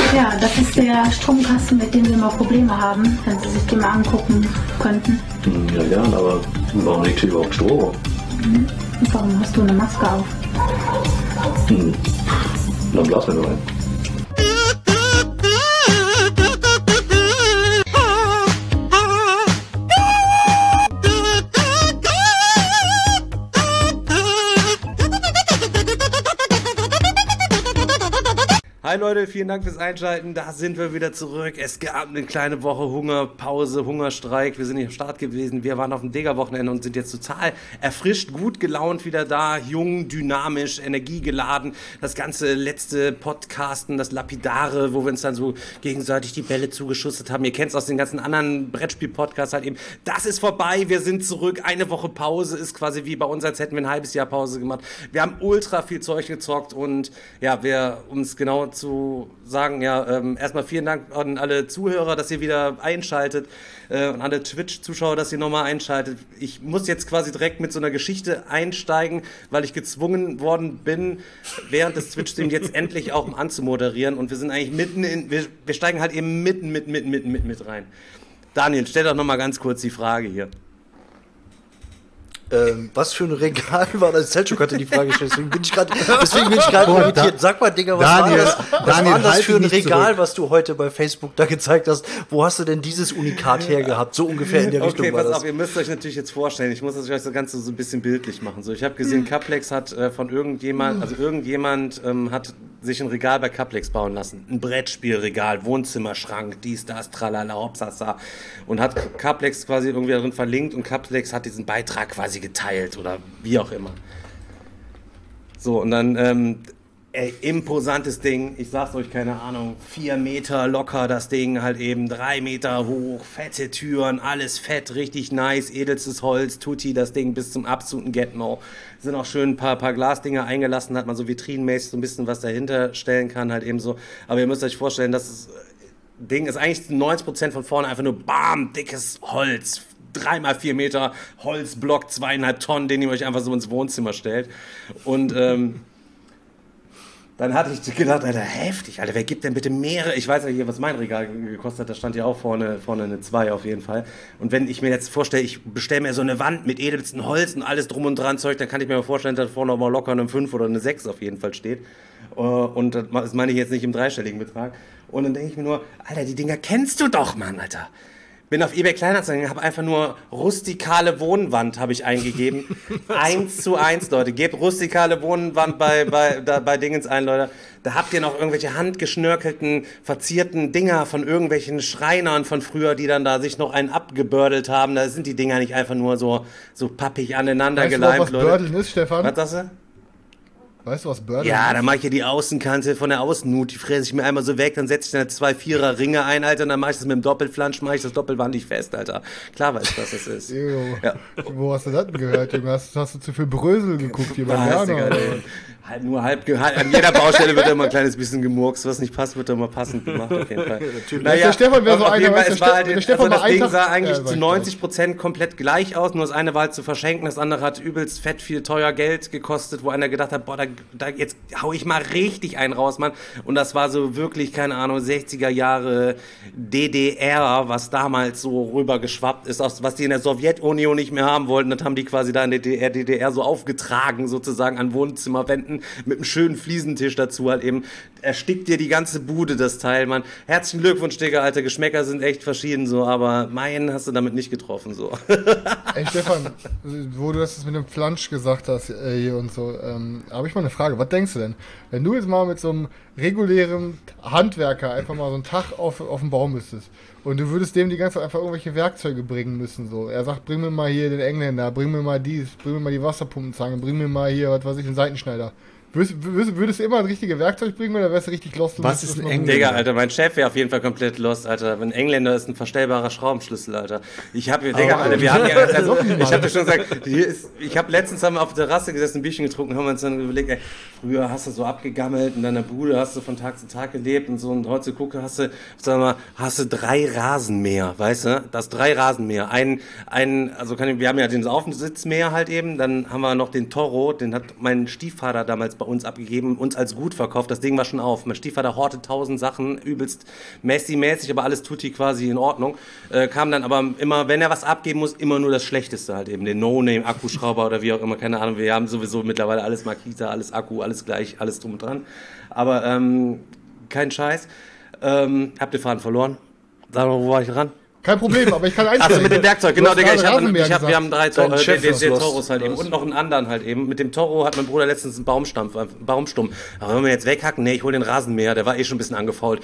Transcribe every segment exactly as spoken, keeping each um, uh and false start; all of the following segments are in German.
Ja, das ist der Stromkasten, mit dem wir mal Probleme haben, wenn Sie sich den mal angucken könnten. Ja, gern, aber warum liegt hier überhaupt Strom? Mhm. Warum hast du eine Maske auf? Hm. Dann blasen wir nur ein. Hi Leute, vielen Dank fürs Einschalten. Da sind wir wieder zurück. Es gab eine kleine Woche Hungerpause, Hungerstreik. Wir sind nicht am Start gewesen. Wir waren auf dem Digger-Wochenende und sind jetzt total erfrischt, gut gelaunt wieder da. Jung, dynamisch, energiegeladen. Das ganze letzte Podcasten, das Lapidare, wo wir uns dann so gegenseitig die Bälle zugeschustert haben. Ihr kennt es aus den ganzen anderen Brettspiel-Podcasts halt eben. Das ist vorbei. Wir sind zurück. Eine Woche Pause ist quasi wie bei uns, als hätten wir ein halbes Jahr Pause gemacht. Wir haben ultra viel Zeug gezockt und ja, wer uns genau zu sagen, ja, ähm, erstmal vielen Dank an alle Zuhörer, dass ihr wieder einschaltet äh, und alle Twitch-Zuschauer, dass ihr nochmal einschaltet. Ich muss jetzt quasi direkt mit so einer Geschichte einsteigen, weil ich gezwungen worden bin, während des Twitch-Streams jetzt endlich auch anzumoderieren und wir sind eigentlich mitten in, wir, wir steigen halt eben mitten, mitten, mitten, mitten, mitten mit rein. Daniel, stell doch nochmal ganz kurz die Frage hier. Ähm, was für ein Regal war das? Selchuk hatte die Frage gestellt, deswegen bin ich gerade deswegen bin ich gerade irritiert. Sag mal, Digga, was Daniel, war das? Was Daniel, war das halt für ein dich nicht Regal, zurück. was du heute bei Facebook da gezeigt hast? Wo hast du denn dieses Unikat hergehabt? So ungefähr in der Richtung Okay, war pass das. auf, ihr müsst euch natürlich jetzt vorstellen, ich muss das euch das Ganze so ein bisschen bildlich machen. So, ich habe gesehen, Caplex hat äh, von irgendjemand, also irgendjemand ähm, hat sich ein Regal bei Caplex bauen lassen. Ein Brettspielregal, Wohnzimmerschrank, dies, das, tralala, hopsasa. Und hat Caplex quasi irgendwie darin verlinkt und Caplex hat diesen Beitrag quasi geteilt oder wie auch immer. So, und dann, ähm, ey, imposantes Ding, ich sag's euch, keine Ahnung, vier Meter locker das Ding, halt eben drei Meter hoch, fette Türen, alles fett, richtig nice, edelstes Holz, Tutti, das Ding bis zum absoluten Get-No. Sind auch schön ein paar, paar Glasdinger eingelassen, hat man so vitrinenmäßig so ein bisschen was dahinter stellen kann, halt eben so. Aber ihr müsst euch vorstellen, das Ding ist eigentlich neunzig Prozent von vorne einfach nur bam, dickes Holz, drei mal vier Meter Holzblock, zweieinhalb Tonnen, den ihr euch einfach so ins Wohnzimmer stellt. Und ähm, dann hatte ich gedacht, Alter, heftig, Alter, wer gibt denn bitte mehrere? Ich weiß ja hier, was mein Regal gekostet hat, da stand ja auch vorne, vorne eine zwei auf jeden Fall. Und wenn ich mir jetzt vorstelle, ich bestelle mir so eine Wand mit edelsten Holz und alles drum und dran Zeug, dann kann ich mir mal vorstellen, dass da vorne mal locker eine fünf oder eine sechs auf jeden Fall steht. Und das meine ich jetzt nicht im dreistelligen Betrag. Und dann denke ich mir nur, Alter, die Dinger kennst du doch, Mann, Alter. Bin auf eBay Kleinanzeigen, habe einfach nur rustikale Wohnwand habe ich eingegeben. eins zu eins, Leute. Gebt rustikale Wohnwand bei, bei, da, bei Dingens ein, Leute. Da habt ihr noch irgendwelche handgeschnörkelten, verzierten Dinger von irgendwelchen Schreinern von früher, die dann da sich noch einen abgebördelt haben. Da sind die Dinger nicht einfach nur so, so pappig aneinander Weißt geleimt, du noch, was Leute. Bördeln ist, Stefan? Was sagst du? Weißt du, was Bördeln Ja, ist? dann mache ich hier die Außenkante von der Außennut, die fräse ich mir einmal so weg, dann setze ich dann zwei Vierer-Ringe ein, Alter, und dann mache ich das mit dem Doppelflansch, mache ich das doppelwandig fest, Alter. Klar weiß ich, was das ist. Jo. Ja. Wo hast du das denn gehört, Junge? Hast, hast du zu viel Brösel geguckt hier bei Ah, ist Jana? egal, ey. Halt nur halb, ge- halt, an jeder Baustelle wird immer ein kleines bisschen gemurkst, was nicht passt, wird immer passend gemacht, auf jeden Fall. Naja, der Stefan wäre so auf einer, jeden Fall, weißt du, es war halt, der also Stefan das mal einen Ding Tag- sah eigentlich Ja, zu weiß neunzig Prozent komplett gleich aus, nur das eine war halt zu verschenken, das andere hat übelst fett viel teuer Geld gekostet, wo einer gedacht hat, boah, da, da jetzt hau ich mal richtig einen raus, Mann. Und das war so wirklich, keine Ahnung, sechziger Jahre D D R, was damals so rübergeschwappt ist, aus, was die in der Sowjetunion nicht mehr haben wollten, das haben die quasi da in der D D R, D D R so aufgetragen, sozusagen an Wohnzimmerwänden, mit einem schönen Fliesentisch dazu halt eben. Erstickt dir die ganze Bude, das Teil, Mann. Herzlichen Glückwunsch, Digga, Alter. Geschmäcker sind echt verschieden, so, aber meinen hast du damit nicht getroffen, so. Ey, Stefan, wo du das mit dem Flansch gesagt hast äh, hier und so, ähm, habe ich mal eine Frage. Was denkst du denn, wenn du jetzt mal mit so einem regulären Handwerker einfach mal so einen Tag auf, auf dem Baum müsstest und du würdest dem die ganze Zeit einfach irgendwelche Werkzeuge bringen müssen, so. Er sagt, bring mir mal hier den Engländer, bring mir mal dies, bring mir mal die Wasserpumpenzange, bring mir mal hier, was weiß ich, einen Seitenschneider. Würdest, würdest, würdest du immer ein richtiges Werkzeug bringen oder wärst du richtig lost? Du Was müsstest ist das ein noch- Engländer? Digga, Alter, mein Chef wäre auf jeden Fall komplett lost, Alter. Ein Engländer ist ein verstellbarer Schraubenschlüssel, Alter. Ich habe, Digga, Aber- Alter, wir haben ja, also, Doch nicht ich mal. habe schon gesagt, hier ist, ich habe letztens haben wir auf der Terrasse gesessen, ein Bierchen getrunken, haben wir uns dann überlegt, ey, früher hast du so abgegammelt in deiner Bude, hast du von Tag zu Tag gelebt und so, und heute gucke, hast du, sag mal, hast du drei Rasenmäher, weißt du? Das drei Rasenmäher. Ein, ein, also kann ich, wir haben ja den Aufsitzmäher halt eben, dann haben wir noch den Toro, den hat mein Stiefvater damals bei uns abgegeben, uns als gut verkauft. Das Ding war schon auf. Mein Stiefvater hortet tausend Sachen, übelst Messi-mäßig, aber alles tutti quasi in Ordnung. Äh, kam dann aber immer, wenn er was abgeben muss, immer nur das Schlechteste halt eben. Den No-Name-Akkuschrauber oder wie auch immer, keine Ahnung. Wir haben sowieso mittlerweile alles Makita, alles Akku, alles gleich, alles drum und dran. Aber ähm, kein Scheiß. Ähm, habt ihr Faden verloren? Sag mal, wo war ich dran? Kein Problem, aber ich kann einstellen. Also mit dem Werkzeug, genau, Digga, ich hab, ich hab, wir haben drei Dein Toro, äh, Chef den, ist den lost. Toros halt eben und noch einen anderen halt eben. Mit dem Toro hat mein Bruder letztens einen Baumstampf, äh, einen Baumstumm. Aber wenn wir jetzt weghacken, nee, ich hol den Rasenmäher, der war eh schon ein bisschen angefault.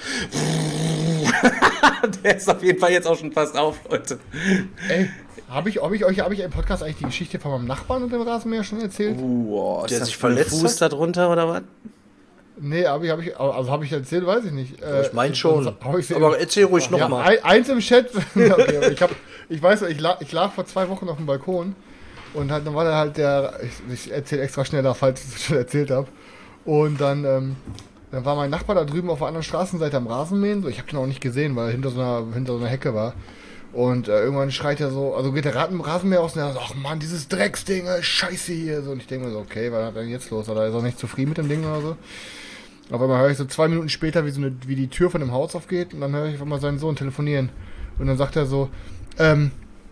Der ist auf jeden Fall jetzt auch schon fast auf, Leute. Ey, habe ich, hab ich euch hab ich im Podcast eigentlich die Geschichte von meinem Nachbarn und dem Rasenmäher schon erzählt? Wow, Der ist sich das ein verletzt Fuß hat? da drunter oder was? Nee, hab ich, hab ich, also habe ich erzählt, weiß ich nicht. Äh, Ich meine schon. hab ich sie- Aber erzähl ruhig Ja, nochmal. ein, eins im Chat. Ja, okay, aber ich, hab, ich weiß, ich lag, ich lag vor zwei Wochen auf dem Balkon und halt, dann war da halt der, ich, ich erzähle extra schneller, falls ich es schon erzählt habe. Und dann, ähm, dann war mein Nachbar da drüben auf der anderen Straßenseite am Rasenmähen. So, ich habe den auch nicht gesehen, weil er hinter so einer, hinter so einer Hecke war. Und äh, irgendwann schreit er so, also geht der Raten- Rasenmäher aus und er sagt, ach Mann, dieses Drecksding, ey, scheiße hier. So, und ich denke mir so, okay, was hat denn jetzt los? Oder ist er nicht zufrieden mit dem Ding oder so? Auf einmal höre ich so zwei Minuten später, wie, so eine, wie die Tür von dem Haus aufgeht und dann höre ich auf einmal seinen Sohn telefonieren. Und dann sagt er so, ähm,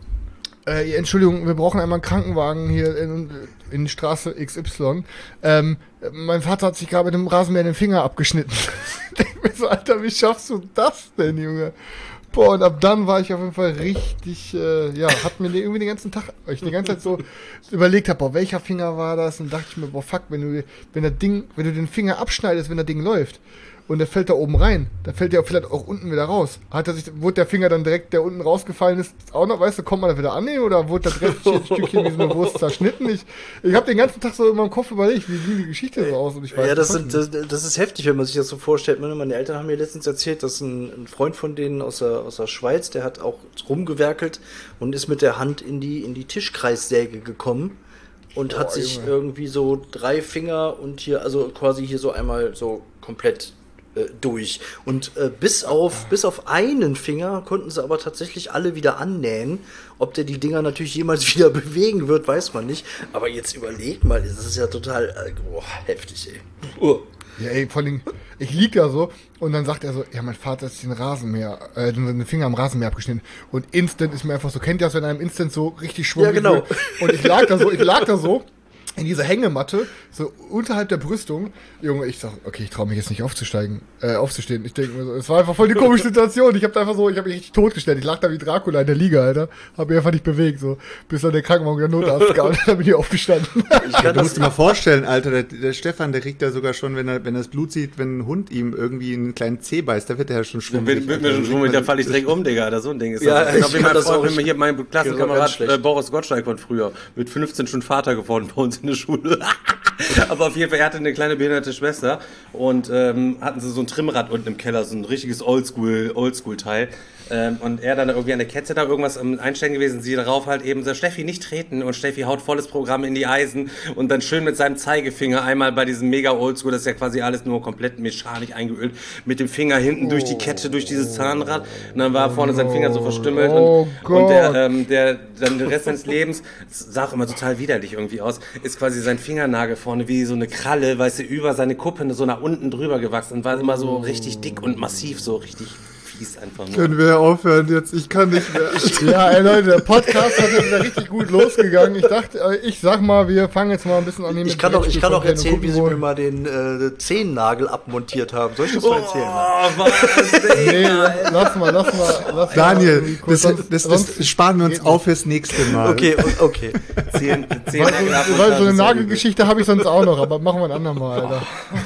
äh, Entschuldigung, wir brauchen einmal einen Krankenwagen hier in, in Straße X Y. Ähm, mein Vater hat sich gerade mit dem Rasenmäher den Finger abgeschnitten. Ich denke mir so, Alter, wie schaffst du das denn, Junge? Boah, und ab dann war ich auf jeden Fall richtig, äh, ja, hat mir irgendwie den ganzen Tag, weil ich die ganze Zeit so überlegt habe, boah, welcher Finger war das? Und dachte ich mir, boah, fuck, wenn du, wenn das Ding, wenn du den Finger abschneidest, wenn das Ding läuft und der fällt da oben rein, dann fällt der vielleicht auch unten wieder raus. Hat er sich, wurde der Finger dann direkt, der unten rausgefallen ist, auch noch, weißt du, kommt man da wieder annehmen oder wurde das restliche Stückchen wie so eine Wurst zerschnitten? Ich, ich habe den ganzen Tag so in meinem Kopf überlegt, wie ging die Geschichte so aus und ich weiß Ja, das, nicht. sind, das, das ist heftig, wenn man sich das so vorstellt. Meine, meine Eltern haben mir letztens erzählt, dass ein, ein Freund von denen aus der, aus der Schweiz, der hat auch rumgewerkelt und ist mit der Hand in die, in die Tischkreissäge gekommen und hat sich Junge. irgendwie so drei Finger und hier, also quasi hier so einmal so komplett äh, durch. Und äh, bis auf bis auf einen Finger konnten sie aber tatsächlich alle wieder annähen. Ob der die Dinger natürlich jemals wieder bewegen wird, weiß man nicht. Aber jetzt überleg mal, das ist ja total äh, boah, heftig, ey. Oh. Ja, ey, vor allem, ich lieg da so und dann sagt er so, ja, mein Vater hat sich den Rasenmäher, äh, den Finger am Rasenmäher abgeschnitten und instant ist mir einfach so, kennt ihr das, wenn einem instant so richtig Schwung Ja, genau. wird? Und ich lag da so, ich lag da so in dieser Hängematte, so unterhalb der Brüstung. Junge, ich sag, okay, ich traue mich jetzt nicht aufzusteigen, äh, aufzustehen. Ich denke mir so, es war einfach voll die komische Situation. Ich habe da einfach so, ich habe mich richtig totgestellt. Ich lag da wie Dracula in der Liga, Alter. Hab mich einfach nicht bewegt, so. Bis dann der Krankenwagen der Notarzt kam, dann bin ich aufgestanden. Ich kann Du das musst dir mal vorstellen, Alter, der, der Stefan, der kriegt ja sogar schon, wenn er, wenn er das Blut sieht, wenn ein Hund ihm irgendwie einen kleinen Zeh beißt, da wird er ja schon schwummrig. Wird mir schon schwummrig, da falle ich direkt um, Digga. Das so ein Ding ist Ja, das. ich Genau wie kann mein das Freund, auch wenn mir hier mein ganz Klassenkamerad schlecht. äh, Boris Gottschalk von früher mit fünfzehn schon Vater geworden bei uns in der Schule. Aber auf jeden Fall, er hatte eine kleine behinderte Schwester und ähm, hatten sie so ein Trimmrad unten im Keller, so ein richtiges Oldschool, Oldschool-Teil. Ähm, und er dann irgendwie an der Kette da irgendwas am Einstellen gewesen, sie darauf halt eben so, Steffi, nicht treten. Und Steffi haut volles Programm in die Eisen und dann schön mit seinem Zeigefinger einmal bei diesem mega Oldschool, das ist ja quasi alles nur komplett mechanisch eingeölt, mit dem Finger hinten durch die Kette, durch dieses Zahnrad. Und dann war vorne sein Finger so verstümmelt. Oh und, und der, Gott. ähm, der dann den Rest seines Lebens, das sah auch immer total widerlich irgendwie aus, ist quasi sein Fingernagel vorne wie so eine Kralle, weißt du, über seine Kuppe so nach unten drüber gewachsen und war immer so richtig dick und massiv, so richtig fies einfach nur. Können wir aufhören jetzt? Ich kann nicht mehr. Ja, ey Leute, der Podcast hat jetzt wieder richtig gut losgegangen. Ich dachte, äh, ich sag mal, wir fangen jetzt mal ein bisschen an. hier Ich mit kann doch, ich kann doch Brettspiel erzählen, wie sie gucken, mir mal den äh, Zehennagel abmontiert haben. Soll ich das Oh, mal erzählen? Mann? was, Nee, lass mal, lass mal, lass mal. Daniel, irgendwie kurz, das, sonst- das, sonst- das sparen wir uns geht auf fürs nächste Mal. Okay, o- okay. Zehn, zehn Weil, Nägel ab und weil dann so eine ist er Nagelgeschichte habe ich sonst auch noch, aber machen wir ein andermal, Alter.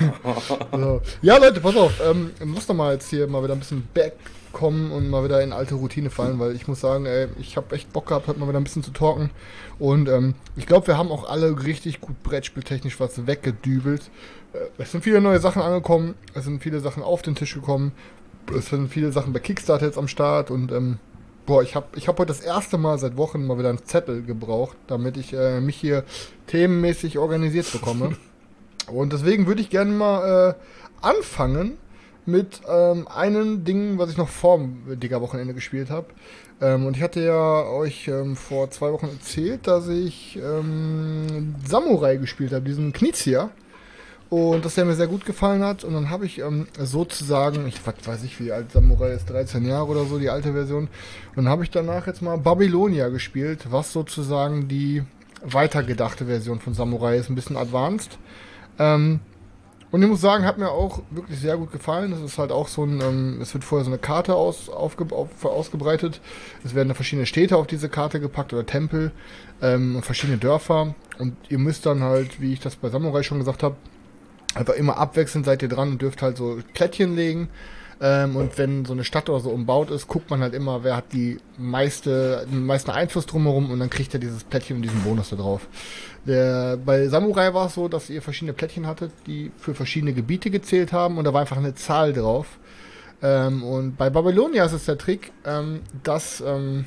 So. Ja, Leute, pass auf. Ähm, ich muss doch mal jetzt hier mal wieder ein bisschen backkommen und mal wieder in alte Routine fallen, weil ich muss sagen, ey, ich habe echt Bock gehabt, heute mal wieder ein bisschen zu talken. Und ähm, ich glaube, wir haben auch alle richtig gut brettspieltechnisch was weggedübelt. Äh, es sind viele neue Sachen angekommen, es sind viele Sachen auf den Tisch gekommen, es sind viele Sachen bei Kickstarter jetzt am Start und ähm, boah, ich habe ich hab heute das erste Mal seit Wochen mal wieder einen Zettel gebraucht, damit ich äh, mich hier themenmäßig organisiert bekomme. Und deswegen würde ich gerne mal äh, anfangen mit ähm, einem Ding, was ich noch vor dem Digger-Wochenende gespielt habe. Ähm, und ich hatte ja euch ähm, vor zwei Wochen erzählt, dass ich ähm, Samurai gespielt habe, diesen Knizia. Und dass der mir sehr gut gefallen hat. Und dann habe ich ähm, sozusagen, ich was weiß ich, wie alt Samurai ist, dreizehn Jahre oder so, die alte Version. Und dann habe ich danach jetzt mal Babylonia gespielt, was sozusagen die weitergedachte Version von Samurai ist, ein bisschen advanced. Ähm, und ich muss sagen, hat mir auch wirklich sehr gut gefallen. Das ist halt auch so ein, ähm, es wird vorher so eine Karte aus, aufge, auf, ausgebreitet. Es werden verschiedene Städte auf diese Karte gepackt oder Tempel ähm, und verschiedene Dörfer. Und ihr müsst dann halt, wie ich das bei Samurai schon gesagt habe, einfach immer abwechselnd seid ihr dran und dürft halt so Plättchen legen. Ähm, und wenn so eine Stadt oder so umbaut ist, guckt man halt immer, wer hat die meiste, den meisten Einfluss drumherum und dann kriegt er dieses Plättchen und diesen Bonus da drauf. Der, bei Samurai war es so, dass ihr verschiedene Plättchen hattet, die für verschiedene Gebiete gezählt haben und da war einfach eine Zahl drauf. Ähm, und bei Babylonia ist es der Trick, ähm, dass ähm,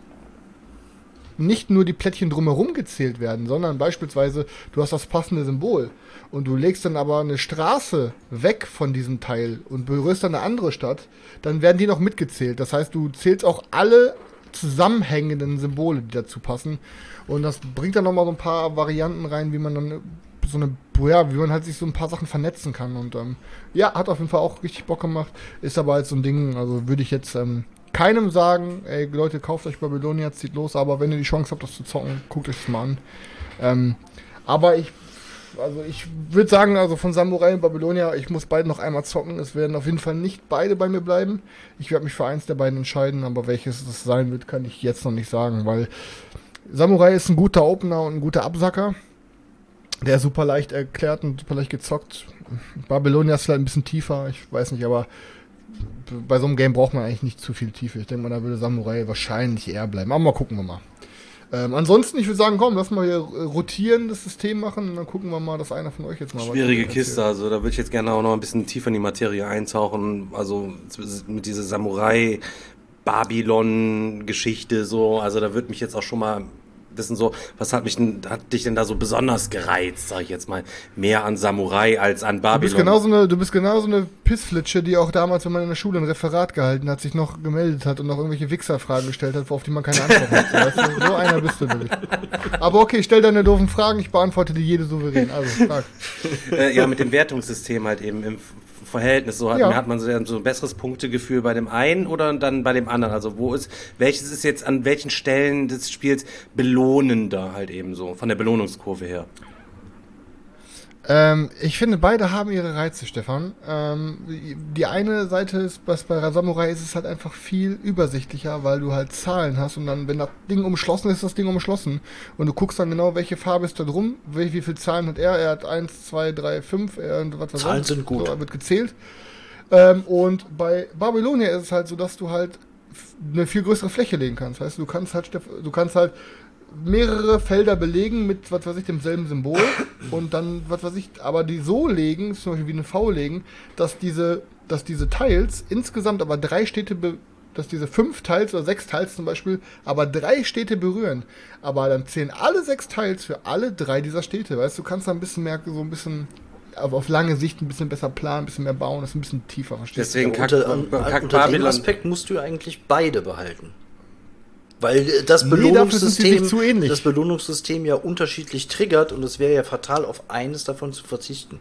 nicht nur die Plättchen drumherum gezählt werden, sondern beispielsweise du hast das passende Symbol und du legst dann aber eine Straße weg von diesem Teil und berührst dann eine andere Stadt, dann werden die noch mitgezählt. Das heißt, du zählst auch alle zusammenhängenden Symbole, die dazu passen. Und das bringt dann nochmal so ein paar Varianten rein, wie man dann so eine, ja, wie man halt sich so ein paar Sachen vernetzen kann. Und ähm, ja, hat auf jeden Fall auch richtig Bock gemacht. Ist aber halt so ein Ding, also würde ich jetzt ähm, keinem sagen, ey Leute, kauft euch Babylonia, zieht los, aber wenn ihr die Chance habt, das zu zocken, guckt euch das mal an. Ähm, aber ich, also ich würde sagen, also von Samurai und Babylonia, ich muss beide noch einmal zocken. Es werden auf jeden Fall nicht beide bei mir bleiben. Ich werde mich für eins der beiden entscheiden, aber welches das sein wird, kann ich jetzt noch nicht sagen, weil Samurai ist ein guter Opener und ein guter Absacker. Der ist super leicht erklärt und super leicht gezockt. Babylonia ist vielleicht ein bisschen tiefer, ich weiß nicht, aber bei so einem Game braucht man eigentlich nicht zu viel Tiefe. Ich denke mal, da würde Samurai wahrscheinlich eher bleiben. Aber mal gucken wir mal. Ähm, ansonsten, ich würde sagen, komm, lass mal hier rotieren, das System machen und dann gucken wir mal, dass einer von euch jetzt mal Schwierige Kiste, also da würde ich jetzt gerne auch noch ein bisschen tiefer in die Materie eintauchen. Also mit dieser Samurai-Babylon-Geschichte so, also da würde mich jetzt auch schon mal wissen so, was hat mich denn, hat dich denn da so besonders gereizt, sag ich jetzt mal, mehr an Samurai als an Babylon? Du bist genauso eine, du bist genauso eine Pissflitsche, die auch damals, wenn man in der Schule ein Referat gehalten hat, sich noch gemeldet hat und noch irgendwelche Wichserfragen gestellt hat, auf die man keine Antwort hat. So, weißt du, so einer bist du nämlich. Aber okay, stell deine doofen Fragen, ich beantworte die jede souverän. Also, frag. Äh, ja, mit dem Wertungssystem halt eben im Verhältnis, so hat, Ja. hat man so ein so ein besseres Punktegefühl bei dem einen oder dann bei dem anderen, also wo ist, welches ist jetzt an welchen Stellen des Spiels belohnender halt eben so, von der Belohnungskurve her? Ähm, ich finde, beide haben ihre Reize, Stefan. Ähm, die eine Seite ist, was bei Samurai ist, es halt einfach viel übersichtlicher, weil du halt Zahlen hast und dann, wenn das Ding umschlossen ist, ist das Ding umschlossen. Und du guckst dann genau, welche Farbe ist da drum, wie, wie viele Zahlen hat er. Er hat eins, zwei, drei, fünf, er und was weiß Zahlen ich. sind gut. So, wird gezählt. Ähm, und bei Babylonia ist es halt so, dass du halt f- eine viel größere Fläche legen kannst. Heißt, du kannst halt, Steff- du kannst halt mehrere Felder belegen mit, was weiß ich, demselben Symbol und dann, was weiß ich, aber die so legen, zum Beispiel wie eine V legen, dass diese, dass diese Tiles insgesamt aber drei Städte, be dass diese fünf Tiles oder sechs Tiles zum Beispiel, aber drei Städte berühren. Aber dann zählen alle sechs Tiles für alle drei dieser Städte. Weißt du, du kannst da ein bisschen mehr, so ein bisschen auf, auf lange Sicht ein bisschen besser planen, ein bisschen mehr bauen, das ist ein bisschen tiefer, verstehst Deswegen Ja, kackt, unter, an, kackt unter dem Babylon. Aspekt musst du eigentlich beide behalten. Weil äh, das Nee, dafür sind sie Belohnungssystem, sich zu ähnlich. das Belohnungssystem ja unterschiedlich triggert und es wäre ja fatal, auf eines davon zu verzichten.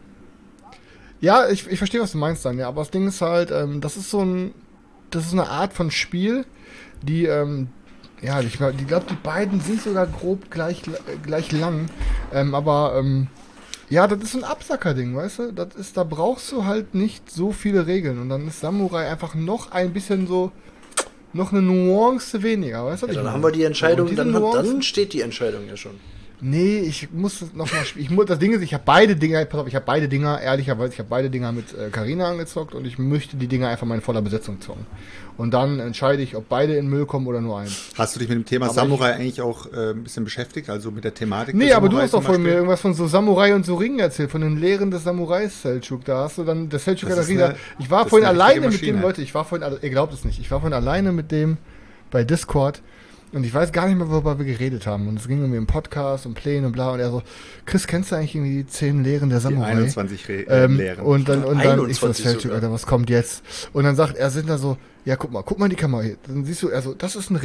Ja, ich, ich verstehe, was du meinst dann, ja, aber das Ding ist halt, ähm, das ist so ein, das ist eine Art von Spiel, die, ähm, ja, ich glaube, die, glaub, die beiden sind sogar grob gleich, gleich lang, ähm, aber, ähm, ja, das ist so ein Absacker-Ding, weißt du, das ist, da brauchst du halt nicht so viele Regeln und dann ist Samurai einfach noch ein bisschen so, noch eine Nuance weniger, weißt du? was Ja, ich dann meine? haben wir die Entscheidung, Und diese dann, hat, Nuancen- dann steht die Entscheidung ja schon. Nee, ich muss noch mal spielen. Ich muss, das Ding ist, ich habe beide Dinger, pass auf, ich habe beide Dinger, ehrlicherweise, ich habe beide Dinger mit äh, Carina angezockt und ich möchte die Dinger einfach mal in voller Besetzung zocken. Und dann entscheide ich, ob beide in den Müll kommen oder nur eins. Hast du dich mit dem Thema Aber Samurai eigentlich auch äh, ein bisschen beschäftigt, also mit der Thematik? Nee, der aber du Samurai hast doch zum von mir Beispiel? irgendwas von so Samurai und so Ringen erzählt, von den Lehren des Samurais Selçuk. Da hast du dann, der Selçuk Das hat ist wieder, eine- ich war das ist vorhin eine alleine richtige mit dem, Maschine. Leute, ich war vorhin, also, ihr glaubt es nicht, ich war vorhin alleine mit dem bei Discord und ich weiß gar nicht mehr, worüber wir geredet haben. Und es ging um den Podcast und Pläne und bla und er so, Chris, kennst du eigentlich irgendwie die zehn Lehren der Die Samurai? einundzwanzig Re äh, Ähm, Lehren. und dann, und dann ich so, einundzwanzig Selçuk, sogar. Alter, was kommt jetzt? Und dann sagt er, sind da so, ja, guck mal, guck mal die Kamera hier. Dann siehst du, er so, das ist ein Ring.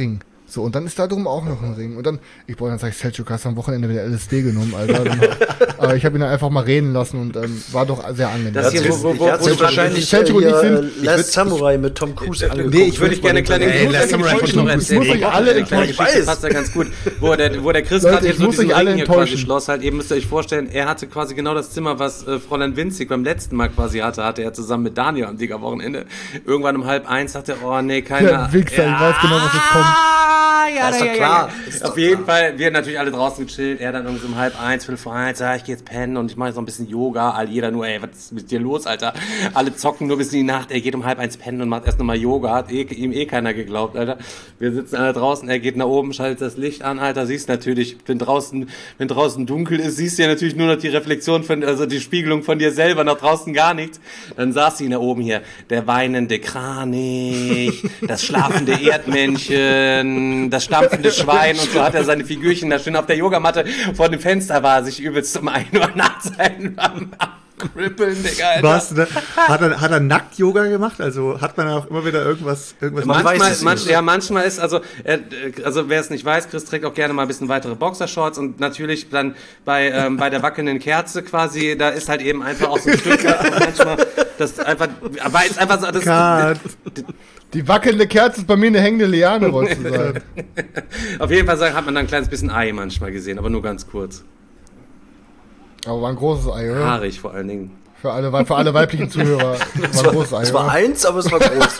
So, und dann ist da drum auch noch ein Ring. Und dann, ich boah, dann sag ich, Selçuk, hast du am Wochenende wieder L S D genommen, Alter. Dann, aber ich habe ihn dann einfach mal reden lassen und ähm, war doch sehr angenehm. Das hier, wo, wo, wo, Er hat wo sich du wahrscheinlich Selçuk und ich sind- äh, Last Samurai mit Tom Cruise angeguckt. Nee, ich würde gerne eine kleine Ey, lass Geschichte mal noch von- erzählen. ich muss euch alle Eine kleine enttäuschen. Geschichte Ich passt ja ganz gut. Wo der, wo der Chris Leute, gerade ich jetzt so muss diesen euch alle Ring hier quasi enttäuschen. schloss halt, eben müsst ihr euch vorstellen, er hatte quasi genau das Zimmer, was äh, Fräulein Winzig beim letzten Mal quasi hatte, hatte er zusammen mit Daniel am Digger-Wochenende. Irgendwann um halb eins sagte er, oh nee, keiner. Der Wichser, ich weiß genau, was jetzt kommt. Ja, ist ja, doch ja, klar. ja. Ist Auf doch jeden Fall, wir natürlich alle draußen gechillt. Er dann irgendwie um halb eins, viertel vor eins, ja, ich gehe jetzt pennen und ich mache jetzt noch ein bisschen Yoga. All jeder nur, ey, was ist mit dir los, Alter? Alle zocken nur bis in die Nacht. Er geht um halb eins pennen und macht erst nochmal Yoga. Hat eh, ihm eh keiner geglaubt, Alter. Wir sitzen alle draußen, er geht nach oben, schaltet das Licht an, Alter. Siehst natürlich, wenn draußen, wenn draußen dunkel ist, siehst du ja natürlich nur noch die Reflexion von, also die Spiegelung von dir selber, nach draußen gar nichts. Dann saß sie da oben hier, der weinende Kranich, das schlafende Erdmännchen, das stampfende Schwein und so hat er seine Figürchen da schön auf der Yogamatte vor dem Fenster war, sich übelst um ein Uhr nachts ein Krippeln, Digga, Alter. Was, ne? Hat er, hat er nackt Yoga gemacht? Also hat man auch immer wieder irgendwas, irgendwas Man Manchmal, weiß es manch, nicht. ja, manchmal ist, also, er, also wer es nicht weiß, Chris trägt auch gerne mal ein bisschen weitere Boxershorts und natürlich dann bei, ähm, bei der wackelnden Kerze quasi, da ist halt eben einfach auch so ein Stück, manchmal, das einfach, aber ist einfach so, das, Cut. Die wackelnde Kerze ist bei mir eine hängende Liane, wolltest du sagen. auf jeden Fall sagen, hat man dann ein kleines bisschen Ei manchmal gesehen, aber nur ganz kurz. Aber war ein großes Ei, oder? Haarig vor allen Dingen. Für alle, für alle weiblichen Zuhörer war ein großes Ei, Es war oder? eins, aber es war groß.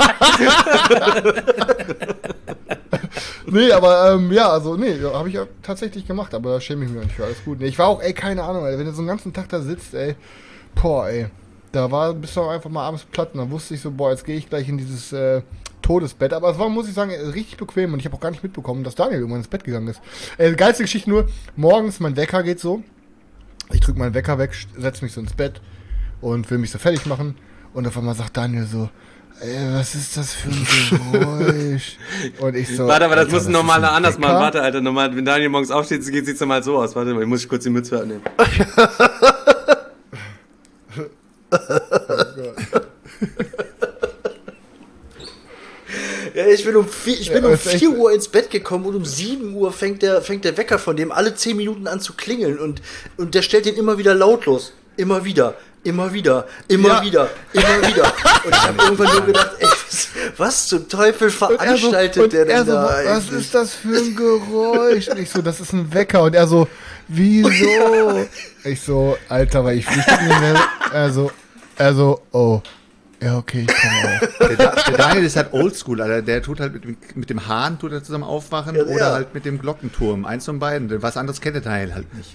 Nee, aber ähm, ja, also nee, habe ich ja tatsächlich gemacht, aber da schäme ich mich auch nicht für, alles gut. Nee, ich war auch, ey, keine Ahnung, ey, wenn du so einen ganzen Tag da sitzt, ey, boah, ey, da war, bist du auch einfach mal abends platt und dann wusste ich so, boah, jetzt gehe ich gleich in dieses äh, Todesbett, aber es war, muss ich sagen, richtig bequem und ich habe auch gar nicht mitbekommen, dass Daniel irgendwann ins Bett gegangen ist. Äh, geilste Geschichte nur, morgens, mein Wecker geht so, ich drücke meinen Wecker weg, setze mich so ins Bett und will mich so fertig machen und auf einmal sagt Daniel so, ey, was ist das für ein Geräusch? Und ich so, Warte, aber das Alter, muss ein normaler ein anders machen. Wecker? Warte, Alter, normal, wenn Daniel morgens aufsteht, sieht es mal so aus. Warte mal, ich muss kurz die Mütze annehmen. Ja, ich bin um vier, ich bin Ja, um ist echt- vier Uhr ins Bett gekommen und um sieben Uhr fängt der, fängt der Wecker von dem alle zehn Minuten an zu klingeln und, und der stellt den immer wieder lautlos. Immer wieder, immer wieder, immer Ja. wieder, immer wieder. Und ich habe irgendwann nur gedacht, ey, was, was zum Teufel Und er so, veranstaltet und der denn er so, da was eigentlich? ist das für ein Geräusch? Und ich so, das ist ein Wecker. Und er so, wieso? Ich so, Alter, weil ich flüchte nicht mehr. Er so, er so, oh. Ja, okay, ich komme auf. Der, Da- der Daniel ist halt oldschool, Alter. Der tut halt mit, dem- mit dem Hahn tut er zusammen aufwachen Ja, oder ja. halt mit dem Glockenturm. Eins von beiden. Denn was anderes kennt der Daniel halt nicht.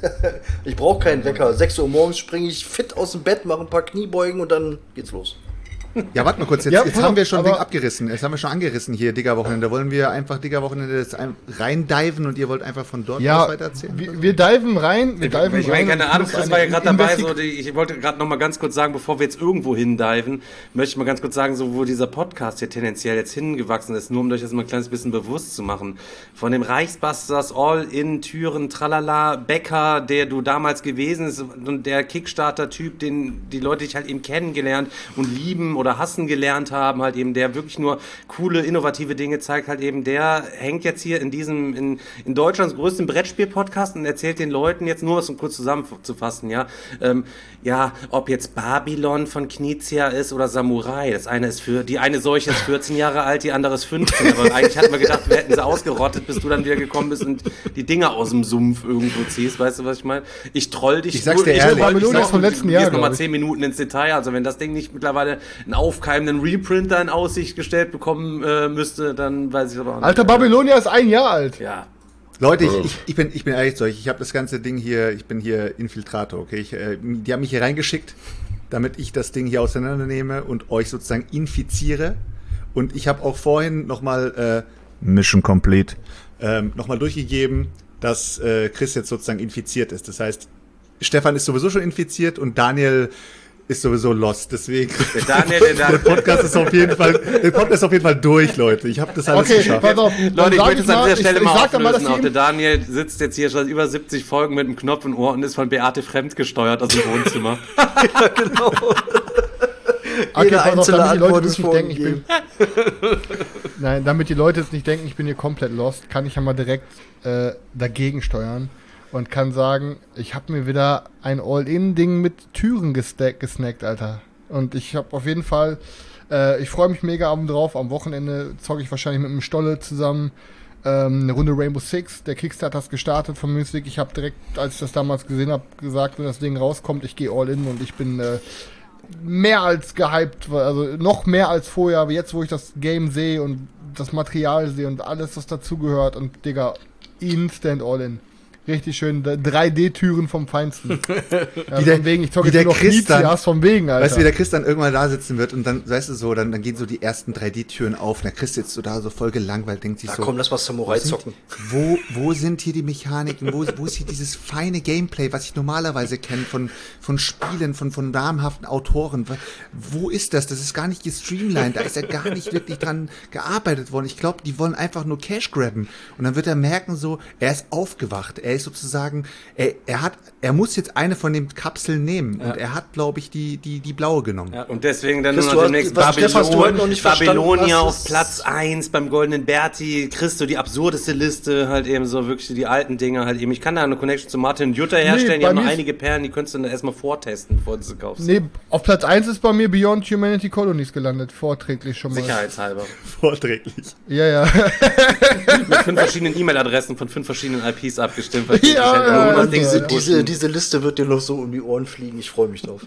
Ich brauche keinen Wecker. sechs Uhr morgens springe ich fit aus dem Bett, mache ein paar Kniebeugen und dann geht's los. Ja, warte mal kurz. Jetzt, Ja, jetzt pass haben auf, wir schon aber- Ding abgerissen. Jetzt haben wir schon angerissen hier, Digger-Wochenende. Da wollen wir einfach Digger-Wochenende jetzt ein- reindiven und ihr wollt einfach von dort aus Ja, weiter erzählen? wir, wir diven rein. Wir diven Ich rein. meine, keine und Ahnung, plus Chris war ja eine gerade dabei, Investi- so, die, ich wollte gerade noch mal ganz kurz sagen, bevor wir jetzt irgendwo hindiven, möchte ich mal ganz kurz sagen, so, wo dieser Podcast hier tendenziell jetzt hingewachsen ist, nur um euch das mal ein kleines bisschen bewusst zu machen. Von dem Reichsbusters All-In Türen Tralala Bäcker, der du damals gewesen bist und der Kickstarter-Typ, den die Leute dich halt eben kennengelernt und lieben oder hassen gelernt haben, halt eben, der wirklich nur coole, innovative Dinge zeigt, halt eben, der hängt jetzt hier in diesem, in, in Deutschlands größten Brettspiel-Podcast und erzählt den Leuten jetzt nur, was um kurz zusammenzufassen, ja, ähm, ja, ob jetzt Babylon von Knizia ist oder Samurai, das eine ist für, die eine Seuche ist vierzehn Jahre alt, die andere ist fünfzehn, aber eigentlich hatten wir gedacht, wir hätten sie ausgerottet, bis du dann wieder gekommen bist und die Dinger aus dem Sumpf irgendwo ziehst, weißt du, was ich meine? Ich troll dich. Ich sag's nur- dir ich ehrlich. troll dich Babylon noch ist vom und letzten du Jahr, gehst noch mal glaub ich. zehn Minuten ins Detail, also wenn das Ding nicht mittlerweile einen aufkeimenden Reprinter in Aussicht gestellt bekommen äh, müsste, dann weiß ich aber auch nicht. Alter, Babylonia ist ein Jahr alt. Ja. Leute, ich, ich, ich, bin, ich bin ehrlich zu euch. Ich habe das ganze Ding hier, ich bin hier Infiltrator, okay? Ich, äh, die haben mich hier reingeschickt, damit ich das Ding hier auseinandernehme und euch sozusagen infiziere. Und ich habe auch vorhin nochmal äh, Mission Complete ähm, nochmal durchgegeben, dass äh, Chris jetzt sozusagen infiziert ist. Das heißt, Stefan ist sowieso schon infiziert und Daniel ist sowieso lost. Deswegen Der Daniel, der der Daniel. Podcast ist auf jeden Fall, der Podcast ist auf jeden Fall durch, Leute. Ich habe das alles Okay, geschafft. pass auf. dann Leute, ich sag möchte es an dieser Stelle ich, mal ich sag dann mal, dass auflösen. Auch die der Daniel sitzt jetzt hier schon über siebzig Folgen mit einem Knopf im Ohr und ist von Beate Fremd gesteuert aus dem Wohnzimmer. Ja, genau. Okay, Jede pass auf, einzelne damit die Leute Antwort jetzt ist nicht denken, ich bin. vorgegeben. Nein, damit die Leute jetzt nicht denken, ich bin hier komplett lost, kann ich ja mal direkt äh, dagegen steuern und kann sagen, ich habe mir wieder ein All-In-Ding mit Türen gestack, gesnackt, Alter. Und ich habe auf jeden Fall, äh, ich freue mich mega abend drauf. Am Wochenende zocke ich wahrscheinlich mit dem Stolle zusammen ähm, eine Runde Rainbow Six. Der Kickstarter ist gestartet von Mystic. Ich habe direkt, als ich das damals gesehen habe, gesagt, wenn das Ding rauskommt, ich gehe All-In und ich bin äh, mehr als gehypt, also noch mehr als vorher, aber jetzt, wo ich das Game sehe und das Material sehe und alles, was dazugehört und, Digga, instant All-In. Richtig schön, drei D-Türen vom Feinsten. Ja, Wie der- von wegen, ich zocke wie der jetzt nur noch Chris dann- Nizias von wegen, Alter. Weißt du, wie der Chris dann irgendwann da sitzen wird und dann, weißt du so, dann, dann gehen so die ersten drei D-Türen auf und der Chris sitzt so da so voll gelangweilt, denkt sich Ja, so, komm, lass mal Samurai zocken. wo, wo sind hier die Mechaniken, wo, wo ist hier dieses feine Gameplay, was ich normalerweise kenne von, von Spielen, von, von namhaften Autoren, wo ist das? Das ist gar nicht gestreamlined, da ist ja gar nicht wirklich dran gearbeitet worden. Ich glaube, die wollen einfach nur Cash grabben und dann wird er merken so, er ist aufgewacht, er ist sozusagen, er, er hat, er muss jetzt eine von den Kapseln nehmen und er hat, glaube ich, die, die, die blaue genommen. Ja, und deswegen dann Chris, nur du noch hast- demnächst was, Stefan, hast du heute noch Babylon, nicht verstanden, Babylonia was auf ist- Platz eins beim Goldenen Berti, kriegst du die absurdeste Liste, halt eben so wirklich die alten Dinge halt eben. Ich kann da eine Connection zu Martin und Jutta herstellen, die bei haben noch mir ist- einige Perlen, die könntest du dann erstmal vortesten, bevor du sie kaufst. Nee, auf Platz eins ist bei mir Beyond Humanity Colonies gelandet, vorträglich schon mal. Sicherheitshalber. Vorträglich. Ja, ja. Mit fünf verschiedenen E-Mail-Adressen von fünf verschiedenen I Ps abgestimmt. Weil Ja, ich halt ja, irgendwas ja. Ding Diese, zu diese, pushen. diese Liste wird dir noch so um die Ohren fliegen. Ich freue mich drauf.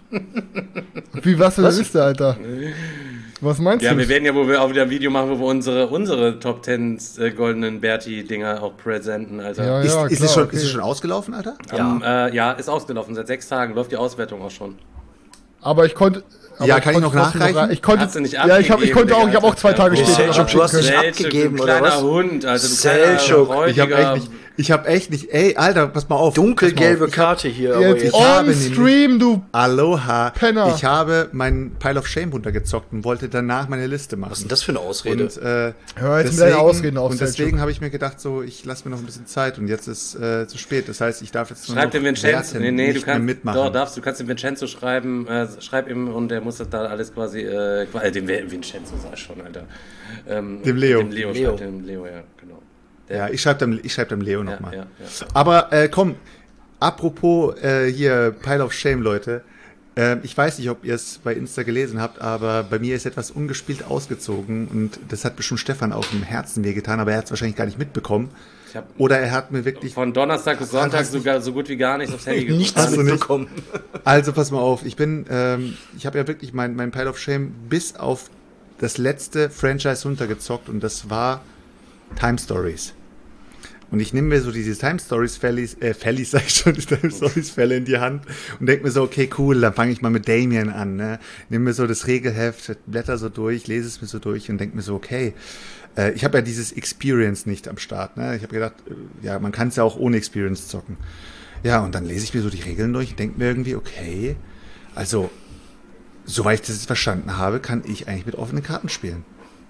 Wie, was für eine Liste, Alter? Was meinst Ja, du? wir werden ja, wo wir auch wieder ein Video machen, wo wir unsere, unsere Top zehn äh, Goldenen Berti-Dinger auch präsenten, Alter. Ja, Ist, ja, ist, klar, es schon, okay. ist es schon ausgelaufen, Alter? Am, äh, ja, ist ausgelaufen. Seit sechs Tagen läuft die Auswertung auch schon. Aber ich konnte... aber Ja, kann ich konnte noch trotzdem nachreichen? Ich konnte, Hast du nicht ja, ich, hab, ich abgegeben, konnte auch, ich Digga, habe auch zwei Alter. Tage Ja, später Selchuk, noch du hast abschicken nicht können. abgegeben, du oder kleiner was? Hund, Alter, du Selchuk, kleiner Ich habe räudiger- echt nicht, ich habe echt nicht, ey, Alter, pass mal auf. Dunkelgelbe pass mal auf. Karte hier. Aber Jetzt jetzt. Ich habe on nämlich- Stream, du... Aloha. Penner. Ich habe meinen Pile of Shame runtergezockt und wollte danach meine Liste machen. Was ist denn das für eine Ausrede? Und, äh, Hör jetzt mit deinen Ausreden auf, und Selchuk. deswegen habe ich mir gedacht, so, ich lasse mir noch ein bisschen Zeit und jetzt ist äh, zu spät. Das heißt, ich darf jetzt nur Schreib noch dem Vincenzo, werten, nee, nee, nicht du mehr kannst, mitmachen. doch, darfst, du kannst dem Vincenzo schreiben, äh, schreib ihm und der muss das da alles quasi, äh, äh dem Vincenzo sag ich schon, Alter. Ähm, Dem Leo. Dem Leo, Leo. schreib dem Leo, ja, genau. Der, Ja, ich schreibe dem, ich schreib dem Leo ja, nochmal. ja, ja. Aber äh, komm, apropos äh, hier Pile of Shame, Leute. Äh, ich weiß nicht, ob ihr es bei Insta gelesen habt, aber bei mir ist etwas ungespielt ausgezogen und das hat bestimmt Stefan auch im Herzen wehgetan, aber er hat es wahrscheinlich gar nicht mitbekommen. Ich hab Oder er hat mir wirklich... von Donnerstag bis Sonntag sogar so gut wie gar nichts aufs Handy geguckt. Nichts Hast du nicht? mitbekommen. Also pass mal auf, ich bin, ähm, ich habe ja wirklich mein, mein Pile of Shame bis auf das letzte Franchise runtergezockt und das war Time Stories. Und ich nehme mir so diese Time Stories Fällis, äh, Fällis sag ich schon, die Time Stories Fälle in die Hand und denke mir so, okay, cool, dann fange ich mal mit Damien an, ne? Nehme mir so das Regelheft, blätter so durch, lese es mir so durch und denke mir so, okay, äh, ich habe ja dieses Experience nicht am Start, ne? Ich habe gedacht, äh, ja, man kann es ja auch ohne Experience zocken. Ja, und dann lese ich mir so die Regeln durch und denke mir irgendwie, okay, also, soweit ich das jetzt verstanden habe, kann ich eigentlich mit offenen Karten spielen.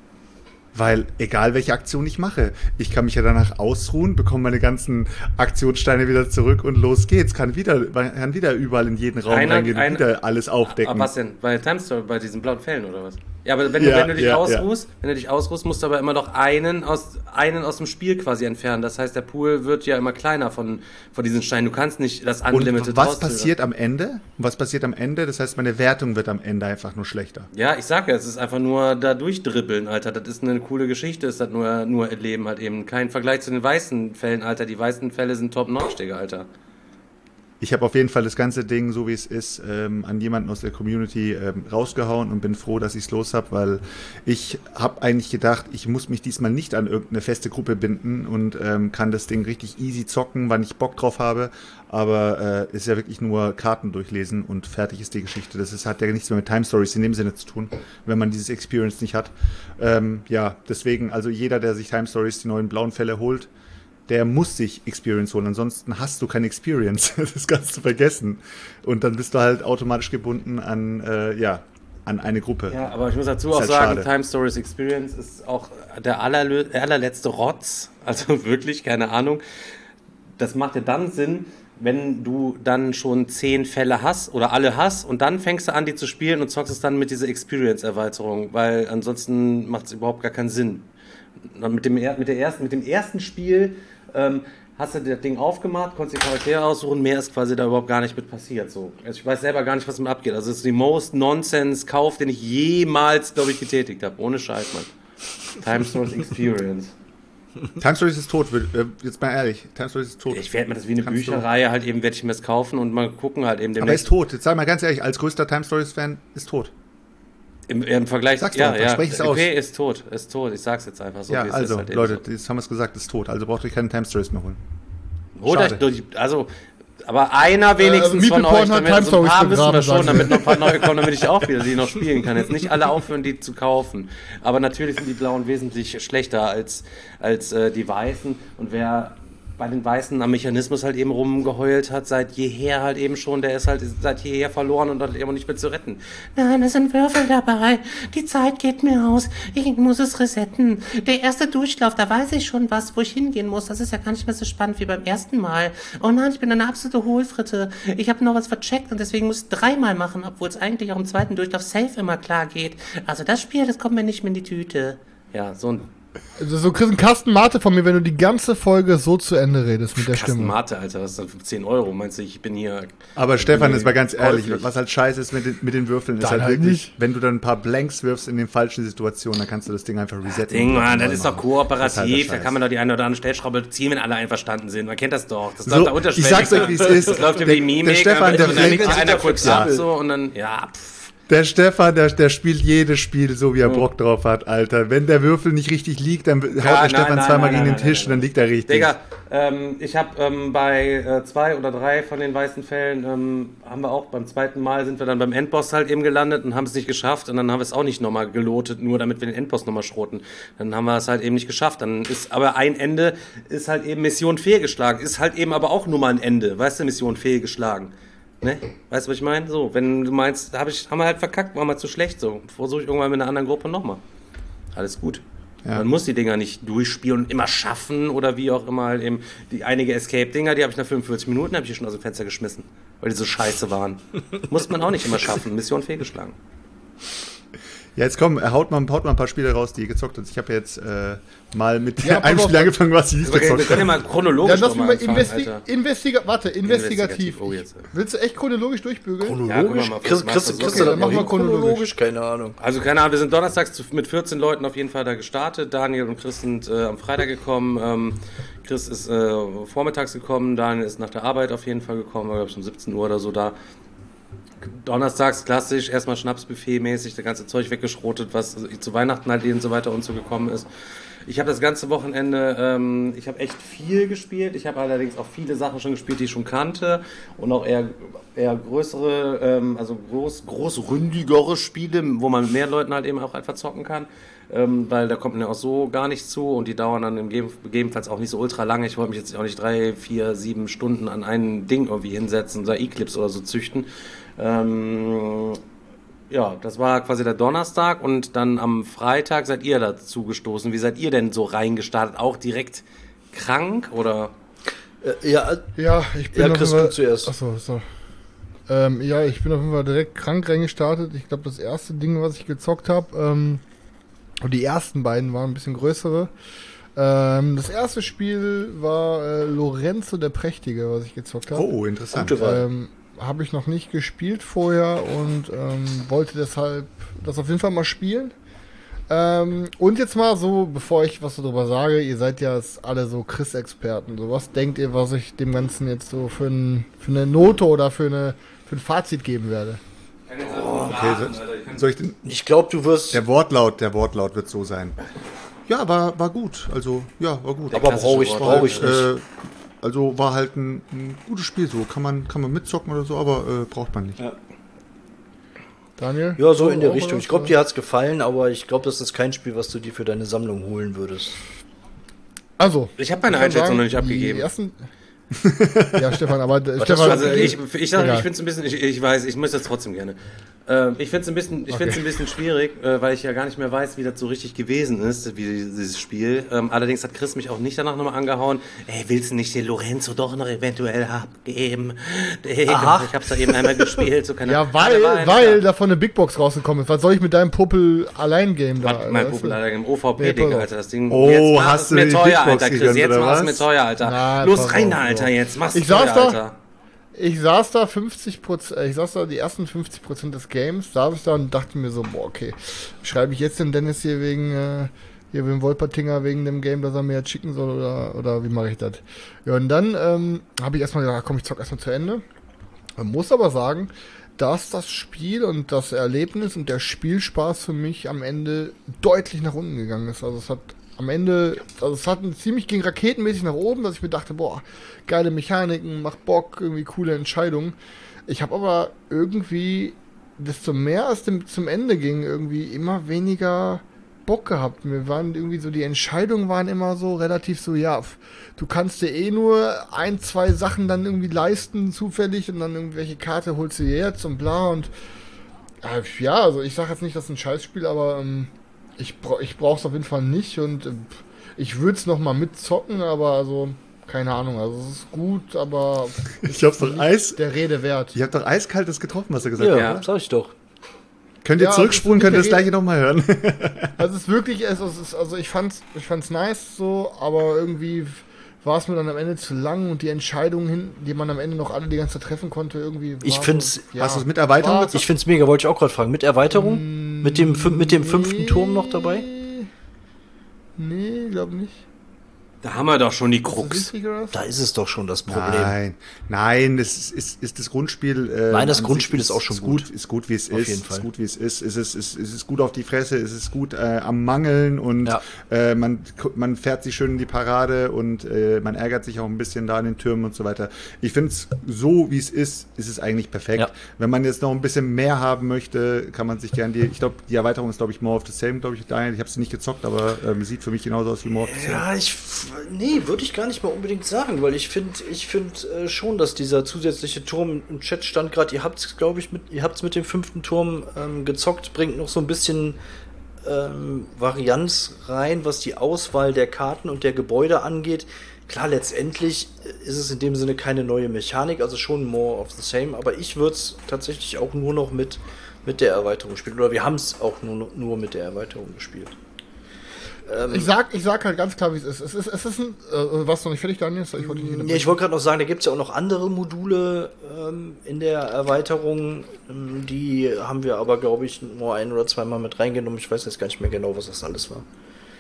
Weil, egal welche Aktion ich mache, ich kann mich ja danach ausruhen, bekomme meine ganzen Aktionssteine wieder zurück und los geht's. Kann wieder, kann wieder überall in jeden Raum Einer- reingehen und ein- wieder alles aufdecken. Aber was denn? Bei Time Story, bei diesen blauen Fällen oder was? Ja, aber wenn, Ja, du, wenn du dich ja, ausruhst, wenn du dich ausruhst, musst du aber immer noch einen aus, einen aus dem Spiel quasi entfernen. Das heißt, der Pool wird ja immer kleiner von, von diesen Steinen. Du kannst nicht das Unlimited Und was rauszögern. passiert am Ende? Was passiert am Ende? Das heißt, meine Wertung wird am Ende einfach nur schlechter. Ja, ich sag ja, es ist einfach nur da durchdribbeln, Alter. Das ist eine coole Geschichte, ist das nur, nur erleben halt eben. Kein Vergleich zu den weißen Fällen, Alter. Die weißen Fälle sind top-notch, Digga, Alter. Ich habe auf jeden Fall das ganze Ding, so wie es ist, ähm, an jemanden aus der Community ähm, rausgehauen und bin froh, dass ich es los habe, weil ich habe eigentlich gedacht, ich muss mich diesmal nicht an irgendeine feste Gruppe binden und ähm, kann das Ding richtig easy zocken, wann ich Bock drauf habe, aber äh, ist ja wirklich nur Karten durchlesen und fertig ist die Geschichte. Das ist, hat ja nichts mehr mit Time Stories in dem Sinne zu tun, wenn man dieses Experience nicht hat. Ähm, ja, deswegen, also jeder, der sich Time Stories, die neuen blauen Fälle holt, der muss sich Experience holen, ansonsten hast du keine Experience. Das kannst du vergessen. Und dann bist du halt automatisch gebunden an, äh, ja, an eine Gruppe. Ja, aber ich muss dazu Ist auch halt sagen, schade. Time Stories Experience ist auch der allerlö- allerletzte Rotz. Also wirklich, keine Ahnung. Das macht ja dann Sinn, wenn du dann schon zehn Fälle hast oder alle hast und dann fängst du an, die zu spielen und zockst es dann mit dieser Experience-Erweiterung, weil ansonsten macht es überhaupt gar keinen Sinn. Mit dem, mit, der ersten, mit dem ersten Spiel ähm, hast du das Ding aufgemacht, konntest die Charaktere aussuchen, mehr ist quasi da überhaupt gar nicht mit passiert. So. Also ich weiß selber gar nicht, was mit abgeht. Also es ist die most Nonsense-Kauf, den ich jemals, glaube ich, getätigt habe. Ohne Scheiß, Mann. Time Stories Experience. Time Stories ist tot, jetzt mal ehrlich. Time Stories ist tot. Ich werde mir das wie eine Kannst Bücherreihe du. halt eben, werde ich mir das kaufen und mal gucken halt eben Aber er demnächst. ist tot, jetzt sag mal ganz ehrlich, als größter Time Stories-Fan ist tot. Im, Im Vergleich, Sag's ja, doch, ja, sprech es okay, aus. ist tot, ist tot, ich sag's jetzt einfach so. Ja, wie es also, ist halt eben Leute, so. jetzt haben wir es gesagt, ist tot. Also braucht ihr keine Time Stories mehr holen. Holt euch Schade. durch, also, aber einer wenigstens Äh, von Meeple euch, Porn hat damit, Time so ein paar Stories wissen wir begraben, schon, sagen damit noch ein paar neue kommen, damit ich auch wieder die noch spielen kann. Jetzt nicht alle aufhören, die zu kaufen. Aber natürlich sind die Blauen wesentlich schlechter als, als äh, die Weißen. Und wer bei den Weißen am Mechanismus halt eben rumgeheult hat, seit jeher halt eben schon, der ist halt seit jeher verloren und halt eben nicht mehr zu retten. Nein, es sind Würfel dabei. Die Zeit geht mir aus. Ich muss es resetten. Der erste Durchlauf, da weiß ich schon was, wo ich hingehen muss. Das ist ja gar nicht mehr so spannend wie beim ersten Mal. Oh nein, ich bin eine absolute Hohlfritte. Ich habe noch was vercheckt und deswegen muss ich dreimal machen, obwohl es eigentlich auch im zweiten Durchlauf safe immer klar geht. Also das Spiel, das kommt mir nicht mehr in die Tüte. Ja, so ein Also so kriegst du einen Kasten Mate von mir, wenn du die ganze Folge so zu Ende redest mit der Kasten Stimme. Mate, Alter, das ist dann für zehn Euro. Meinst du, ich bin hier... Aber Stefan, jetzt mal ganz ehrlich, käuflich. was halt scheiße ist mit den, mit den Würfeln, ist Dann halt halt wirklich, nicht. wenn du dann ein paar Blanks wirfst in den falschen Situationen, dann kannst du das Ding einfach resetten. Ding, und Mann, neu das ist doch machen. kooperativ, Das ist halt der da Scheiß. kann man doch die eine oder andere Stellschraube ziehen, wenn alle einverstanden sind. Man kennt das doch. Das So, läuft da unterschwellig. ich sag's euch, wie es ist. Das läuft Der- über die der Mimik. Stefan, der und dann fängt- nickt einer kurz Ja. ab so und dann, ja, pff. Der Stefan, der, der spielt jedes Spiel so, wie er Mhm. Bock drauf hat, Alter. Wenn der Würfel nicht richtig liegt, dann haut Ja, der nein, Stefan nein, zweimal nein, gegen nein, den nein, Tisch nein, und dann liegt er richtig. Digga, ähm, ich habe ähm, bei äh, zwei oder drei von den weißen Fällen, ähm, haben wir auch beim zweiten Mal sind wir dann beim Endboss halt eben gelandet und haben es nicht geschafft und dann haben wir es auch nicht nochmal gelotet, nur damit wir den Endboss nochmal schroten. Dann haben wir es halt eben nicht geschafft. Dann ist aber ein Ende, ist halt eben Mission fehlgeschlagen, ist halt eben aber auch nur mal ein Ende, weißt du, Mission fehlgeschlagen. Ne? Weißt du, was ich meine? So, wenn du meinst, hab ich, haben wir halt verkackt, war mal zu schlecht, so. Versuche ich irgendwann mit einer anderen Gruppe nochmal. Alles gut. Ja. Man muss die Dinger nicht durchspielen und immer schaffen oder wie auch immer halt eben. Die einige Escape-Dinger, die habe ich nach fünfundvierzig Minuten hab ich schon aus dem Fenster geschmissen, weil die so scheiße waren. Muss man auch nicht immer schaffen. Mission fehlgeschlagen. Ja, jetzt komm, haut mal, haut mal ein paar Spiele raus, die ihr gezockt habt. Ich habe jetzt äh, mal mit Ja, einem pass Spiel auf. angefangen, was ich nicht Wir gezockt können ja habe. mal chronologisch Dann lass doch mich mal mal anfangen, investi Alter. investiga warte, investigativ. Investigativ, oh, jetzt. Willst du echt chronologisch durchbügeln? Ja, guck Chronologisch? mal, Chris, was Chris, machst du? Chris, Okay, das dann machen wir chronologisch. Keine Ahnung. Also keine Ahnung, wir sind donnerstags zu- mit vierzehn Leuten auf jeden Fall da gestartet. Daniel und Chris sind äh, am Freitag gekommen. Ähm, Chris ist äh, vormittags gekommen, Daniel ist nach der Arbeit auf jeden Fall gekommen, war glaube ich um siebzehn Uhr oder so da. Donnerstags klassisch, erstmal Schnapsbuffet-mäßig, das ganze Zeug weggeschrotet, was zu Weihnachten halt und so weiter und so gekommen ist. Ich habe das ganze Wochenende, ähm, ich habe echt viel gespielt. Ich habe allerdings auch viele Sachen schon gespielt, die ich schon kannte und auch eher, eher größere, ähm, also groß, großründigere Spiele, wo man mit mehr Leuten halt eben auch einfach zocken kann. Ähm, weil da kommt mir auch so gar nicht zu und die dauern dann im Gegen- gegebenenfalls auch nicht so ultra lange. Ich wollte mich jetzt auch nicht drei, vier, sieben Stunden an ein Ding irgendwie hinsetzen, so Eclipse oder so züchten. Ähm, ja, das war quasi der Donnerstag und dann am Freitag seid ihr dazu gestoßen. Wie seid ihr denn so reingestartet? Auch direkt krank oder? Äh, ja, Ja, ich bin Ja, auf Chris, jeden Fall- du zuerst. Achso, so. Ähm, ja, ich bin auf jeden Fall direkt krank reingestartet. Ich glaube, das erste Ding, was ich gezockt habe, ähm, und die ersten beiden waren ein bisschen größere. Ähm, das erste Spiel war äh, Lorenzo der Prächtige, was ich gezockt habe. Oh, interessant. Gute Wahl. Ähm, habe ich noch nicht gespielt vorher und ähm, wollte deshalb das auf jeden Fall mal spielen. Ähm, und jetzt mal so, bevor ich was darüber sage, ihr seid ja jetzt alle so Chris-Experten. So, was denkt ihr, was ich dem Ganzen jetzt so für, ein, für eine Note oder für, eine, für ein Fazit geben werde? Okay, so, soll ich den, Ich glaube, du wirst. der Wortlaut, der Wortlaut wird so sein. Ja, war, war gut. Also, ja, war gut. aber brauche ich, klassische brauche ich nicht. Äh, also war halt ein, ein gutes Spiel so. Kann man, kann man mitzocken oder so, aber äh, braucht man nicht. Ja. Daniel? Ja, so in der auch Richtung. was? Ich glaube, dir hat's gefallen, aber ich glaube, das ist kein Spiel, was du dir für deine Sammlung holen würdest. Also, Ich habe meine kann Einschätzung sagen, noch nicht die abgegeben. Ersten, Ja, Stefan, aber äh, Stefan, Also ich, ich, sag, Egal. ich finde es ein bisschen, ich, ich weiß, ich muss das trotzdem gerne. Ähm, ich finde es ein bisschen, ich Okay. find's ein bisschen schwierig, äh, weil ich ja gar nicht mehr weiß, wie das so richtig gewesen ist, wie dieses Spiel. Ähm, allerdings hat Chris mich auch nicht danach nochmal angehauen. Ey, willst du nicht den Lorenzo doch noch eventuell abgeben? Digga, Aha. ich hab's da eben einmal gespielt, so keine ja, weil, Alle weil Weile. davon eine Big Box rausgekommen ist. Was soll ich mit deinem Puppel allein game da? Was, mein weißt du? Popel, Alter, im O V Nee, P, Digga, pass auf. Alter, das Ding. Oh, jetzt mach hast es du mir die teuer, Big Box Alter, Chris, gegönnt, jetzt oder mach es was? mir teuer, Alter. Nein, Los pass rein, auf, Alter, so. jetzt, mach's Ich teuer, saß da- Alter. Ich saß da fünfzig Prozent, ich saß da die ersten fünfzig Prozent des Games, saß ich da und dachte mir so, boah, okay, schreibe ich jetzt den Dennis hier wegen, äh, hier wegen Wolpertinger, wegen dem Game, dass er mir jetzt schicken soll oder, oder wie mache ich das? Ja, und dann ähm, habe ich erstmal gedacht, komm, ich zock erstmal zu Ende. Man muss aber sagen, dass das Spiel und das Erlebnis und der Spielspaß für mich am Ende deutlich nach unten gegangen ist. Also es hat am Ende, also es hat ziemlich ging raketenmäßig nach oben, dass ich mir dachte, boah, geile Mechaniken, macht Bock, irgendwie coole Entscheidungen. Ich habe aber irgendwie, desto mehr es dem, zum Ende ging, irgendwie immer weniger Bock gehabt. Mir waren irgendwie so, die Entscheidungen waren immer so relativ so, ja, f- du kannst dir eh nur ein, zwei Sachen dann irgendwie leisten, zufällig, und dann irgendwelche Karte holst du dir jetzt und bla und äh, ja, also ich sage jetzt nicht, das ist ein Scheißspiel, aber ähm, ich, bra ich brauche es auf jeden Fall nicht und äh, ich würde es nochmal mitzocken, aber also, keine Ahnung, also es ist gut, aber Ich hab's doch nicht Eis. der Rede wert. Ihr habt doch eiskaltes getroffen, was er gesagt Ja, hat. Ja. sag ich doch. Könnt ihr Ja, zurückspulen, das ist könnt ihr das nicht der gleiche nochmal hören. Also es ist wirklich, es ist, also ich fand's, ich fand's nice so, aber irgendwie war es mir dann am Ende zu lang und die Entscheidungen hin, die man am Ende noch alle die ganze Zeit treffen konnte, irgendwie. Ich war find's- so, ja, Hast du es mit Erweiterung war- gezockt? Ich find's mega, wollte ich auch gerade fragen. Mit Erweiterung? Mit dem, fün- mit dem fünften Turm noch dabei? Nee, glaube nicht. Da haben wir doch schon die Ist das Krux. richtig, oder was? Da ist es doch schon das Problem. Nein, nein, das ist, ist, ist das Grundspiel. Äh, Nein, das an Grundspiel sich ist auch schon ist gut. Ist gut, wie es Auf ist. jeden Fall. Ist gut, wie es ist. Es ist, ist, ist, ist gut auf die Fresse. Es ist gut äh, am Mangeln und Ja. äh, man, man fährt sich schön in die Parade und äh, man ärgert sich auch ein bisschen da in den Türmen und so weiter. Ich finde es so, wie es ist, ist es eigentlich perfekt. Ja. Wenn man jetzt noch ein bisschen mehr haben möchte, kann man sich gerne die. Ich glaube, die Erweiterung ist, glaube ich, More of the Same, glaube ich, Daniel. Ich habe sie nicht gezockt, aber ähm, sieht für mich genauso aus wie More of the Same. Ja, ich. f- Nee, würde ich gar nicht mal unbedingt sagen, weil ich finde ich find, äh, schon, dass dieser zusätzliche Turm im Chat stand gerade, ihr habt es, glaube ich, mit, ihr habt's mit dem fünften Turm ähm, gezockt, bringt noch so ein bisschen ähm, Varianz rein, was die Auswahl der Karten und der Gebäude angeht. Klar, letztendlich ist es in dem Sinne keine neue Mechanik, also schon more of the same, aber ich würde es tatsächlich auch nur noch mit, mit der Erweiterung spielen. Oder wir haben es auch nur, nur mit der Erweiterung gespielt. Ähm, Ich sag, ich sag halt ganz klar, wie es ist. Es ist, es ist ein, äh, was noch nicht fertig, Daniel? Ich wollte dich Ja, ich wollte gerade noch sagen, da gibt es ja auch noch andere Module ähm, in der Erweiterung. Ähm, die haben wir aber, glaube ich, nur ein oder zweimal mit reingenommen. Ich weiß jetzt gar nicht mehr genau, was das alles war.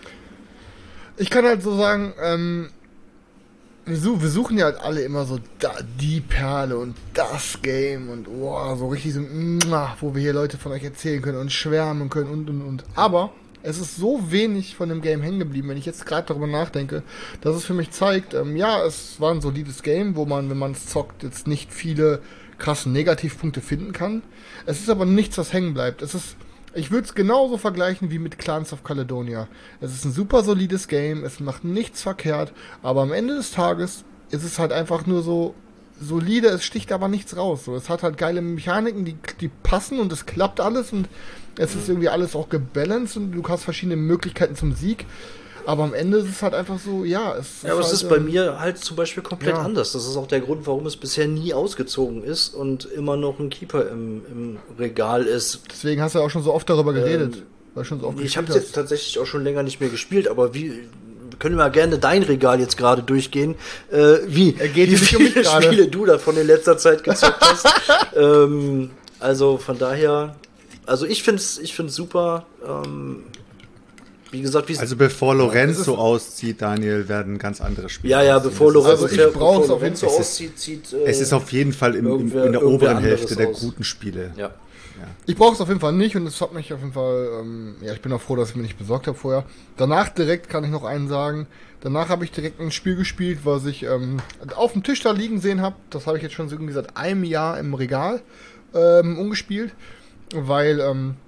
Ich kann halt so sagen, ähm, wir, such, wir suchen ja halt alle immer so da, die Perle und das Game und wow, so richtig so, muah, wo wir hier Leute von euch erzählen können und schwärmen können und und und. Aber es ist so wenig von dem Game hängen geblieben, wenn ich jetzt gerade darüber nachdenke, dass es für mich zeigt, ähm, ja, es war ein solides Game, wo man, wenn man es zockt, jetzt nicht viele krassen Negativpunkte finden kann. Es ist aber nichts, was hängen bleibt. Es ist, ich würde es genauso vergleichen wie mit Clans of Caledonia. Es ist ein super solides Game, es macht nichts verkehrt, aber am Ende des Tages ist es halt einfach nur so solide, es sticht aber nichts raus. So, es hat halt geile Mechaniken, die, die passen und es klappt alles und es ist irgendwie alles auch gebalanced und du hast verschiedene Möglichkeiten zum Sieg. Aber am Ende ist es halt einfach so, ja, es Ja, aber es halt, ist bei ähm, mir halt zum Beispiel komplett ja. anders. Das ist auch der Grund, warum es bisher nie ausgezogen ist und immer noch ein Keeper im, im Regal ist. Deswegen hast du ja auch schon so oft darüber geredet. weil du schon so oft Ich habe gespielt es jetzt tatsächlich auch schon länger nicht mehr gespielt, aber wie können wir mal gerne dein Regal jetzt gerade durchgehen? Äh, wie Er geht wie hier nicht um mich viele gerade. Spiele du davon in letzter Zeit gezockt hast? ähm, also von daher, also ich finde es ich find's super. Ähm, wie gesagt, wie Also bevor es Lorenzo ist- auszieht, Daniel, werden ganz andere Spiele. ja, ja, aussehen. bevor Das ist- Lorenzo, Also ich bevor brauch's auf jeden Lorenzo Fall. Es ist- auszieht, zieht, äh, Es ist auf jeden Fall im, im, irgendwer- in der irgendwer oberen anderes Hälfte der aus. guten Spiele. ja. Ich brauche es auf jeden Fall nicht und es hat mich auf jeden Fall, ähm, ja, ich bin auch froh, dass ich mir nicht besorgt habe vorher. Danach direkt kann ich noch einen sagen. Danach habe ich direkt ein Spiel gespielt, was ich ähm, auf dem Tisch da liegen sehen habe. Das habe ich jetzt schon so irgendwie seit einem Jahr im Regal ähm, umgespielt, weil ähm,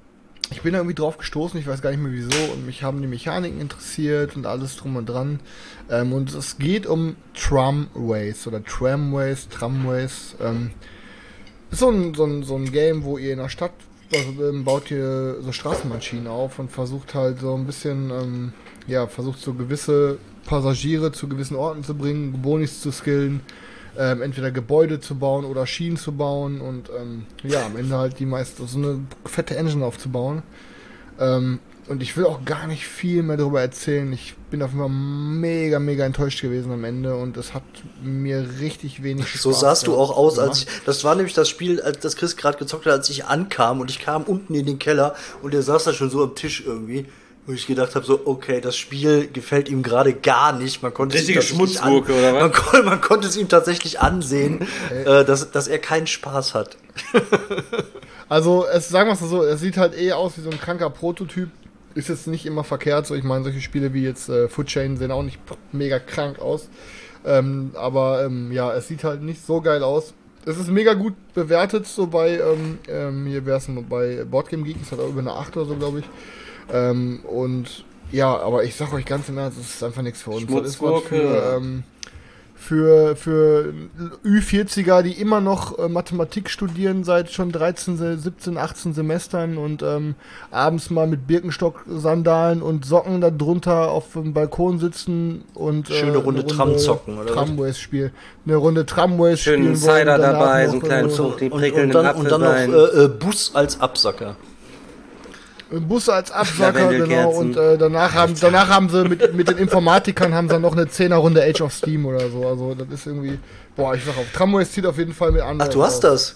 ich bin da irgendwie drauf gestoßen, ich weiß gar nicht mehr wieso, und mich haben die Mechaniken interessiert und alles drum und dran. Ähm, und es geht um Tramways oder Tramways, Tramways. Ähm, ist so ein, so, ein, so ein Game, wo ihr in der Stadt also, ähm, baut ihr so Straßenmaschinen auf und versucht halt so ein bisschen, ähm, ja, versucht so gewisse Passagiere zu gewissen Orten zu bringen, Bonis zu skillen. Ähm, entweder Gebäude zu bauen oder Schienen zu bauen und ähm, ja, am Ende halt die meiste, so eine fette Engine aufzubauen. Ähm, und ich will auch gar nicht viel mehr darüber erzählen. Ich bin auf jeden Fall mega, mega enttäuscht gewesen am Ende und es hat mir richtig wenig Spaß So sahst du auch aus, gemacht. als ich, das war nämlich das Spiel, als das Chris gerade gezockt hat, als ich ankam und ich kam unten in den Keller und der saß da schon so am Tisch irgendwie. Wo ich gedacht habe, so, okay, das Spiel gefällt ihm gerade gar nicht. Man konnte Richtige es ihm tatsächlich an- Schmutzgurke, oder was? Man, kon- man konnte es ihm tatsächlich ansehen, äh, dass, dass er keinen Spaß hat. Also, es, sagen wir es mal so, es sieht halt eher aus wie so ein kranker Prototyp. Ist jetzt nicht immer verkehrt, so ich meine, solche Spiele wie jetzt äh, Food Chain sehen auch nicht mega krank aus. Ähm, aber ähm, ja, es sieht halt nicht so geil aus. Es ist mega gut bewertet, so bei, ähm, ähm, hier wäre es bei Boardgame Geek, es hat auch über eine acht oder so, glaube ich. Ähm, und ja, aber ich sag euch ganz im Ernst, es ist einfach nichts für uns. Das ist was für, ähm, für, für Ü40er, die immer noch äh, Mathematik studieren seit schon dreizehn, siebzehn, achtzehn Semestern und ähm, abends mal mit Birkenstock-Sandalen und Socken da drunter auf dem Balkon sitzen und äh, Schöne Runde eine Tram zocken, oder was? Tramways spielen. Eine Runde Tramways Schönen spielen wollen, Cider danach dabei, noch, so einen kleinen äh, Zug, die Und, prickelnden und, dann, und dann noch Apfelwein. äh, äh, Bus als Absacker. Busse als Absacker, genau, Lavendelkerzen. und äh, danach haben danach haben sie mit, mit den Informatikern haben sie noch eine Zehner-Runde Age of Steam oder so. Also das ist irgendwie, boah, ich sag auf, Tramways zieht auf jeden Fall mit an. Ach, du hast das?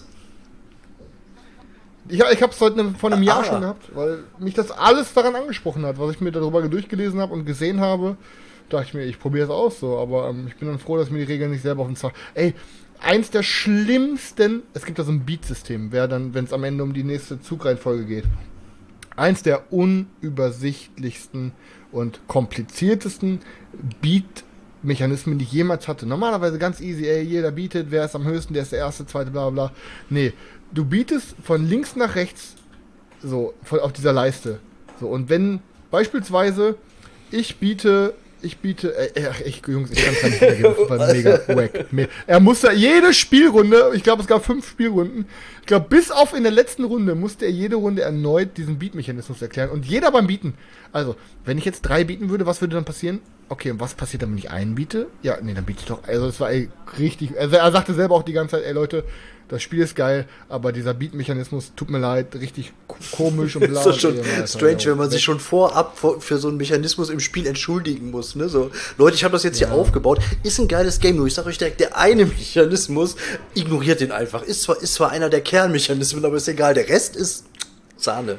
Ich, ich hab's heute ne, vor einem Jahr Ah. schon gehabt, weil mich das alles daran angesprochen hat, was ich mir darüber durchgelesen habe und gesehen habe. Dachte ich mir, ich probiere es aus so, aber ähm, ich bin dann froh, dass mir die Regeln nicht selber auf den Zahn. Ey, eins der schlimmsten, es gibt da so ein Beat-System, wer dann, wenn es am Ende um die nächste Zugreihenfolge geht. Eins der unübersichtlichsten und kompliziertesten Beat-Mechanismen, die ich jemals hatte. Normalerweise ganz easy, ey, jeder beatet, wer ist am höchsten, der ist der erste, zweite, bla bla. Nee, du beatest von links nach rechts, so, von, auf dieser Leiste. So, und wenn beispielsweise ich biete, ich biete, äh, ach, ich, Jungs, ich kann es nicht wiedergeben, das war mega wack. Me- Er musste jede Spielrunde, ich glaube, es gab fünf Spielrunden, ich glaube, bis auf in der letzten Runde musste er jede Runde erneut diesen Beat-Mechanismus erklären. Und jeder beim Bieten. Also, wenn ich jetzt drei bieten würde, was würde dann passieren? Okay, und was passiert dann, wenn ich einen biete? Ja, nee, dann biete ich doch. Also, es war ey, richtig. Also, er sagte selber auch die ganze Zeit, ey Leute, das Spiel ist geil, aber dieser Beat-Mechanismus, tut mir leid, richtig k- komisch und bla. Ist doch schon und ey, Alter, strange, ja, wenn man sich schon vorab vor, für so einen Mechanismus im Spiel entschuldigen muss. Ne? So, Leute, ich habe das jetzt hier aufgebaut. Ist ein geiles Game, nur ich sage euch direkt, der eine Mechanismus, ignoriert den einfach. Ist zwar, ist zwar einer der Kernmechanismen, aber ist egal. Der Rest ist Sahne.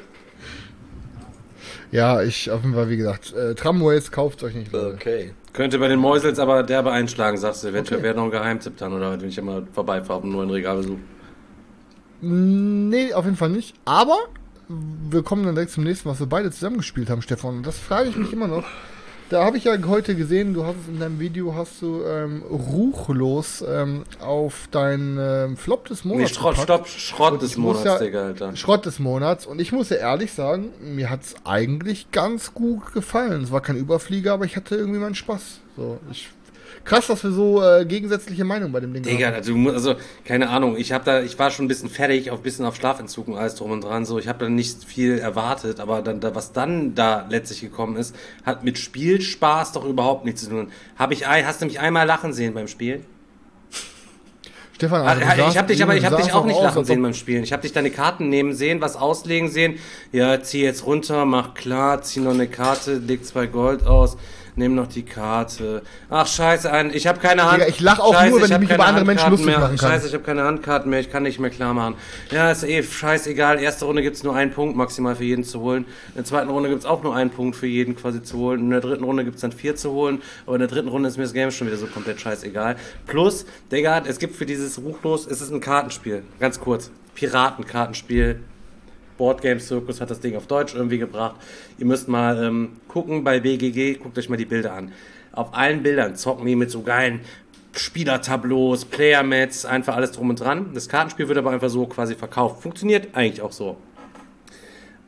Ja, ich, auf jeden Fall, wie gesagt, äh, Tramways, kauft euch nicht, Leute. Okay. Könnte bei den Mäusels aber derbe einschlagen, sagst du. Eventuell Okay. wäre noch ein Geheimtipp dann, oder wenn ich immer vorbeifahre und nur ein Regal besuche. Nee, auf jeden Fall nicht. Aber wir kommen dann direkt zum nächsten, was wir beide zusammengespielt haben, Stefan. Und das frage ich mich immer noch. Da habe ich ja heute gesehen, du hast es in deinem Video, hast du ähm, ruchlos ähm, auf deinen ähm, Flop des Nee, Monats Schrott, gepackt. stopp, Schrott Und des ich muss Monats, ja- Digga, Alter. Schrott des Monats. Und ich muss ja ehrlich sagen, mir hat es eigentlich ganz gut gefallen. Es war kein Überflieger, aber ich hatte irgendwie meinen Spaß. So, ich, krass, dass wir so äh, gegensätzliche Meinungen bei dem Ding Digga, haben. also, du musst- also keine Ahnung, ich hab da, ich war schon ein bisschen fertig, auch ein bisschen auf Schlafentzug und alles drum und dran, so, ich habe da nicht viel erwartet, aber dann, da, was dann da letztlich gekommen ist, hat mit Spielspaß doch überhaupt nichts zu tun. Hab ich, ein- hast du mich einmal lachen sehen beim Spielen? Stefan, Ah, also du ich sahst- habe dich aber, ich du habe dich sahst auch doch nicht aus, lachen als sehen ob- beim Spielen. Ich habe dich deine Karten nehmen sehen, was auslegen sehen. Ja, zieh jetzt runter, mach klar, zieh noch eine Karte, leg zwei Gold aus, nimm noch die Karte. Ach scheiße, ein, ich habe keine Hand. Digga, ich lach auch Scheiße, nur, wenn ich hab mich keine über andere Menschen Handkarten lustig mehr. machen kann. Scheiße, ich habe keine Handkarten mehr, ich kann nicht mehr klar machen. Ja, ist eh scheißegal. Erste Runde gibt's nur einen Punkt maximal für jeden zu holen. In der zweiten Runde gibt's auch nur einen Punkt für jeden quasi zu holen. In der dritten Runde gibt's dann vier zu holen. Aber in der dritten Runde ist mir das Game schon wieder so komplett scheißegal. Plus, Digga, es gibt für dieses Ruchlos, es ist ein Kartenspiel. Ganz kurz. Piratenkartenspiel. Boardgame Circus hat das Ding auf Deutsch irgendwie gebracht. Ihr müsst mal ähm, gucken bei B G G, guckt euch mal die Bilder an. Auf allen Bildern zocken die mit so geilen Spielertableaus, Player-Mats, einfach alles drum und dran. Das Kartenspiel wird aber einfach so quasi verkauft. Funktioniert eigentlich auch so.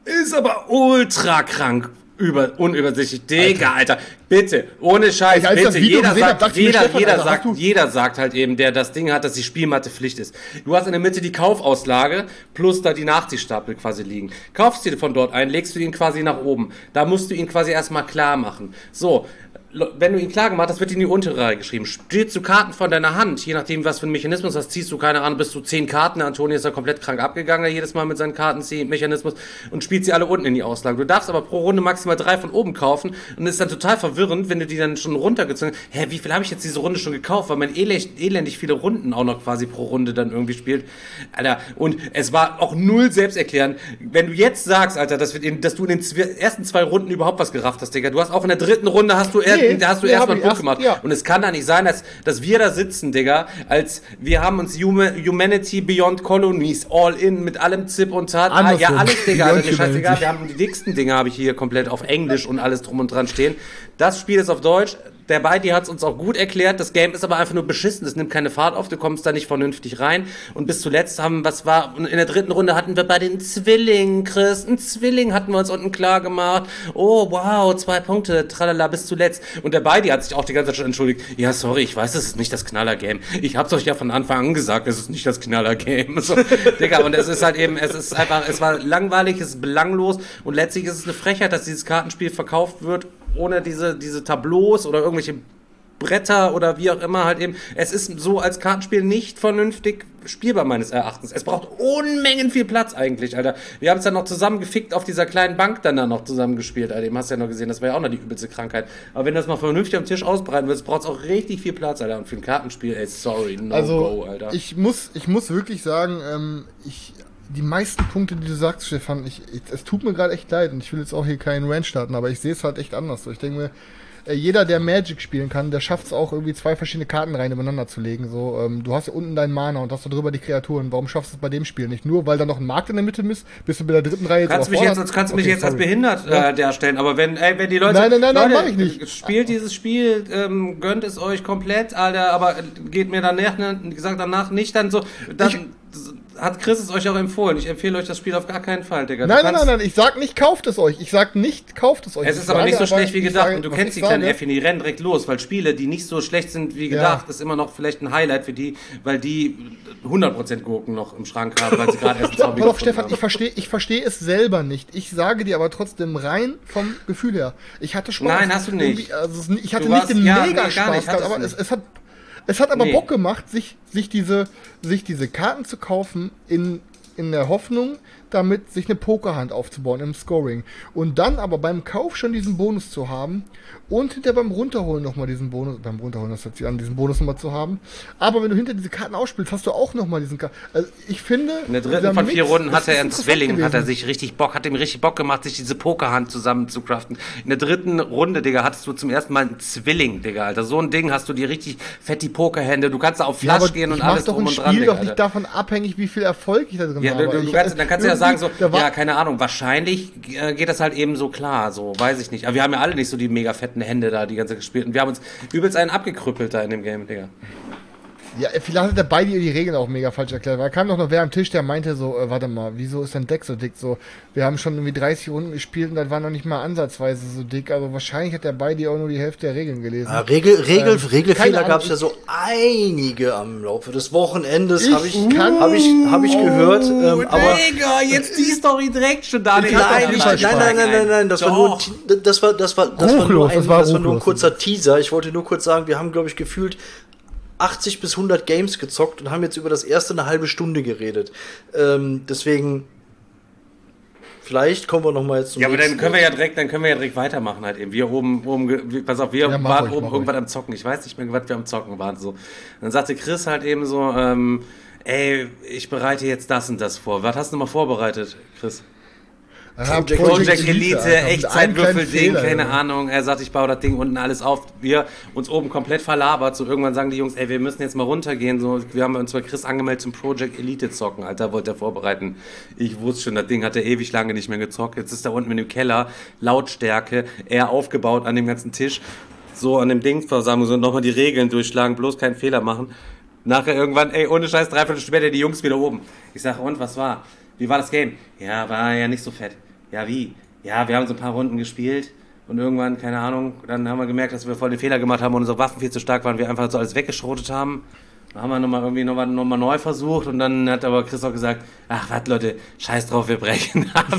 ist aber ultra krank. Über, unübersichtlich. Digga, Alter. Alter. Bitte, ohne Scheiß, als das bitte. Video Jeder gesehen hab, sagt, dachte ich mir, jeder, Stefan, jeder Alter, hast sagt, du- jeder sagt halt eben, der das Ding hat, dass die Spielmatte Pflicht ist. Du hast in der Mitte die Kaufauslage plus da die Nachziehstapel quasi liegen. Kaufst dir von dort ein, legst du ihn quasi nach oben. Da musst du ihn quasi erstmal klar machen. So. Wenn du ihn klar gemacht hast, wird in die untere Reihe geschrieben. Spielst du Karten von deiner Hand, je nachdem, was für einen Mechanismus hast, ziehst du, keine Ahnung, bis zu zehn Karten. Der Antoni ist ja komplett krank abgegangen, jedes Mal mit seinen Kartenzieh-Mechanismus und spielt sie alle unten in die Auslage. Du darfst aber pro Runde maximal drei von oben kaufen und ist dann total verwirrend, wenn du die dann schon runtergezogen hast. Hä, wie viel habe ich jetzt diese Runde schon gekauft? Weil man elend, elendig viele Runden auch noch quasi pro Runde dann irgendwie spielt. Alter, und es war auch null selbsterklärend. Wenn du jetzt sagst, Alter, dass, wir in, dass du in den zwe- ersten zwei Runden überhaupt was gerafft hast, Digga. Du hast auch in der dritten Runde hast du Nee, da hast du nee, erstmal hab einen ich Punkt erst- gemacht. ja. Und es kann da nicht sein, dass, dass wir da sitzen, Digga, als wir haben uns Huma- Humanity Beyond Colonies all in mit allem Zip und Tat. Ah, ja, Andersrum. alles, Digga, Beyond Alter, mir scheißegal. Humanity. Wir haben die dicksten Dinge, habe ich hier komplett auf Englisch und alles drum und dran stehen. Das Spiel ist auf Deutsch. Der Beidi hat es uns auch gut erklärt. Das Game ist aber einfach nur beschissen. Es nimmt keine Fahrt auf. Du kommst da nicht vernünftig rein. Und bis zuletzt haben, was war, in der dritten Runde hatten wir bei den Zwillingen, Chris, ein Zwilling hatten wir uns unten klar gemacht. Oh, wow, zwei Punkte, tralala, bis zuletzt. Und der Beidi hat sich auch die ganze Zeit schon entschuldigt. Ja, sorry, ich weiß, es ist nicht das Knaller-Game. Ich hab's euch ja von Anfang an gesagt, es ist nicht das Knaller-Game. So, Digga, und es ist halt eben, es ist einfach, es war langweilig, es ist belanglos. Und letztlich ist es eine Frechheit, dass dieses Kartenspiel verkauft wird, ohne diese, diese Tableaus oder irgendwelche Bretter oder wie auch immer halt eben. Es ist so als Kartenspiel nicht vernünftig spielbar meines Erachtens. Es braucht Unmengen viel Platz eigentlich, Alter. Wir haben es dann noch zusammengefickt auf dieser kleinen Bank dann da noch zusammengespielt, Alter. Hast du ja noch gesehen, das war ja auch noch die übelste Krankheit. Aber wenn du das mal vernünftig am Tisch ausbreiten willst, braucht es auch richtig viel Platz, Alter. Und für ein Kartenspiel, ey, sorry, no Also, go, Alter. ich muss, ich muss wirklich sagen, ähm, ich, die meisten Punkte, die du sagst, Stefan, ich, ich, es tut mir gerade echt leid und ich will jetzt auch hier keinen Rant starten, aber ich sehe es halt echt anders. So, ich denke mir, äh, jeder, der Magic spielen kann, der schafft es auch irgendwie zwei verschiedene Karten rein übereinander zu legen. So, ähm, du hast ja unten deinen Mana und hast da drüber die Kreaturen. Warum schaffst du es bei dem Spiel nicht? Nur weil da noch ein Markt in der Mitte ist, bist du bei der dritten Reihe jetzt Kannst mich jetzt, überfordert? kannst du mich Okay, jetzt als sorry. behindert Ja. äh, darstellen, aber wenn, ey, wenn die Leute. Nein, nein, nein, nein, Leute, mach ich nicht. Spielt dieses Spiel, ähm, gönnt es euch komplett, Alter, aber geht mir danach, ne, wie gesagt, danach nicht dann so. Dann, Ich- hat Chris es euch auch empfohlen. Ich empfehle euch das Spiel auf gar keinen Fall, Digga. Du Nein, nein, kannst- nein, nein, ich sag nicht, kauft es euch. Ich sag nicht, kauft es euch. Es Ich ist aber sage nicht so aber- schlecht wie ich gedacht. sage- Und du was kennst ich die kleinen sage- Äffchen, die rennen direkt los, weil Spiele, die nicht so schlecht sind wie gedacht, Ja. ist immer noch vielleicht ein Highlight für die, weil die hundert Prozent Gurken noch im Schrank haben, weil sie gerade erst ein Zombie Pass auf, gefunden Stefan, haben. ich verstehe ich versteh es selber nicht. Ich sage dir aber trotzdem rein vom Gefühl her. Ich hatte Spaß. Nein, hast du nicht. Irgendwie, Also es, ich hatte Du nicht warst- den ja, nee, mega gar Spaß nicht, gehabt, hattest aber du es, nicht. es hat es hat aber Nee. Bock gemacht, sich, sich, diese, sich diese Karten zu kaufen in, in der Hoffnung, damit sich eine Pokerhand aufzubauen im Scoring. Und dann aber beim Kauf schon diesen Bonus zu haben und hinterher beim Runterholen nochmal diesen Bonus, beim Runterholen, das hört sich an, diesen Bonus nochmal zu haben. Aber wenn du hinter diese Karten ausspielst, hast du auch nochmal diesen Karten. Also ich finde. In der dritten dieser von vier Mix Runden ist- hatte er ist einen interessant Zwilling, hat er gewesen. sich richtig Bock, hat ihm richtig Bock gemacht, sich diese Pokerhand zusammen zu craften. In der dritten Runde, Digga, hattest du zum ersten Mal einen Zwilling, Digga, Alter. So ein Ding hast du dir richtig fett die Pokerhände. Du kannst da auf Ja, Flash aber gehen und ich mach alles doch drum ein und Spiel dran, Digga, doch nicht Alter. davon abhängig, wie viel Erfolg ich da drin Ja, habe. du, du, Ich- kannst, dann kannst du ja sagen so, da war- ja, keine Ahnung, wahrscheinlich äh, geht das halt eben so klar, so, weiß ich nicht. Aber wir haben ja alle nicht so die mega fetten Hände da die ganze Zeit gespielt und wir haben uns übelst einen abgekrüppelt da in dem Game, Digga. Ja, vielleicht hat der beide die Regeln auch mega falsch erklärt. Weil da kam doch noch wer am Tisch, der meinte so, äh, warte mal, wieso ist dein Deck so dick? So, wir haben schon irgendwie dreißig Runden gespielt und das war noch nicht mal ansatzweise so dick. Also wahrscheinlich hat der beide auch nur die Hälfte der Regeln gelesen. Ja, Regel, Regel, Ähm, keine Regelfehler Ahnung, gab es ja ich- so einige am Laufe des Wochenendes, Ich habe ich, kann- hab ich, hab ich gehört. Ähm, aber Digga, jetzt die Story direkt schon da. Ich nein, hab auf nein, jeden nein, Fall nein, nein, nein, nein, das war nur, ein Doch. Te- das war, das war, das war nur Ruchlos, ein, das war das war nur ein ruchlos. kurzer Teaser. Ich wollte nur kurz sagen, wir haben, glaube ich, gefühlt achtzig bis hundert Games gezockt und haben jetzt über das erste eine halbe Stunde geredet. Ähm, deswegen, vielleicht kommen wir noch mal jetzt zum Ja, aber dann nächsten. können wir ja direkt, dann können wir ja direkt weitermachen halt eben. Wir oben, oben, ge- wir- pass auf, wir Ja, mach waren ruhig, oben mach irgendwas am Zocken. Ich weiß nicht mehr, was wir am Zocken waren. So. Dann sagte Chris halt eben so, ähm, ey, ich bereite jetzt das und das vor. Was hast du mal vorbereitet, Chris? Ja, Project Project Elite, Alter, mit einem kleinen Echtzeitwürfelding, Fehler, keine Junge. Ahnung. Er sagt, ich baue das Ding unten alles auf. Wir uns oben komplett verlabert. So irgendwann sagen die Jungs, ey, wir müssen jetzt mal runtergehen. So, wir haben uns bei Chris angemeldet zum Project Elite zocken. Alter, wollte er vorbereiten. Ich wusste schon, das Ding hat er ewig lange nicht mehr gezockt. Jetzt ist er unten in dem Keller, Lautstärke, er aufgebaut an dem ganzen Tisch. So an dem Ding versammeln, so nochmal die Regeln durchschlagen, bloß keinen Fehler machen. Nachher irgendwann, ey, ohne Scheiß, dreiviertel später die Jungs wieder oben. Ich sag, und, was war? Wie war das Game? Ja, war ja nicht so fett. Ja, wie? Ja, wir haben so ein paar Runden gespielt und irgendwann, keine Ahnung, dann haben wir gemerkt, dass wir voll den Fehler gemacht haben und unsere Waffen viel zu stark waren, wir einfach so alles weggeschrotet haben. Dann haben wir nochmal irgendwie nochmal noch mal neu versucht und dann hat aber Chris auch gesagt, ach, was Leute, scheiß drauf, wir brechen ab.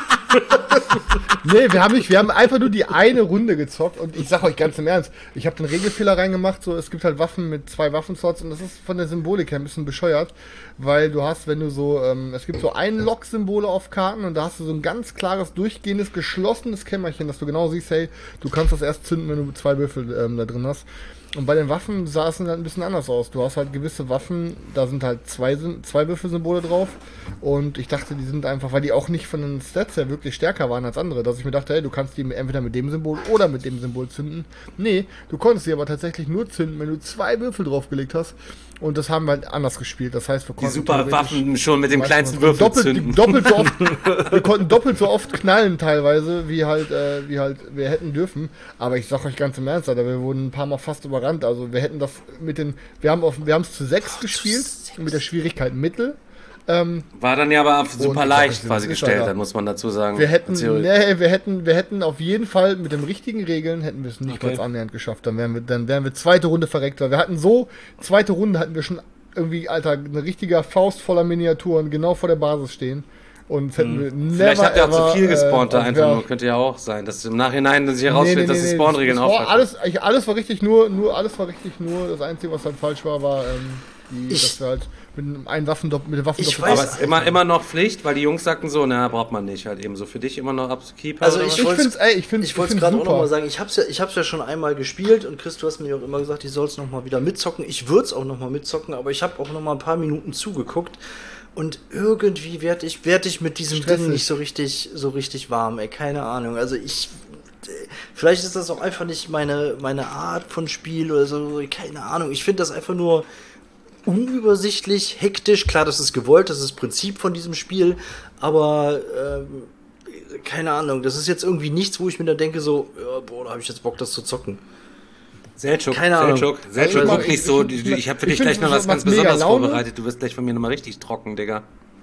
Nee, wir haben nicht, wir haben einfach nur die eine Runde gezockt und ich sag euch ganz im Ernst, ich habe den Regelfehler reingemacht, so es gibt halt Waffen mit zwei Waffenslots und das ist von der Symbolik her ein bisschen bescheuert, weil du hast, wenn du so, ähm, es gibt so ein Lock-Symbole auf Karten und da hast du so ein ganz klares, durchgehendes, geschlossenes Kämmerchen, dass du genau siehst, hey, du kannst das erst zünden, wenn du zwei Würfel ähm, da drin hast. Und bei den Waffen sah es halt ein bisschen anders aus. Du hast halt gewisse Waffen, da sind halt zwei, zwei Würfelsymbole drauf. Und ich dachte, die sind einfach, weil die auch nicht von den Stats her wirklich stärker waren als andere, dass ich mir dachte, hey, du kannst die entweder mit dem Symbol oder mit dem Symbol zünden. Nee, du konntest sie aber tatsächlich nur zünden, wenn du zwei Würfel draufgelegt hast. Und das haben wir halt anders gespielt. Das heißt, wir Die konnten super Waffen schon mit dem kleinsten Würfel doppelt, zünden. doppelt so oft, wir konnten doppelt so oft knallen teilweise, wie halt, äh, wie halt wir hätten dürfen. Aber ich sag euch ganz im Ernst, Alter, wir wurden ein paar Mal fast überrannt. Also wir hätten das mit den, wir haben auf, wir haben es zu sechs gespielt, mit der Schwierigkeit Mittel. Ähm, War dann ja aber auf super und- leicht das quasi ist gestellt, halt- dann muss man dazu sagen. Wir hätten, Theorie- nee, wir hätten, wir hätten auf jeden Fall mit den richtigen Regeln hätten wir es nicht Okay. ganz annähernd geschafft. Dann wären wir, dann wären wir zweite Runde verreckt. Weil wir hatten so, zweite Runde hatten wir schon irgendwie, Alter, eine richtige Faust voller Miniaturen genau vor der Basis stehen. Und es hätten wir never Vielleicht habt ihr auch ever, zu viel gespawnt da äh, einfach ja. nur. Könnte ja auch sein, dass im Nachhinein sich herausstellt, dass die Spawnregeln das, das war aufhalten. alles, eigentlich alles war richtig, nur, nur, alles war richtig, nur das Einzige, was halt falsch war, war, ähm, die, Ich- dass wir halt mit einem einen Waffen, mit den Waffen Ich doppelt- Aber weiß- es ist immer, immer noch Pflicht, weil die Jungs sagten so, na, braucht man nicht. Halt eben so für dich immer noch Upkeeper. Also oder ich was? Ich wollt's- find's, ey, ich find's, Ich wollte es find's gerade auch super. nochmal sagen, ich hab's ja, ich hab's ja schon einmal gespielt und Chris, du hast mir auch immer gesagt, ich soll es nochmal wieder mitzocken. Ich würde es auch nochmal mitzocken, aber ich habe auch nochmal ein paar Minuten zugeguckt und irgendwie werde ich, werd ich mit diesem Stressig. Ding nicht so richtig, so richtig warm, ey, keine Ahnung. Also ich, vielleicht ist das auch einfach nicht meine, meine Art von Spiel oder so, keine Ahnung. Ich finde das einfach nur unübersichtlich, hektisch. Klar, das ist gewollt, das ist das Prinzip von diesem Spiel, aber ähm, keine Ahnung, das ist jetzt irgendwie nichts, wo ich mir dann denke, so, ja, boah, da habe ich jetzt Bock, das zu zocken. Selchuk, Keine Ahnung. Selchuk, Also Selchuk, ich guck mach- nicht ich- so. ich- Ich, ich habe für ich dich find, gleich noch das was ganz macht mega Besonderes Laune. vorbereitet. Du wirst gleich von mir nochmal richtig trocken, Digga.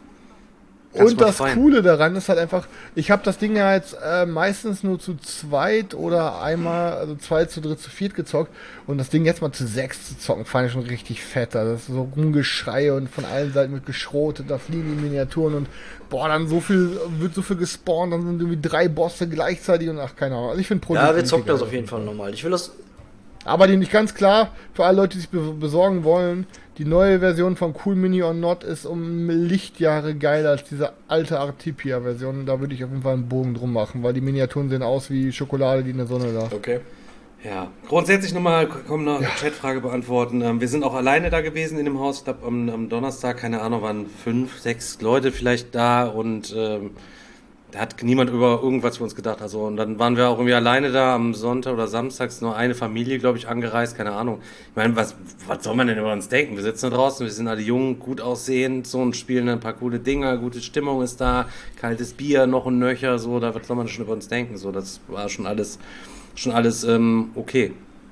Kannst Und mal das freuen. Coole daran ist halt einfach, ich habe das Ding ja jetzt äh, meistens nur zu zweit oder einmal, also zwei zu dritt, zu viert gezockt. Und das Ding jetzt mal zu sechs zu zocken, fand ich schon richtig fett. Also das ist so Rumgeschrei und von allen Seiten wird geschrotet, da fliegen die Miniaturen und boah, dann so viel, wird so viel gespawnt, dann sind irgendwie drei Bosse gleichzeitig und ach, keine Ahnung. Also ich finde Ja, wir zocken das auf jeden Fall nochmal. Ich will das. Aber die nicht ganz klar, für alle Leute, die sich be besorgen wollen, die neue Version von Cool Mini or Not ist um Lichtjahre geiler als diese alte Artipia-Version. Da würde ich auf jeden Fall einen Bogen drum machen, weil die Miniaturen sehen aus wie Schokolade, die in der Sonne lag. Okay. Ja, grundsätzlich nochmal, komm noch eine Chatfrage beantworten. Ähm, wir sind auch alleine da gewesen in dem Haus. Ich glaube, am, am Donnerstag, keine Ahnung, waren fünf, sechs Leute vielleicht da und ähm, da hat niemand über irgendwas für uns gedacht. Also, und dann waren wir auch irgendwie alleine da am Sonntag oder Samstags, nur eine Familie, glaube ich, angereist, keine Ahnung. Ich meine, was, was soll man denn über uns denken? Wir sitzen da draußen, wir sind alle jung, gut aussehend, so und spielen ein paar coole Dinger, gute Stimmung ist da, kaltes Bier, noch ein Nöcher, so, da was soll man schon über uns denken? So, das war schon alles, schon alles ähm, okay.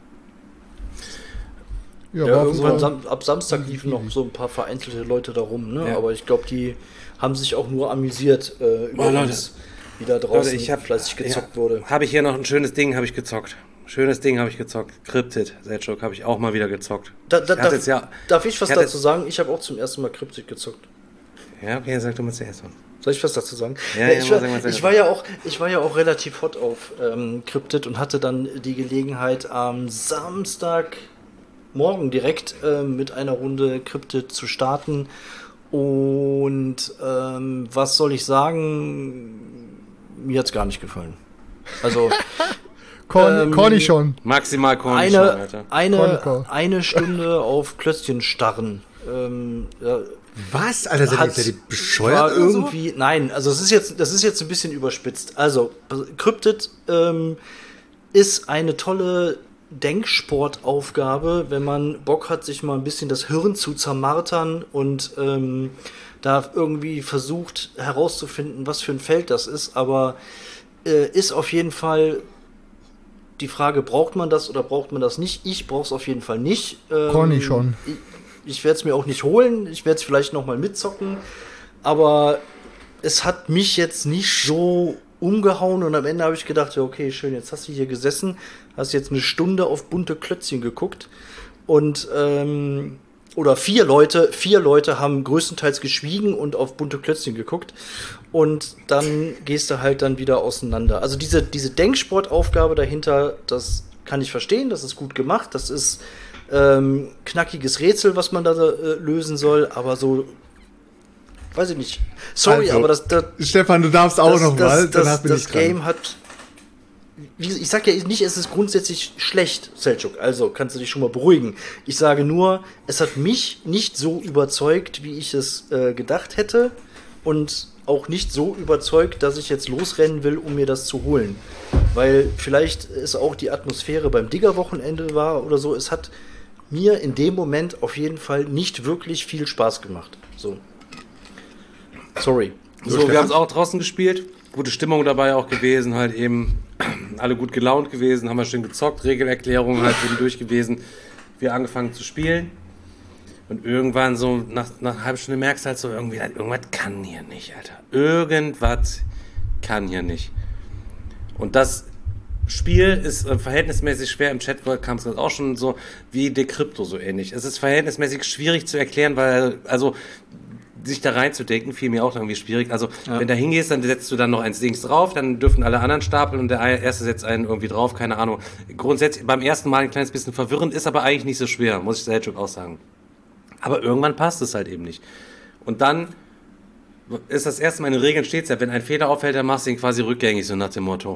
Ja, Ja, war irgendwann so- sam ab Samstag liefen noch so ein paar vereinzelte Leute da rum, ne? Ja. Aber ich glaube, die haben sich auch nur amüsiert äh, über Boah, Leute. uns, wie da draußen Leute, ich hab, fleißig gezockt ja, wurde. Habe ich hier noch ein schönes Ding, habe ich gezockt. Schönes Ding habe ich gezockt. Cryptid, Selchuk, habe ich auch mal wieder gezockt. Da, da, Ich hatte darf, jetzt ja- darf ich was ich hatte- dazu sagen? Ich habe auch zum ersten Mal Cryptid gezockt. Ja, okay, sag du mal zuerst. Soll ich was dazu sagen? Ja, Ja, ja, ich, mal war, sag mal, sag ich, mal. war ja auch, ich war ja auch relativ hot auf ähm, Cryptid und hatte dann die Gelegenheit, am Samstagmorgen direkt ähm, mit einer Runde Cryptid zu starten. Und ähm, was soll ich sagen? Mir hat es gar nicht gefallen. Also Corny, ähm, Corny schon. Maximal Corny schon, eine, Alter. eine, Chronicle. eine Stunde auf Klötzchen starren. Ähm, ja, Was? Alter, seid ihr, hat- seid ihr war bescheuert oder so? irgendwie, nein, also es ist jetzt, das ist jetzt ein bisschen überspitzt. Also, Cryptid ähm, ist eine tolle Denksportaufgabe, wenn man Bock hat, sich mal ein bisschen das Hirn zu zermartern und ähm, da irgendwie versucht herauszufinden, was für ein Feld das ist, aber äh, ist auf jeden Fall die Frage, braucht man das oder braucht man das nicht? Ich brauche es auf jeden Fall nicht. Ähm, Conny schon. Ich, ich werde es mir auch nicht holen. Ich werde es vielleicht noch mal mitzocken. Aber es hat mich jetzt nicht so umgehauen und am Ende habe ich gedacht, ja okay, schön, jetzt hast du hier gesessen, hast jetzt eine Stunde auf bunte Klötzchen geguckt und ähm, oder vier Leute, vier Leute haben größtenteils geschwiegen und auf bunte Klötzchen geguckt und dann gehst du halt dann wieder auseinander. Also diese, diese Denksportaufgabe dahinter, das kann ich verstehen, das ist gut gemacht, das ist ähm, knackiges Rätsel, was man da äh, lösen soll, aber so, weiß ich nicht. Sorry, also, aber das, das Stefan, du darfst auch das, noch das, mal, das, danach bin das ich dran. Game hat, wie, ich sag ja nicht, es ist grundsätzlich schlecht, Selçuk, also kannst du dich schon mal beruhigen. Ich sage nur, es hat mich nicht so überzeugt, wie ich es äh, gedacht hätte und auch nicht so überzeugt, dass ich jetzt losrennen will, um mir das zu holen. Weil vielleicht ist auch die Atmosphäre beim Digger-Wochenende war oder so, es hat mir in dem Moment auf jeden Fall nicht wirklich viel Spaß gemacht. So. Sorry. So, wir haben es auch draußen gespielt. Gute Stimmung dabei auch gewesen, halt eben alle gut gelaunt gewesen, haben wir schön gezockt, Regelerklärungen halt eben durch gewesen. Wir angefangen zu spielen und irgendwann so nach, nach einer halben Stunde merkst du halt so irgendwie, halt, irgendwas kann hier nicht, Alter. Irgendwas kann hier nicht. Und das Spiel ist äh, verhältnismäßig schwer, im Chat kam es auch schon so wie Decrypto so ähnlich. Es ist verhältnismäßig schwierig zu erklären, weil, also sich da reinzudenken, fiel mir auch irgendwie schwierig. Also, ja. Wenn du da hingehst, dann setzt du dann noch eins links drauf, dann dürfen alle anderen stapeln und der erste setzt einen irgendwie drauf, keine Ahnung. Grundsätzlich beim ersten Mal ein kleines bisschen verwirrend, ist aber eigentlich nicht so schwer, muss ich Selçuk auch sagen. Aber irgendwann passt es halt eben nicht. Und dann ist das erste Mal in den Regeln steht's ja, wenn ein Fehler auffällt, dann machst du ihn quasi rückgängig, so nach dem Motto.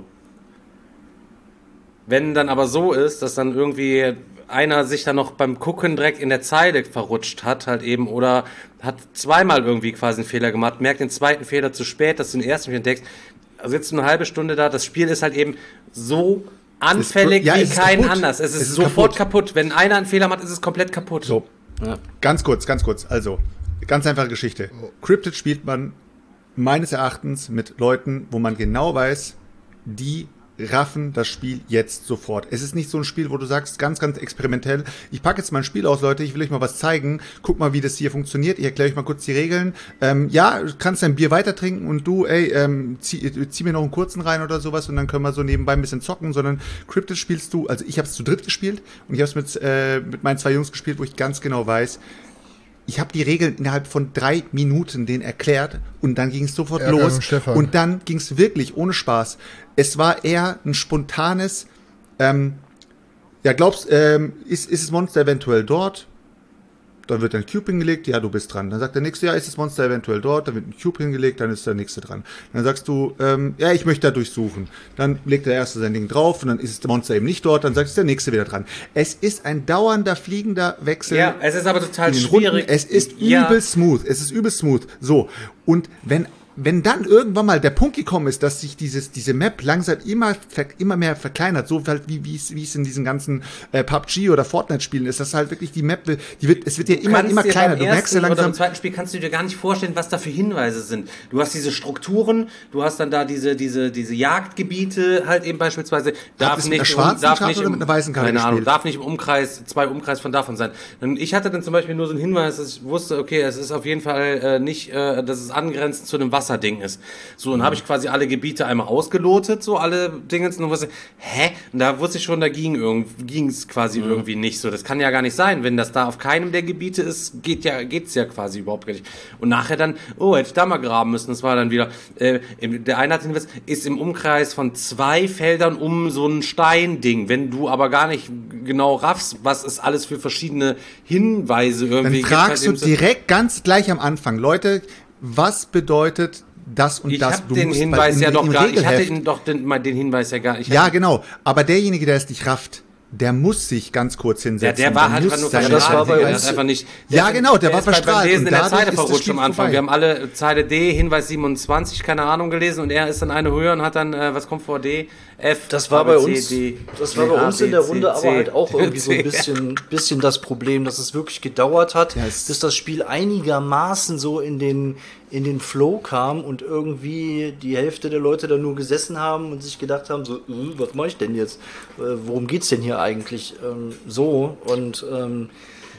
Wenn dann aber so ist, dass dann irgendwie einer sich dann noch beim Gucken direkt in der Zeile verrutscht hat, halt eben, oder hat zweimal irgendwie quasi einen Fehler gemacht, merkt den zweiten Fehler zu spät, dass du den ersten nicht entdeckst, also sitzt du eine halbe Stunde da, das Spiel ist halt eben so anfällig ja, wie kein kaputt. anders. Es ist, es ist sofort kaputt. kaputt. Wenn einer einen Fehler macht, ist es komplett kaputt. So, ja. ganz kurz, ganz kurz, also, ganz einfache Geschichte. Cryptid spielt man meines Erachtens mit Leuten, wo man genau weiß, die raffen das Spiel jetzt sofort. Es ist nicht so ein Spiel, wo du sagst, ganz, ganz experimentell, ich packe jetzt mal ein Spiel aus, Leute, ich will euch mal was zeigen, guck mal, wie das hier funktioniert, ich erkläre euch mal kurz die Regeln. Ähm, ja, du kannst dein Bier weiter trinken und du, ey, ähm, zieh, zieh mir noch einen kurzen rein oder sowas und dann können wir so nebenbei ein bisschen zocken, sondern Cryptid spielst du, also ich habe es zu dritt gespielt und ich habe es mit, äh, mit meinen zwei Jungs gespielt, wo ich ganz genau weiß, ich habe die Regeln innerhalb von drei Minuten denen erklärt und dann ging es sofort ja, los. Stefan. Und dann ging es wirklich ohne Spaß. Es war eher ein spontanes, ähm, ja, glaubst, ähm, ist, ist das Monster eventuell dort? Dann wird ein Cube hingelegt, ja, du bist dran. Dann sagt der Nächste, ja, ist das Monster eventuell dort? Dann wird ein Cube hingelegt, dann ist der Nächste dran. Dann sagst du, ähm, ja, ich möchte da durchsuchen. Dann legt der Erste sein Ding drauf und dann ist das Monster eben nicht dort, dann sagst du, der Nächste wieder dran. Es ist ein dauernder, fliegender Wechsel. Ja, es ist aber total in den schwierig. Runden. Es ist ja. übel smooth. Es ist übel smooth. So. Und wenn Wenn dann irgendwann mal der Punkt gekommen ist, dass sich dieses, diese Map langsam immer, immer mehr verkleinert, so halt wie, wie es, wie es in diesen ganzen äh, P U B G oder Fortnite-Spielen ist, dass halt wirklich die Map, die wird, es wird ja immer, immer kleiner. Du merkst ja langsam. Oder im zweiten Spiel kannst du dir gar nicht vorstellen, was da für Hinweise sind. Du hast diese Strukturen, du hast dann da diese, diese, diese Jagdgebiete, halt eben beispielsweise, darf nicht, mit einer schwarzen darf Karte nicht oder im, mit einer weißen Karte keine Ahnung, gespielt? darf nicht im Umkreis, zwei Umkreis von davon sein. Und ich hatte dann zum Beispiel nur so einen Hinweis, dass ich wusste, okay, es ist auf jeden Fall äh, nicht, äh, dass es angrenzend zu einem Wasserding ist. So, dann habe ich quasi alle Gebiete einmal ausgelotet, so alle Dingens, und wusste, hä? Und da wusste ich schon, da ging es quasi mhm. irgendwie nicht so. Das kann ja gar nicht sein. Wenn das da auf keinem der Gebiete ist, geht ja, geht's ja quasi überhaupt gar nicht. Und nachher dann, oh, hätte ich da mal graben müssen. Das war dann wieder, äh, der eine hat den Hinweis, ist im Umkreis von zwei Feldern um so ein Steinding. Wenn du aber gar nicht genau raffst, was es alles für verschiedene Hinweise irgendwie gibt. Dann fragst halt du direkt ganz gleich am Anfang, Leute, was bedeutet das und ich das? Ich habe den Hinweis in, ja doch im gar nicht. Ich hatte Regelheft, ihn doch den, den Hinweis ja gar nicht. Ja, genau. Aber derjenige, der es nicht rafft, der muss sich ganz kurz hinsetzen. Ja, der war halt muss einfach nur seine verstrahlt. Rede- Der ist einfach nicht, der Ja, genau, der, der war ist beim verstrahlt. Lesen und in der dadurch Zeile ist das verrutscht Spiel am Anfang. vorbei. Wir haben alle Zeile D, Hinweis siebenundzwanzig, keine Ahnung, gelesen und er ist dann eine höher und hat dann, äh, was kommt vor D? F, Das war A, B, bei C, uns, D, das war D, bei A, uns B, in der C, Runde aber C, halt auch irgendwie so ein C. bisschen, bisschen das Problem, dass es wirklich gedauert hat, Ja, es- bis das Spiel einigermaßen so in den, in den Flow kam und irgendwie die Hälfte der Leute da nur gesessen haben und sich gedacht haben, so, äh, was mache ich denn jetzt? Äh, worum geht's denn hier eigentlich? Ähm, so und ähm,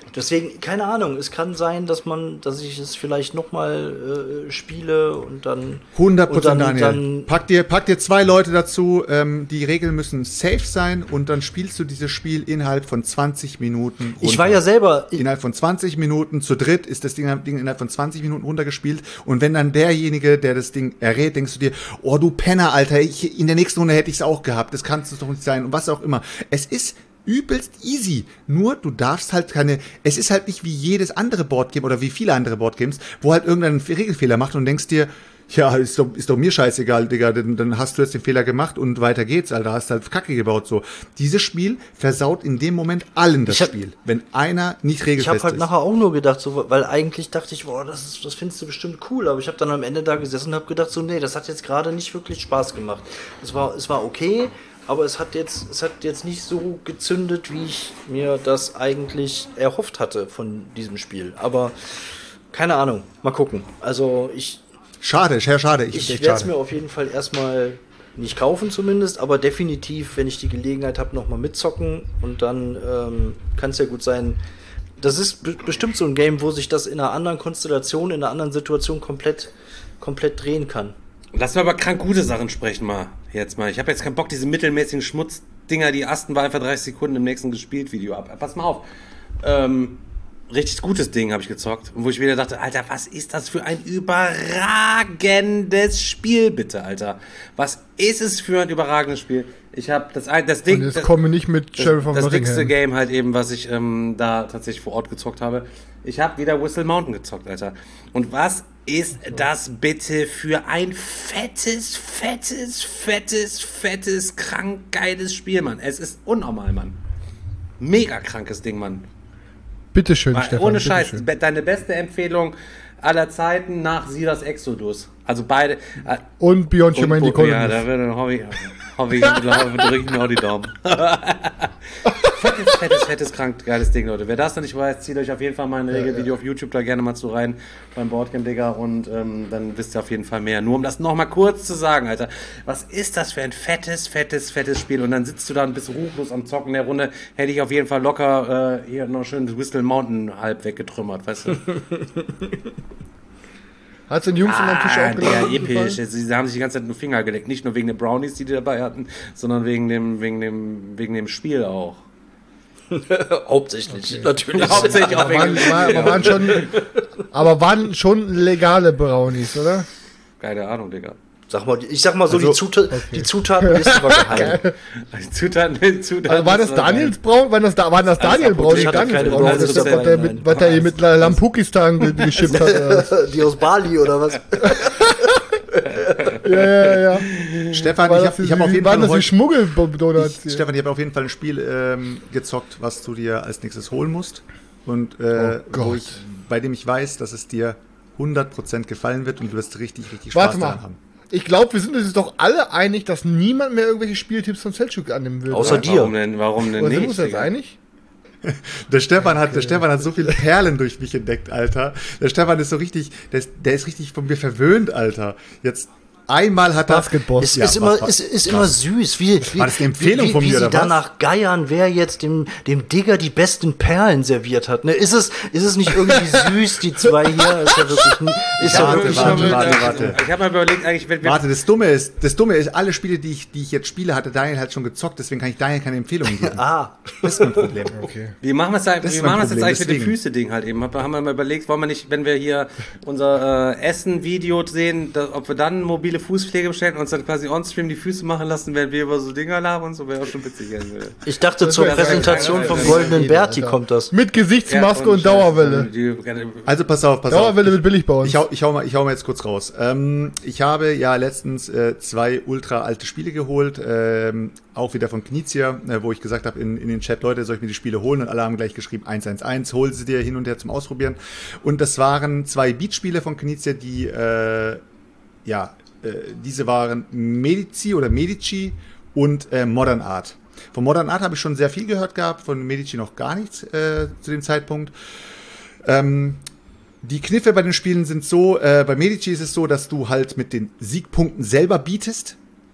Deswegen, keine Ahnung, es kann sein, dass man, dass ich es vielleicht nochmal äh, spiele und dann. hundert Prozent, und dann, Daniel. Dann pack, dir, pack dir zwei Leute dazu, ähm, die Regeln müssen safe sein und dann spielst du dieses Spiel innerhalb von zwanzig Minuten runter. Ich war ja selber. Innerhalb von zwanzig Minuten, zu dritt ist das Ding, Ding innerhalb von zwanzig Minuten runtergespielt und wenn dann derjenige, der das Ding errät, denkst du dir, oh du Penner, Alter, ich, in der nächsten Runde hätte ich es auch gehabt, das kann es doch nicht sein und was auch immer. Es ist übelst easy. Nur du darfst halt keine, es ist halt nicht wie jedes andere Boardgame oder wie viele andere Boardgames, wo halt irgendein Regelfehler macht und denkst dir, ja, ist doch, ist doch mir scheißegal, Digga, dann, dann hast du jetzt den Fehler gemacht und weiter geht's, Alter, hast halt Kacke gebaut, so. Dieses Spiel versaut in dem Moment allen das hab, Spiel, wenn einer nicht regelfest ist. Ich habe halt nachher auch nur gedacht, so, weil eigentlich dachte ich, boah, das, ist, das findest du bestimmt cool, aber ich habe dann am Ende da gesessen und habe gedacht, so, nee, das hat jetzt gerade nicht wirklich Spaß gemacht. Es war, es war okay, aber es hat jetzt, es hat jetzt nicht so gezündet, wie ich mir das eigentlich erhofft hatte von diesem Spiel. Aber keine Ahnung, mal gucken. Also ich. Schade, sehr schade. Ich, ich werde es mir auf jeden Fall erstmal nicht kaufen zumindest, aber definitiv, wenn ich die Gelegenheit habe, nochmal mitzocken und dann ähm, kann es ja gut sein. Das ist be- bestimmt so ein Game, wo sich das in einer anderen Konstellation, in einer anderen Situation komplett, komplett drehen kann. Lass mal über krank gute Sachen sprechen mal. Jetzt mal. Ich habe jetzt keinen Bock, diese mittelmäßigen Schmutzdinger, die Asten war einfach dreißig Sekunden im nächsten gespielt Video ab. Pass mal auf. Ähm, richtig gutes Ding habe ich gezockt. Und wo ich wieder dachte, Alter, was ist das für ein überragendes Spiel, bitte, Alter. Was ist es für ein überragendes Spiel? Ich habe das, das Ding. Und jetzt das, kommen wir nicht mit Sheriff of Das, das dickste Nottingham. Game halt eben, was ich ähm, da tatsächlich vor Ort gezockt habe. Ich habe wieder Whistle Mountain gezockt, Alter. Und was ist das bitte für ein fettes, fettes, fettes, fettes, krank geiles Spiel, Mann. Es ist unnormal, Mann. Mega krankes Ding, Mann. Bitteschön, Weil, Stefan. ohne Scheiß, bitteschön. be- deine beste Empfehlung aller Zeiten nach Silas Exodus. Also beide. Äh, Und Beyond Humanity und- Ja, Columns. da würde hoffe ich, hoffe ich, drücke ich mir auch die Daumen. fettes, fettes, fettes, krank geiles Ding, Leute. Wer das noch nicht weiß, zieht euch auf jeden Fall mal ein Regelvideo auf YouTube da gerne mal zu rein beim Boardgame, Digga, und ähm, dann wisst ihr auf jeden Fall mehr. Nur um das nochmal kurz zu sagen, Alter, was ist das für ein fettes, fettes, fettes Spiel? Und dann sitzt du da ein bisschen ruchlos am Zocken der Runde, hätte ich auf jeden Fall locker äh, hier noch schön das Whistle Mountain halb weggetrümmert, weißt du? Hat's den Jungs ah, am Tisch Ah, auch der gelacht? episch. Sie, sie haben sich die ganze Zeit nur Finger geleckt. Nicht nur wegen den Brownies, die die dabei hatten, sondern wegen dem, wegen dem, wegen dem Spiel auch. Hauptsächlich, Okay. natürlich. Hauptsächlich auch Aber wegen waren, dem war, Spiel. aber, waren schon, aber waren schon legale Brownies, oder? Keine Ahnung, Digga. Sag mal, ich sag mal so, Also, die, Zuta- okay. die Zutatenliste war geheim. Die Zutaten, die Zutaten. Also war das Daniels Braun? Waren das, da, waren das Daniel Braun? Apotheke, Nicht Daniels keine Braun. Das Brownies ist doch, was dabei, der nein. mit, was der hier mit Lampukistan ge- geschippt hat. Oder was? Die aus Bali oder was? Ja, ja, ja. Stefan, War ich das habe die- ich hab auf jeden waren Fall das die heute, Schmuggeldonuts hier? Stefan, ich habe auf jeden Fall ein Spiel ähm, gezockt, was du dir als nächstes holen musst und äh, Oh Gott. wo ich, bei dem ich weiß, dass es dir hundert Prozent gefallen wird und du wirst richtig, richtig Spaß Warte daran mal. haben. Ich glaube, wir sind uns doch alle einig, dass niemand mehr irgendwelche Spieltipps von Selçuk annehmen will. Außer oder? dir. Warum denn, warum denn Oder sind wir nicht? uns jetzt Digga? einig? Der Stefan hat, der Stefan hat so viele Perlen durch mich entdeckt, Alter. Der Stefan ist so richtig, der ist, der ist richtig von mir verwöhnt, Alter. Jetzt einmal hat er Basketball. Es Ja, ist, immer, was- ist, ist immer süß, wie, wie, War das eine Empfehlung wie, von wie mir, sie oder was? danach geiern, wer jetzt dem, dem Digger die besten Perlen serviert hat. Ne? Ist, es, ist es nicht irgendwie süß, die zwei hier? Ist ja wirklich, ist ja Warte, wirklich warte, ein- warte, warte. Ich habe mal überlegt, eigentlich, wenn wir. Warte, das Dumme ist, das Dumme ist, alle Spiele, die ich, die ich jetzt spiele, hatte Daniel halt schon gezockt, deswegen kann ich Daniel keine Empfehlungen geben. Ah, Das ist mein Problem. Okay. Wie machen wir es Das wie ist machen mein wir es jetzt Problem, eigentlich mit dem deswegen. Füße-Ding halt eben? Hab- Haben wir mal überlegt, wollen wir nicht, wenn wir hier unser äh, Essen-Video sehen, da, ob wir dann mobile Fußpflege bestellen und uns dann quasi on-stream die Füße machen lassen, während wir über so Dinger labern und so, wäre auch schon witzig. Also. ich dachte, zur wäre Präsentation geil, vom Alter. Goldenen Jeder, Berti Alter. kommt das. Mit Gesichtsmaske Ja, und Dauerwelle. Die, Also pass auf, pass Dauerwelle auf. wird billig bei uns. Ich hau, ich, hau mal, ich hau mal jetzt kurz raus. Ähm, ich habe ja letztens äh, zwei ultra alte Spiele geholt, ähm, auch wieder von Knizia, äh, wo ich gesagt habe in, in den Chat, Leute, soll ich mir die Spiele holen? Und alle haben gleich geschrieben, eins eins eins, hol sie dir hin und her zum Ausprobieren. Und das waren zwei Beat-Spiele von Knizia, die, äh, ja, äh, diese waren Medici oder Medici und äh, Modern Art. Von Modern Art habe ich schon sehr viel gehört gehabt, von Medici noch gar nichts äh, zu dem Zeitpunkt. Ähm, Die Kniffe bei den Spielen sind so, äh, bei Medici ist es so, dass du halt mit den Siegpunkten selber bietest.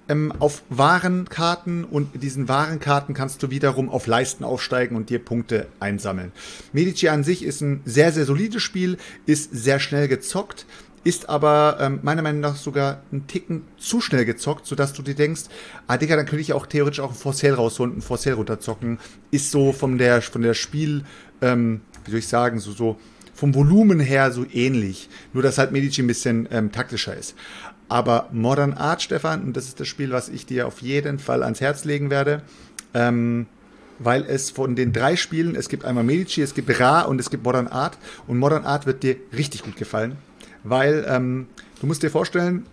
ähm, auf Warenkarten und mit diesen Warenkarten kannst du wiederum auf Leisten aufsteigen und dir Punkte einsammeln. Medici an sich ist ein sehr, sehr solides Spiel, ist sehr schnell gezockt, ist aber ähm, meiner Meinung nach sogar einen Ticken zu schnell gezockt, sodass du dir denkst, ah Digga, dann könnte ich auch theoretisch auch ein For Sale rausholen, ein For Sale runterzocken. Ist so von der, von der Spiel, ähm, wie soll ich sagen, so, so vom Volumen her so ähnlich. Nur, dass halt Medici ein bisschen ähm, taktischer ist. Aber Modern Art, Stefan, und das ist das Spiel, was ich dir auf jeden Fall ans Herz legen werde, ähm, weil es von den drei Spielen, es gibt einmal Medici, es gibt Ra und es gibt Modern Art. Und Modern Art wird dir richtig gut gefallen, weil ähm, du musst dir vorstellen,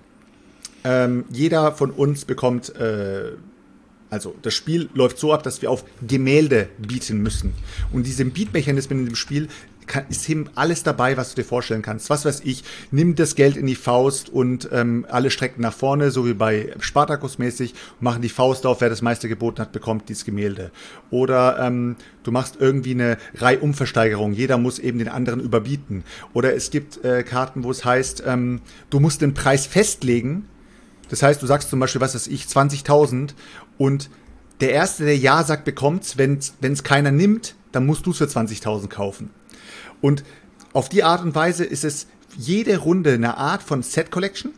ähm, jeder von uns bekommt, äh, also das Spiel läuft so ab, dass wir auf Gemälde bieten müssen. Und diese Beat-Mechanismen in dem Spiel, kann, ist eben alles dabei, was du dir vorstellen kannst. Was weiß ich, nimm das Geld in die Faust und ähm, alle strecken nach vorne, so wie bei Spartacus mäßig, machen die Faust auf, wer das meiste geboten hat, bekommt dieses Gemälde. Oder ähm, du machst irgendwie eine Reihumversteigerung, jeder muss eben den anderen überbieten. Oder es gibt äh, Karten, wo es heißt, ähm, du musst den Preis festlegen. Das heißt, du sagst zum Beispiel, was weiß ich, zwanzigtausend und der Erste, der Ja sagt, bekommt's. Wenn es keiner nimmt, dann musst du es für zwanzigtausend kaufen. Und auf die Art und Weise ist es jede Runde eine Art von Set-Collection,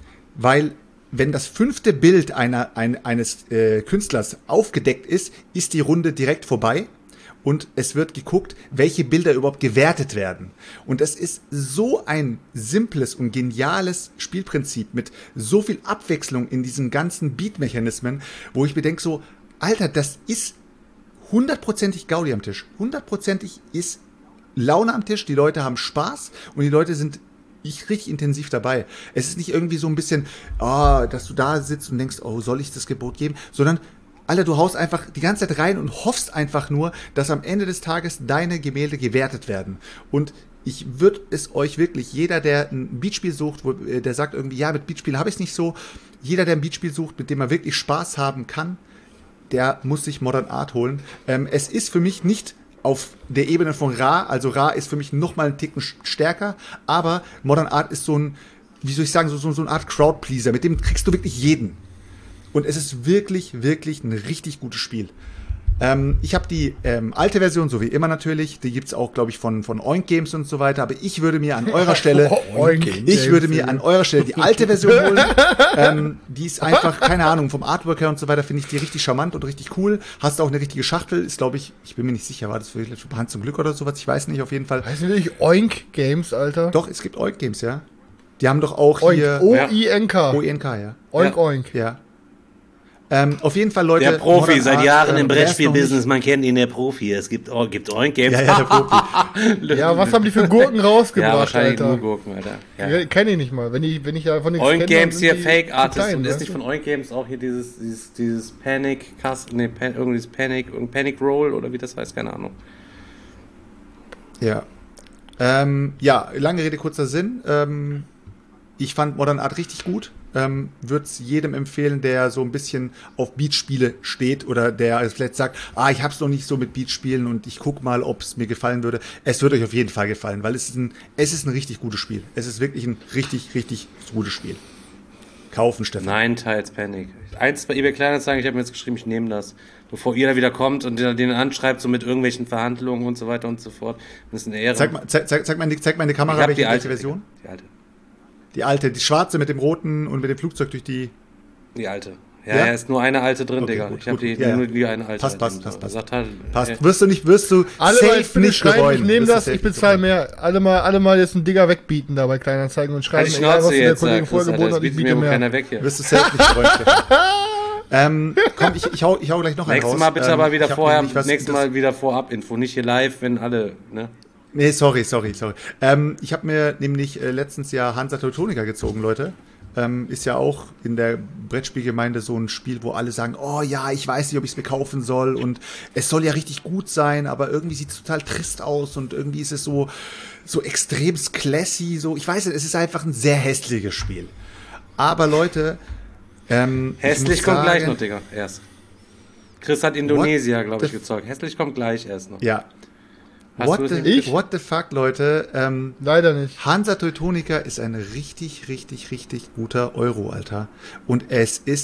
weil wenn das fünfte Bild einer, ein, eines äh, Künstlers aufgedeckt ist, ist die Runde direkt vorbei und es wird geguckt, welche Bilder überhaupt gewertet werden. Und das ist so ein simples und geniales Spielprinzip mit so viel Abwechslung in diesen ganzen Beat-Mechanismen, wo ich mir denke so, Alter, das ist hundertprozentig Gaudi am Tisch. Hundertprozentig ist Laune am Tisch, die Leute haben Spaß und die Leute sind ich richtig intensiv dabei. Es ist nicht irgendwie so ein bisschen, oh, dass du da sitzt und denkst, oh, soll ich das Gebot geben? Sondern, Alter, du haust einfach die ganze Zeit rein und hoffst einfach nur, dass am Ende des Tages deine Gemälde gewertet werden. Und ich würde es euch wirklich, jeder, der ein Beatspiel sucht, wo, der sagt irgendwie, ja, mit Beatspiel habe ich es nicht so, jeder, der ein Beatspiel sucht, mit dem er wirklich Spaß haben kann, der muss sich Modern Art holen. Ähm, es ist für mich nicht auf der Ebene von Ra, also Ra ist für mich noch mal einen Ticken stärker, aber Modern Art ist so ein, wie soll ich sagen, so, so, so eine Art Crowdpleaser, mit dem kriegst du wirklich jeden. Und es ist wirklich, wirklich ein richtig gutes Spiel. Ähm, ich habe die ähm, alte Version, so wie immer natürlich, die gibt's auch, glaube ich, von, von Oink Games und so weiter, aber ich würde mir an eurer Stelle, Oink ich Games, würde mir an eurer Stelle die alte Version holen. ähm, die ist einfach, keine Ahnung, vom Artwork her und so weiter, finde ich die richtig charmant und richtig cool. Hast auch eine richtige Schachtel, ist, glaube ich, ich bin mir nicht sicher, war das für Hand zum Glück oder sowas, ich weiß nicht, auf jeden Fall. Heißt nicht Oink Games, Alter? Doch, es gibt Oink Games, ja. Die haben doch auch Oink, hier... O I N K. O I N K, ja. Oink, Ja. Oink. Ja. Ähm, auf jeden Fall, Leute. Der Profi, Modern seit Art, Jahren ähm, im wer es noch Brettspielbusiness, man kennt ihn, der Profi. Es gibt, oh, gibt Oink Games. nicht- Ja, ja, der Profi. Ja, was haben die für Gurken rausgebracht, Ja, wahrscheinlich Alter? nur Gurken, Alter. Ja. Ja. Kenne ich nicht mal. Wenn ich, wenn ich ja von den Oink Games hier, Fake Artist Artist. Und ist nicht von Oink Games auch hier dieses, dieses, dieses Panic, Cast, nee, Pan, irgendwie dieses Panic, irgendein Panic Roll oder wie das heißt, keine Ahnung. Ja. Ähm, ja, lange Rede, kurzer Sinn. Ähm, ich fand Modern Art richtig gut. Ähm, würde es jedem empfehlen, der so ein bisschen auf Beatspiele steht oder der vielleicht sagt, ah, ich hab's noch nicht so mit Beatspielen und ich guck mal, ob es mir gefallen würde. Es wird euch auf jeden Fall gefallen, weil es ist ein, es ist ein richtig gutes Spiel. Es ist wirklich ein richtig, richtig gutes Spiel. Kaufen, Stefan. Nein, teils Panic. Eins bei eBay Kleinanzeigen, ich habe mir jetzt geschrieben, ich nehme das. Bevor ihr da wieder kommt und den, den anschreibt, so mit irgendwelchen Verhandlungen und so weiter und so fort. Das ist eine Ehre. Zeig mal, zeig, zeig, zeig, mal, die- zeig mal in die ich Kamera, hab welche, die alte welche Version? Die alte. Die alte, die schwarze mit dem roten und mit dem Flugzeug durch die... Die alte. Ja, Ja? ja, ist nur eine alte drin, Okay, Digga. gut, ich habe gut, die, gut. Ja, nur ja. die eine alte. Passt, passt, drin. passt, passt. Sagt halt, Passt. äh, Wirst du nicht, wirst du Alle safe mal jetzt bitte nicht schreiben, bereuen. ich nehme Wirst du das, safe ich nicht bezahle bereuen. mehr. Alle mal, alle mal jetzt einen Digger wegbieten da bei Kleinanzeigen und schreiben, Halt die egal was Schnauze der jetzt, Kollege Chris, vorher Alter, geboten das hat, ich bietet mir biete wohl mehr. keiner weg hier. Wirst du safe nicht bereuen, Stefan. ähm, komm, ich, ich, hau, ich hau gleich noch einen Nächstes raus. Mal bitte ähm, aber wieder ich hab vorher, nämlich was- nächstes das- Mal wieder vorab Info, nicht hier live, wenn alle, ne? Nee, sorry, sorry, sorry. Ähm, ich habe mir nämlich äh, letztens ja Hansa Teutonica gezogen, Leute. Ähm, ist ja auch in der Brettspielgemeinde so ein Spiel, wo alle sagen, oh ja, ich weiß nicht, ob ich es mir kaufen soll und es soll ja richtig gut sein, aber irgendwie sieht es total trist aus und irgendwie ist es so, so extrem classy, so, ich weiß nicht, es ist einfach ein sehr hässliches Spiel. Aber Leute, ähm, ich Hässlich muss kommt sagen, gleich noch, Digga, erst. Chris hat Indonesia, What glaube ich, the- gezeugt. Hässlich kommt gleich erst noch. Ja. Hast What du es the, nicht? what the fuck, Leute, ähm, Leider nicht. Hansa Teutonica ist ein richtig, richtig, richtig guter Euro, Alter. Und es ist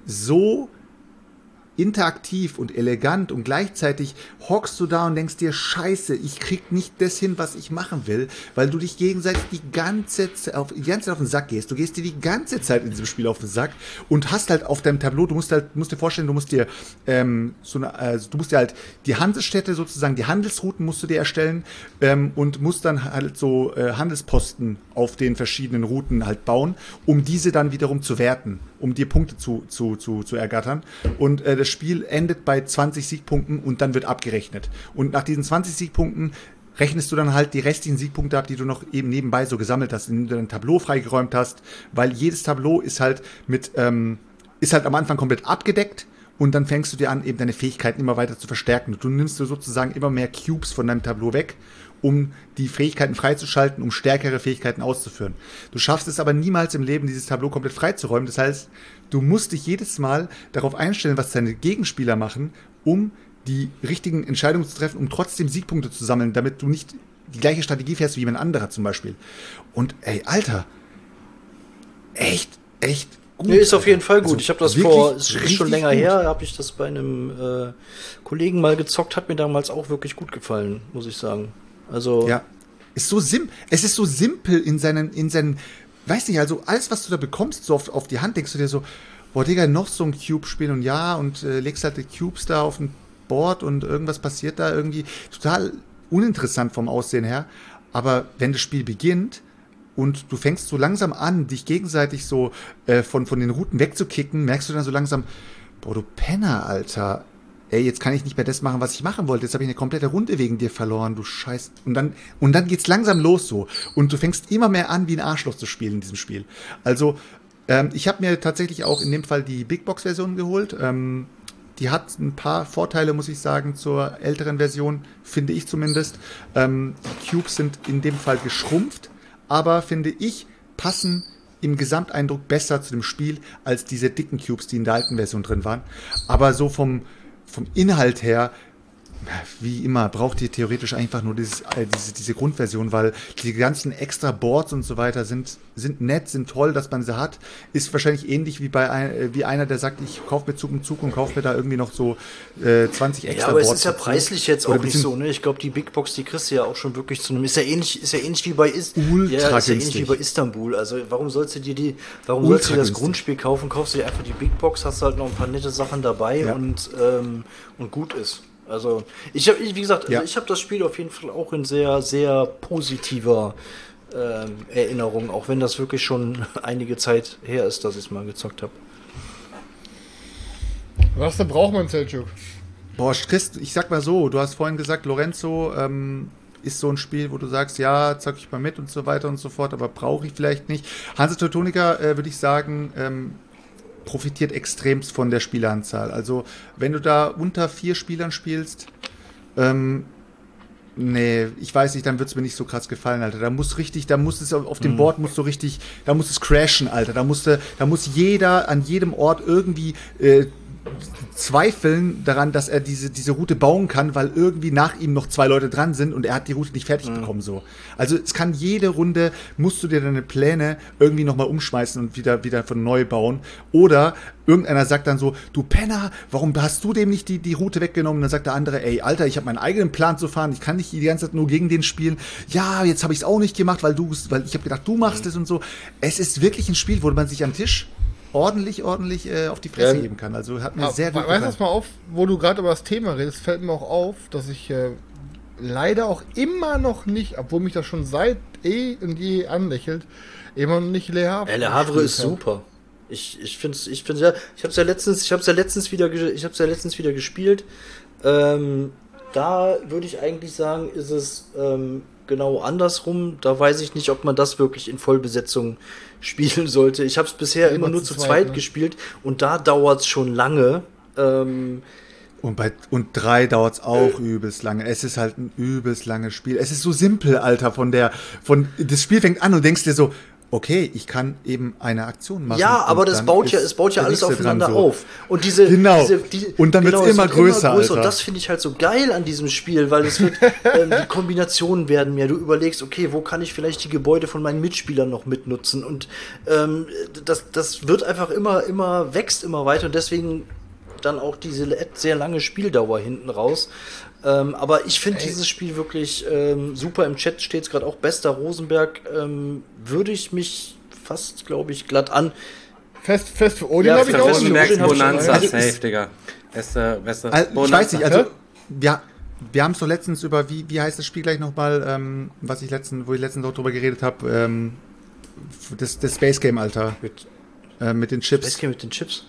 so interaktiv und elegant und gleichzeitig hockst du da und denkst dir, scheiße, ich krieg nicht das hin, was ich machen will, weil du dich gegenseitig die ganze Zeit auf, die ganze Zeit auf den Sack gehst. Du gehst dir die ganze Zeit in diesem Spiel auf den Sack und hast halt auf deinem Tableau, du musst halt, musst dir vorstellen, du musst dir ähm, so eine, also du musst dir halt die Handelsstädte sozusagen, die Handelsrouten musst du dir erstellen ähm, und musst dann halt so äh, Handelsposten auf den verschiedenen Routen halt bauen, um diese dann wiederum zu werten, um dir Punkte zu, zu, zu, zu ergattern. Und äh, das Spiel endet bei zwanzig Siegpunkten und dann wird abgerechnet. Und nach diesen zwanzig Siegpunkten rechnest du dann halt die restlichen Siegpunkte ab, die du noch eben nebenbei so gesammelt hast, indem du dein Tableau freigeräumt hast, weil jedes Tableau ist halt mit, ähm, ist halt am Anfang komplett abgedeckt und dann fängst du dir an, eben deine Fähigkeiten immer weiter zu verstärken. Du nimmst du sozusagen immer mehr Cubes von deinem Tableau weg, um die Fähigkeiten freizuschalten, um stärkere Fähigkeiten auszuführen. Du schaffst es aber niemals im Leben, dieses Tableau komplett freizuräumen. Das heißt, du musst dich jedes Mal darauf einstellen, was deine Gegenspieler machen, um die richtigen Entscheidungen zu treffen, um trotzdem Siegpunkte zu sammeln, damit du nicht die gleiche Strategie fährst wie jemand anderer zum Beispiel. Und ey, Alter, echt, echt gut. Nee, ist auf jeden Fall gut. Also ich habe das wirklich vor, ist, ist richtig schon länger gut. her, habe ich das bei einem äh, Kollegen mal gezockt, hat mir damals auch wirklich gut gefallen, muss ich sagen. Also ja, ist so sim es ist so simpel in seinen, in seinen, weiß nicht, also alles, was du da bekommst, so auf, auf die Hand, denkst du dir so, boah, Digga, noch so ein Cube spielen und ja, und äh, legst halt die Cubes da auf ein Board und irgendwas passiert da irgendwie. Total uninteressant vom Aussehen her. Aber wenn das Spiel beginnt und du fängst so langsam an, dich gegenseitig so äh, von, von den Routen wegzukicken, merkst du dann so langsam, boah, du Penner, Alter. Ey, jetzt kann ich nicht mehr das machen, was ich machen wollte. Jetzt habe ich eine komplette Runde wegen dir verloren, du Scheiß. Und dann, und dann geht's langsam los so. Und du fängst immer mehr an, wie ein Arschloch zu spielen in diesem Spiel. Also, ähm, ich habe mir tatsächlich auch in dem Fall die Big Box-Version geholt. Ähm, die hat ein paar Vorteile, muss ich sagen, zur älteren Version, finde ich zumindest. Ähm, die Cubes sind in dem Fall geschrumpft, aber finde ich, passen im Gesamteindruck besser zu dem Spiel als diese dicken Cubes, die in der alten Version drin waren. Aber so vom Vom Inhalt her, wie immer, braucht ihr theoretisch einfach nur dieses, äh, diese, diese Grundversion, weil die ganzen extra Boards und so weiter sind, sind nett, sind toll, dass man sie hat. Ist wahrscheinlich ähnlich wie bei ein, äh, wie einer, der sagt, ich kaufe mir Zug um Zug und kaufe mir da irgendwie noch so äh, zwanzig extra ja, aber Boards. es ist ja dazu. preislich jetzt Oder auch nicht so, ne? Ich glaube, die Big Box, die kriegst du ja auch schon wirklich zu einem. Ist ja ähnlich, ist ja ähnlich wie bei Is Ultra ja, ist ja ähnlich günstig. wie bei Istanbul. Also warum sollst du dir die, warum Ultra sollst du dir das günstig. Grundspiel kaufen? Kaufst du dir einfach die Big Box, hast halt noch ein paar nette Sachen dabei Ja. und ähm, und gut ist. Also ich habe, wie gesagt, Ja. also ich habe das Spiel auf jeden Fall auch in sehr, sehr positiver ähm, Erinnerung, auch wenn das wirklich schon einige Zeit her ist, dass ich es mal gezockt habe. Was denn braucht man, Selçuk? Boah, Christ, ich sag mal so, du hast vorhin gesagt, Lorenzo ähm, ist so ein Spiel, wo du sagst, ja, zock ich mal mit und so weiter und so fort, aber brauche ich vielleicht nicht. Hansa Teutonica, äh, würde ich sagen, ähm, profitiert extremst von der Spieleranzahl. Also, wenn du da unter vier Spielern spielst, ähm, nee, ich weiß nicht, dann wird es mir nicht so krass gefallen, Alter. Da muss richtig, da muss es auf, auf dem Mhm. Board muss so richtig, da muss es crashen, Alter. Da musste, da muss jeder an jedem Ort irgendwie äh, zweifeln daran, dass er diese, diese Route bauen kann, weil irgendwie nach ihm noch zwei Leute dran sind und er hat die Route nicht fertig Mhm. bekommen, so. Also, es kann jede Runde, musst du dir deine Pläne irgendwie nochmal umschmeißen und wieder, wieder von neu bauen. Oder irgendeiner sagt dann so, du Penner, warum hast du dem nicht die, die Route weggenommen? Und dann sagt der andere, ey, Alter, ich habe meinen eigenen Plan zu fahren, ich kann nicht die ganze Zeit nur gegen den spielen. Ja, jetzt habe ich es auch nicht gemacht, weil du, weil ich habe gedacht, du machst es und so. Es ist wirklich ein Spiel, wo man sich am Tisch ordentlich, ordentlich äh, auf die Fresse Ja. geben kann. Also hat mir Ja, sehr gut we- weißt du gefallen. was mal auf, wo du gerade über das Thema redest, fällt mir auch auf, dass ich äh, leider auch immer noch nicht, obwohl mich das schon seit eh und je anlächelt, immer noch nicht Le Havre. Ja, Le Havre ist gespielt hab. super. Ich, ich finde es, ich finde ja, ich habe es ja letztens, ich habe es ja letztens wieder, ge- ich habe es ja letztens wieder gespielt. Ähm, da würde ich eigentlich sagen, ist es ähm, genau andersrum. Da weiß ich nicht, ob man das wirklich in Vollbesetzung spielen sollte. Ich habe es bisher Immer immer nur zu zu zweit, zweit ne? gespielt und da dauert es schon lange. Ähm, Und bei und drei dauert es auch übelst lange. Es ist halt ein übelst langes Spiel. Es ist so simpel, Alter, von der, von, das Spiel fängt an und denkst dir so, okay, ich kann eben eine Aktion machen. Ja, aber das dann baut ja, ist es baut ja der alles nächste dran aufeinander so. auf. Und diese, Genau. diese die, Und dann wird's es immer wird größer, Alter. Und das finde ich halt so geil an diesem Spiel, weil es wird, ähm, die Kombinationen werden mehr. Du überlegst, okay, wo kann ich vielleicht die Gebäude von meinen Mitspielern noch mitnutzen? Und ähm, das, das wird einfach immer, immer, wächst immer weiter und deswegen dann auch diese sehr lange Spieldauer hinten raus. Ähm, aber ich finde dieses Spiel wirklich ähm, super. Im Chat steht es gerade auch bester Rosenberg. Ähm, würde ich mich fast, glaube ich, glatt an. Fest, fest für Odin Ja, habe ich für auch. Odin Rosenbergs hab ich Bonanza, Also, safe, Digga. Bester, bester Also, ich Bonanza. weiß nicht, also wir, wir haben es doch letztens über, wie, wie heißt das Spiel gleich nochmal, ähm, was ich letztens, wo ich letztens auch drüber geredet habe, ähm, das, das Space Game, Alter, mit, äh, mit den Chips. Space Game mit den Chips?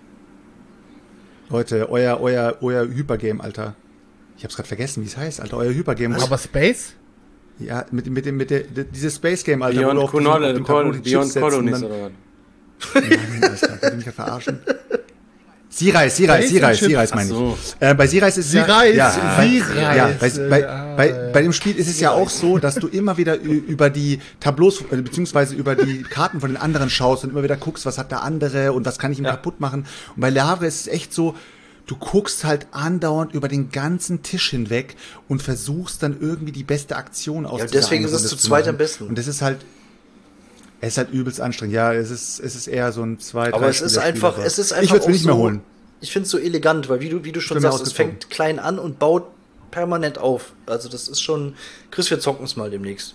Leute, euer, euer, euer Hypergame, Alter. Ich hab's gerade vergessen, wie es heißt, Alter, euer Hypergame. Aber Space? Ja, mit, mit dem, mit der, dieses Space Game, Alter. Beyond, wo du auf diesem- auf Col dem Tableau die Beyond Chips setzt und Colonies dann- oder was? Nein, alles klar, will ich mich ja verarschen. Sea-Reis, Sea-Reis, Space Sea-Reis, and Chips. Sea-Reis meine Ach so. ich. Äh, bei Sea-Reis ist es Sea-Reis, ja, bei, Sea-Reis, ja, bei, bei, äh, bei, bei dem Spiel ist es ja auch so, dass du immer wieder ü- über die Tableaus, äh, beziehungsweise über die Karten von den anderen schaust und immer wieder guckst, was hat der andere und was kann ich ihm kaputt machen. Und bei Le Havre ist es echt so, du guckst halt andauernd über den ganzen Tisch hinweg und versuchst dann irgendwie die beste Aktion auszuwählen. deswegen ist es zu zweit am besten. Und das ist halt, es ist halt übelst anstrengend. Ja, es ist, es ist eher so ein zwei, Aber drei es ist Spieler-Spiel, einfach, aber es ist einfach ich würde es auch mir nicht mehr so, holen. Ich finde es so elegant, weil wie du, wie du schon Ich bin sagst, es ausgezogen. fängt klein an und baut permanent auf. Also das ist schon, Chris, wir zocken es mal demnächst.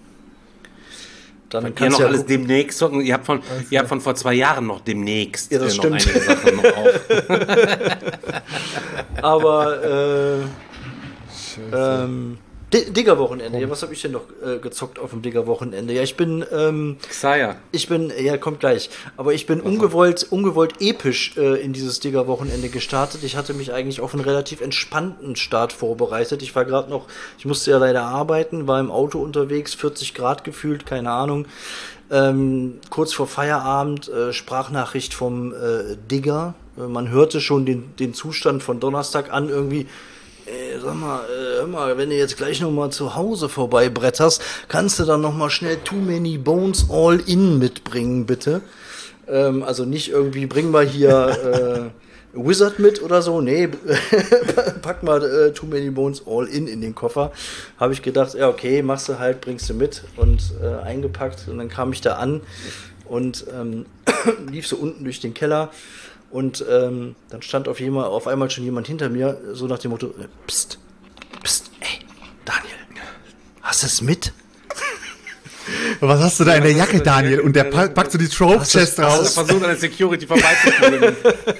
Dann Ihr kannst noch du ja alles gucken. demnächst zocken. Ihr habt von, ihr habt von vor zwei Jahren noch demnächst Ja, das äh, stimmt. noch einige Sachen noch auf. Aber äh, ähm, Di- Digger-Wochenende. Ja, was habe ich denn noch äh, gezockt auf dem Digger-Wochenende? Ja, ich bin, ähm, Xayah. ich bin, ja, kommt gleich. Aber ich bin ungewollt, ungewollt episch äh, in dieses Digger-Wochenende gestartet. Ich hatte mich eigentlich auf einen relativ entspannten Start vorbereitet. Ich war gerade noch, ich musste ja leider arbeiten, war im Auto unterwegs, vierzig Grad gefühlt, keine Ahnung. Ähm, kurz vor Feierabend, äh, Sprachnachricht vom äh, Digger. Äh, man hörte schon den, den Zustand von Donnerstag an irgendwie. Ey, sag mal, äh, hör mal, wenn du jetzt gleich noch mal zu Hause vorbeibretterst, kannst du dann noch mal schnell Too Many Bones All In mitbringen, bitte. Ähm, also nicht irgendwie, bring mal hier äh, Wizard mit oder so. Nee, pack mal äh, Too Many Bones All In in den Koffer. Habe ich gedacht, ja okay, machst du halt, bringst du mit und äh, eingepackt. Und dann kam ich da an und ähm, lief so unten durch den Keller. Und ähm, dann stand auf, jemand, auf einmal schon jemand hinter mir, so nach dem Motto, äh, pst, pst, ey, Daniel, hast du es mit? Was hast du da in der Jacke, Daniel? Und der pack- packt so die Trope-Chest Also raus. versucht an der Security vorbeizukommen.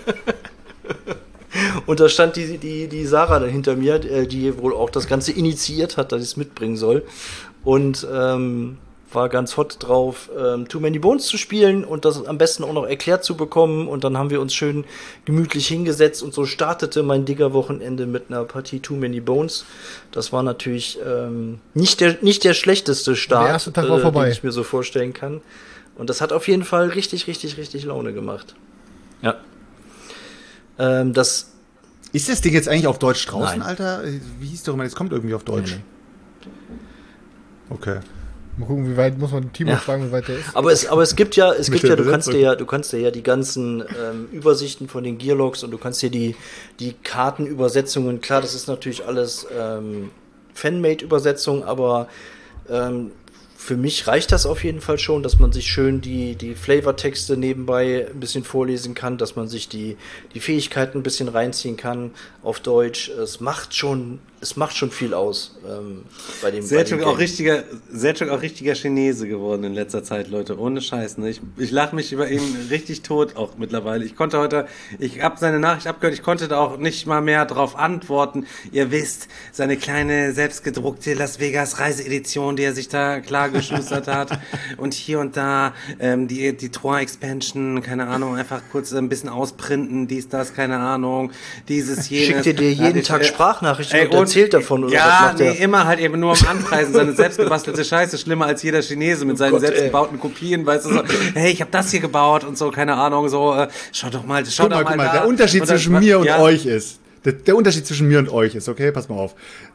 Und da stand die, die, die Sarah dann hinter mir, äh, die wohl auch das Ganze initiiert hat, dass ich es mitbringen soll. Und ähm, war ganz hot drauf, ähm, Too Many Bones zu spielen und das am besten auch noch erklärt zu bekommen. Und dann haben wir uns schön gemütlich hingesetzt und so startete mein Digger-Wochenende mit einer Partie Too Many Bones. Das war natürlich ähm, nicht, der, nicht der schlechteste Start, Der erste Tag war vorbei. den ich mir so vorstellen kann. Und das hat auf jeden Fall richtig, richtig, richtig Laune gemacht. Ja. Ähm, das Ist das Ding jetzt eigentlich auf Deutsch draußen, Nein. Alter? Wie hieß doch immer, es kommt irgendwie auf Deutsch. Nee, Okay. Mal gucken, wie weit, muss man Timo Ja. fragen, wie weit der ist. Aber es, aber es gibt ja, es Mit gibt ja, der du kannst dir Besetzung. ja, du kannst dir ja die ganzen ähm, Übersichten von den Gearlogs und du kannst dir die, die Kartenübersetzungen, klar, das ist natürlich alles ähm, Fanmade-Übersetzung, aber ähm, für mich reicht das auf jeden Fall schon, dass man sich schön die, die Flavortexte nebenbei ein bisschen vorlesen kann, dass man sich die, die Fähigkeiten ein bisschen reinziehen kann auf Deutsch. Es macht schon, es macht schon viel aus ähm, bei dem, bei dem Selchuk auch Game. richtiger, Selchuk auch richtiger Chinese geworden in letzter Zeit, Leute. Ohne Scheiß, ne? Ich, ich lache mich über ihn richtig tot auch mittlerweile. Ich konnte heute, ich habe seine Nachricht abgehört, ich konnte da auch nicht mal mehr drauf antworten. Ihr wisst, seine kleine selbstgedruckte Las Vegas Reiseedition, die er sich da klar geschustert hat. Und hier und da ähm, die, die Trois Expansion, keine Ahnung, einfach kurz ein bisschen ausprinten, dies, das, keine Ahnung, dieses, jenes. Schickt ihr dir Ja, jeden ich, Tag äh, Sprachnachrichten ey, und erzählt davon, oder was ja, macht der? nee, immer halt eben nur am Anpreisen, seine selbstgebastelte Scheiße, schlimmer als jeder Chinese mit seinen Gott, selbstgebauten Kopien, weißt du, so, hey, ich habe das hier gebaut und so, keine Ahnung, so, äh, schau doch mal, schau Guck doch mal, mal guck mal, da. der Unterschied Und dann- zwischen mir und ja, euch ist, der, der Unterschied zwischen mir und euch ist, okay, pass mal auf.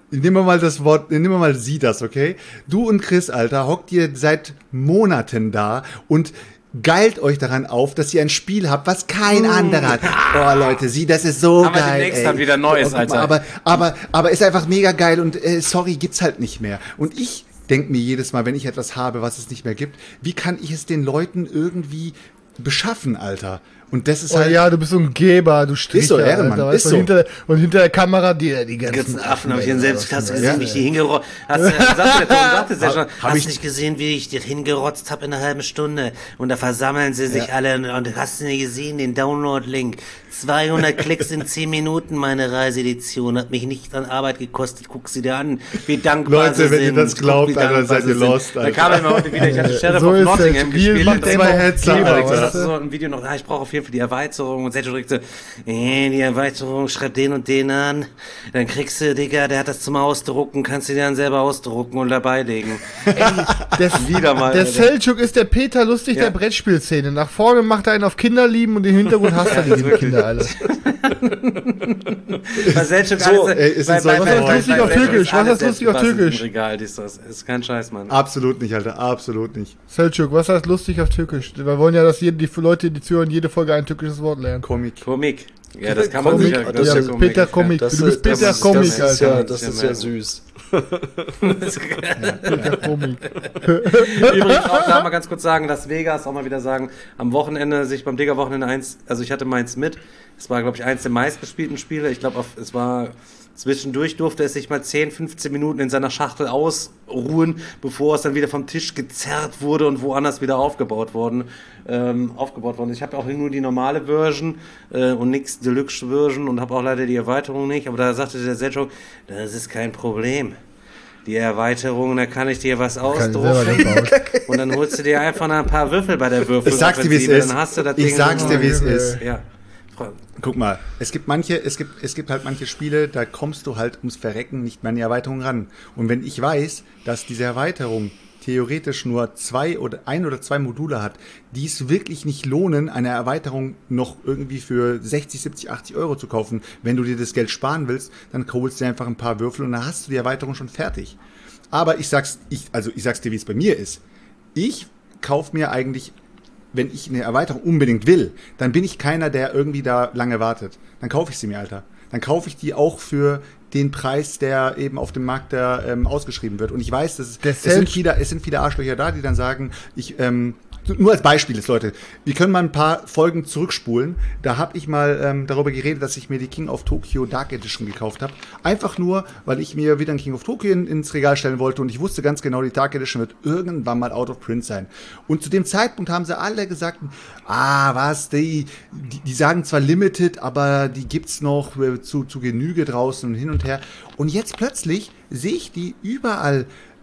Nehmen wir mal das Wort, nehmen wir mal sie das, okay? Du und Chris, Alter, hockt ihr seit Monaten da und geilt euch daran auf, dass ihr ein Spiel habt, was kein anderer hat. Oh, Leute, sie, das ist so Aber geil. demnächst ey. dann wieder Neues, Alter. Aber, aber, aber ist einfach mega geil und äh, sorry, gibt's halt nicht mehr. Und ich denke mir jedes Mal, wenn ich etwas habe, was es nicht mehr gibt, wie kann ich es den Leuten irgendwie beschaffen, Alter? Und das ist Oh halt... ja, du bist so ein Geber, du Stricher, Ist so, Ehrenmann, Alter, ist weißt du, so. Hinter, und hinter der Kamera die, die Die ganzen, ganzen Affen habe ich in selbst hast du Ja. gesehen, wie ich die hingerotzt hast. du- Sagte der Ton, sagte es ja schon. hab Hast ich- du nicht gesehen, wie ich dir hingerotzt habe in einer halben Stunde? Und da versammeln sie sich alle und, und hast du nicht gesehen, den Download-Link. zweihundert Klicks in zehn Minuten, meine Reisedition. Hat mich nicht an Arbeit gekostet. Guck sie dir an, wie dankbar Leute, sie sind. wenn ihr das Guck, glaubt, wie Alter, dankbar seid sie ihr sind. lost, Da Alter. kam immer heute wieder, ich hatte Sheriff So of ist Nottingham das Spiel, gespielt. macht und zwei immer Hetzer, Geber, Alter. weißt das du? ist so ein Video noch, ah, ich brauche auf jeden Fall die Erweiterung. Und Sergio drückte, äh, die Erweiterung, schreib den und den an. Dann kriegst du, Digga, der hat das zum Ausdrucken, kannst du dir dann selber ausdrucken und dabei legen. Der, Wieder mal. der Alter. Selçuk ist der Peter Lustig Ja. der Brettspielszene. Nach vorne macht er einen auf Kinder lieben und im Hintergrund hasst er die wirklich. Kinder alle. Bei Selçuk So, alles, ey, ist bei- es so bei- einfach bei- lustig bei- auf bei- Türkisch? ist Was alles ist lustig auf selbstbewusst Türkisch? im Regal, ist das. Ist kein Scheiß, Mann. Absolut nicht, Alter, absolut nicht. Selçuk, was heißt lustig auf Türkisch? Wir wollen ja, dass jede, die Leute, die zuhören, jede Folge ein türkisches Wort lernen. Komik. Komik. Ja, das kann man Komik, sicher. das ist ist Peter Komik. Das Du bist ist- das Peter ist- Komik, das ist ja, Alter. das ist ja süß. Peter Komik. Übrigens auch da mal ganz kurz sagen, Las Vegas, auch mal wieder sagen, am Wochenende sich beim Digger-Wochenende eins, also ich hatte meins mit, es war, glaube ich, eins der meistgespielten Spiele, ich glaube, es war, zwischendurch durfte es sich mal zehn, fünfzehn Minuten in seiner Schachtel ausruhen, bevor es dann wieder vom Tisch gezerrt wurde und woanders wieder aufgebaut worden, ähm, aufgebaut worden ist. Ich habe auch nur die normale Version äh, und nix Deluxe-Version und habe auch leider die Erweiterung nicht, aber da sagte der Sergio, das ist kein Problem. Die Erweiterung, da kann ich dir was Kann ich selber ausdrucken nicht bauen. und dann holst du dir einfach noch ein paar Würfel bei der Würfel. Ich sag's dir, wie es ist. Dann hast du das Ich Ding sag's dir, wie es Junge. ist. Ja. Fra- Guck mal, es gibt manche, es gibt, es gibt halt manche Spiele, da kommst du halt ums Verrecken nicht mehr an die Erweiterung ran. Und wenn ich weiß, dass diese Erweiterung theoretisch nur zwei oder ein oder zwei Module hat, die es wirklich nicht lohnen, eine Erweiterung noch irgendwie für sechzig, siebzig, achtzig Euro zu kaufen, wenn du dir das Geld sparen willst, dann holst du dir einfach ein paar Würfel und dann hast du die Erweiterung schon fertig. Aber ich sag's, ich, also ich sag's dir, wie es bei mir ist. Ich kauf mir eigentlich, wenn ich eine Erweiterung unbedingt will, dann bin ich keiner, der irgendwie da lange wartet. Dann kaufe ich sie mir, Alter. Dann kaufe ich die auch für den Preis, der eben auf dem Markt da, ähm, ausgeschrieben wird. Und ich weiß, dass es, Der es, sind Selch- viele, es sind viele Arschlöcher da, die dann sagen, ich, ähm, nur als Beispiel jetzt, Leute, wir können mal ein paar Folgen zurückspulen. Da habe ich mal ähm, darüber geredet, dass ich mir die King of Tokyo Dark Edition gekauft habe. Einfach nur, weil ich mir wieder ein King of Tokyo in, ins Regal stellen wollte und ich wusste ganz genau, die Dark Edition wird irgendwann mal out of print sein. Und zu dem Zeitpunkt haben sie alle gesagt, ah, was, die, die, die sagen zwar limited, aber die gibt's noch äh, zu, zu Genüge draußen und hin und her. Und jetzt plötzlich sehe ich die überall.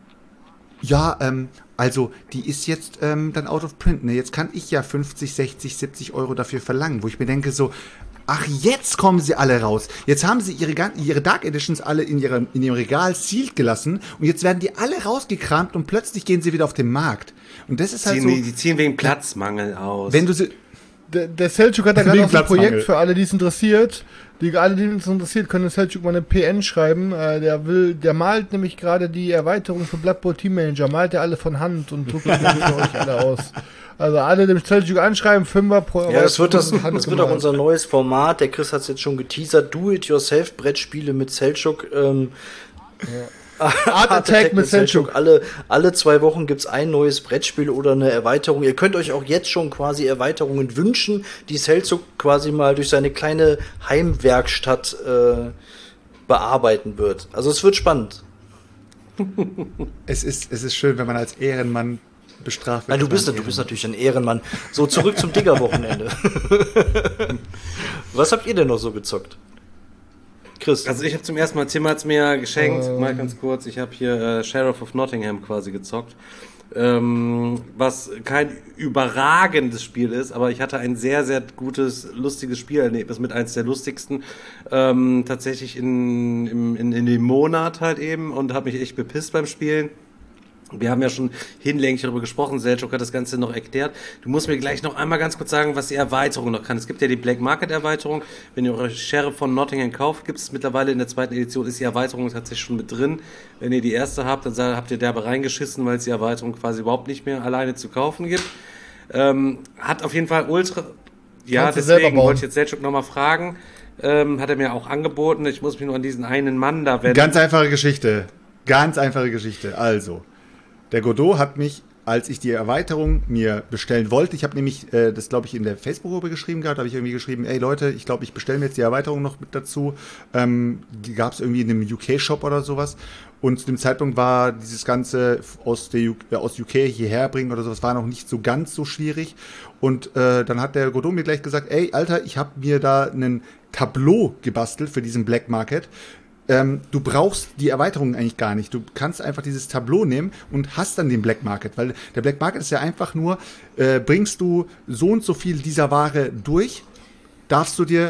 Ja, ähm, also die ist jetzt ähm, dann out of print. Ne? Jetzt kann ich ja fünfzig, sechzig, siebzig Euro dafür verlangen, wo ich mir denke so, ach, jetzt kommen sie alle raus. Jetzt haben sie ihre, gan- ihre Dark Editions alle in ihrem, in ihrem Regal sealed gelassen und jetzt werden die alle rausgekramt und plötzlich gehen sie wieder auf den Markt. Und das ist halt Ziehen, so, die, die ziehen wegen Platzmangel aus. wenn du sie... Der, der Selçuk hat da gerade Wegen auch so ein Platzmangel. Projekt für alle, die es interessiert. Die alle, die es interessiert, können Selçuk mal eine P N schreiben. Äh, der will, der malt nämlich gerade die Erweiterung für Blood Bowl Team Manager, malt er alle von Hand und druckt die für euch alle aus. Also alle dem Selçuk anschreiben, Fünfer pro Ja, das wird, das, Erweiterung, das wird auch handgemalt. unser neues Format. Der Chris hat es jetzt schon geteasert. Do-it-yourself-Brettspiele mit Selçuk. Ähm, Art Attack mit Selçuk. Alle, alle zwei Wochen gibt es ein neues Brettspiel oder eine Erweiterung. Ihr könnt euch auch jetzt schon quasi Erweiterungen wünschen, die Selçuk quasi mal durch seine kleine Heimwerkstatt äh, bearbeiten wird. Also es wird spannend. Es ist, es ist schön, wenn man als Ehrenmann bestraft wird. Nein, du bist, du bist natürlich ein Ehrenmann. So, zurück zum Digger-Wochenende. Was habt ihr denn noch so gezockt? Chris? Also ich habe zum ersten Mal, Tim hat es mir geschenkt, Ähm. mal ganz kurz, ich habe hier äh, Sheriff of Nottingham quasi gezockt, ähm, was kein überragendes Spiel ist, aber ich hatte ein sehr, sehr gutes, lustiges Spielerlebnis mit eins der lustigsten, ähm, tatsächlich in, im, in, in dem Monat halt eben und habe mich echt bepisst beim Spielen. Wir haben ja schon hinlänglich darüber gesprochen, Selchuk hat das Ganze noch erklärt. Du musst mir gleich noch einmal ganz kurz sagen, was die Erweiterung noch kann. Es gibt ja die Black Market Erweiterung. Wenn ihr eure Sheriff von Nottingham kauft, gibt es mittlerweile in der zweiten Edition, ist die Erweiterung tatsächlich schon mit drin. Wenn ihr die erste habt, dann habt ihr derbe reingeschissen, weil es die Erweiterung quasi überhaupt nicht mehr alleine zu kaufen gibt. Ähm, hat auf jeden Fall ultra... Ja, deswegen wollte ich jetzt Selchuk nochmal fragen. Ähm, hat er mir auch angeboten. Ich muss mich nur an diesen einen Mann da wenden. Ganz einfache Geschichte. Ganz einfache Geschichte. Also... Der Godot hat mich, als ich die Erweiterung mir bestellen wollte, ich habe nämlich äh, das, glaube ich, in der Facebook-Gruppe geschrieben gehabt, habe ich irgendwie geschrieben, ey Leute, ich glaube, ich bestelle mir jetzt die Erweiterung noch mit dazu. Ähm, die gab es irgendwie in einem U K-Shop oder sowas. Und zu dem Zeitpunkt war dieses Ganze aus, der U K, aus U K hierher bringen oder sowas, war noch nicht so ganz so schwierig. Und äh, dann hat der Godot mir gleich gesagt, ey Alter, ich habe mir da ein Tableau gebastelt für diesen Black Market. Ähm, du brauchst die Erweiterung eigentlich gar nicht. Du kannst einfach dieses Tableau nehmen und hast dann den Black Market, weil der Black Market ist ja einfach nur, äh, bringst du so und so viel dieser Ware durch, darfst du dir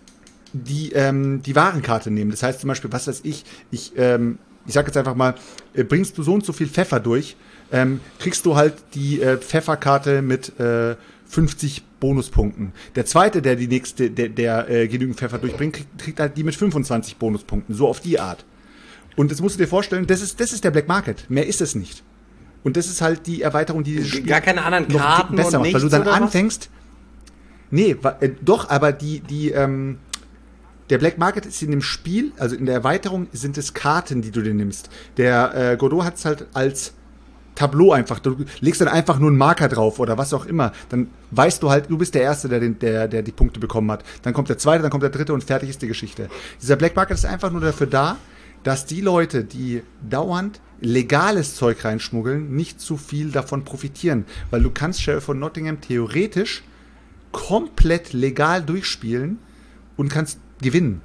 die, ähm, die Warenkarte nehmen. Das heißt zum Beispiel, was weiß ich, ich, ähm, ich sag jetzt einfach mal, äh, bringst du so und so viel Pfeffer durch, ähm, kriegst du halt die äh, Pfefferkarte mit äh, fünfzig Bonuspunkten. Der zweite, der die nächste, der, der äh, genügend Pfeffer durchbringt, kriegt, kriegt halt die mit fünfundzwanzig Bonuspunkten. So auf die Art. Und das musst du dir vorstellen, das ist, das ist der Black Market. Mehr ist es nicht. Und das ist halt die Erweiterung, die dieses Spiel gar keine anderen noch Karten besser und macht. Weil du dann oder was? anfängst. Nee, wa- äh, doch, aber die, die, ähm, der Black Market ist in dem Spiel, also in der Erweiterung sind es Karten, die du dir nimmst. Der äh, Godot hat es halt als Tableau einfach. Du legst dann einfach nur einen Marker drauf oder was auch immer. Dann weißt du halt, du bist der Erste, der, den, der, der die Punkte bekommen hat. Dann kommt der Zweite, dann kommt der Dritte und fertig ist die Geschichte. Dieser Black Market ist einfach nur dafür da, dass die Leute, die dauernd legales Zeug reinschmuggeln, nicht zu viel davon profitieren. Weil du kannst Sheriff von Nottingham theoretisch komplett legal durchspielen und kannst gewinnen.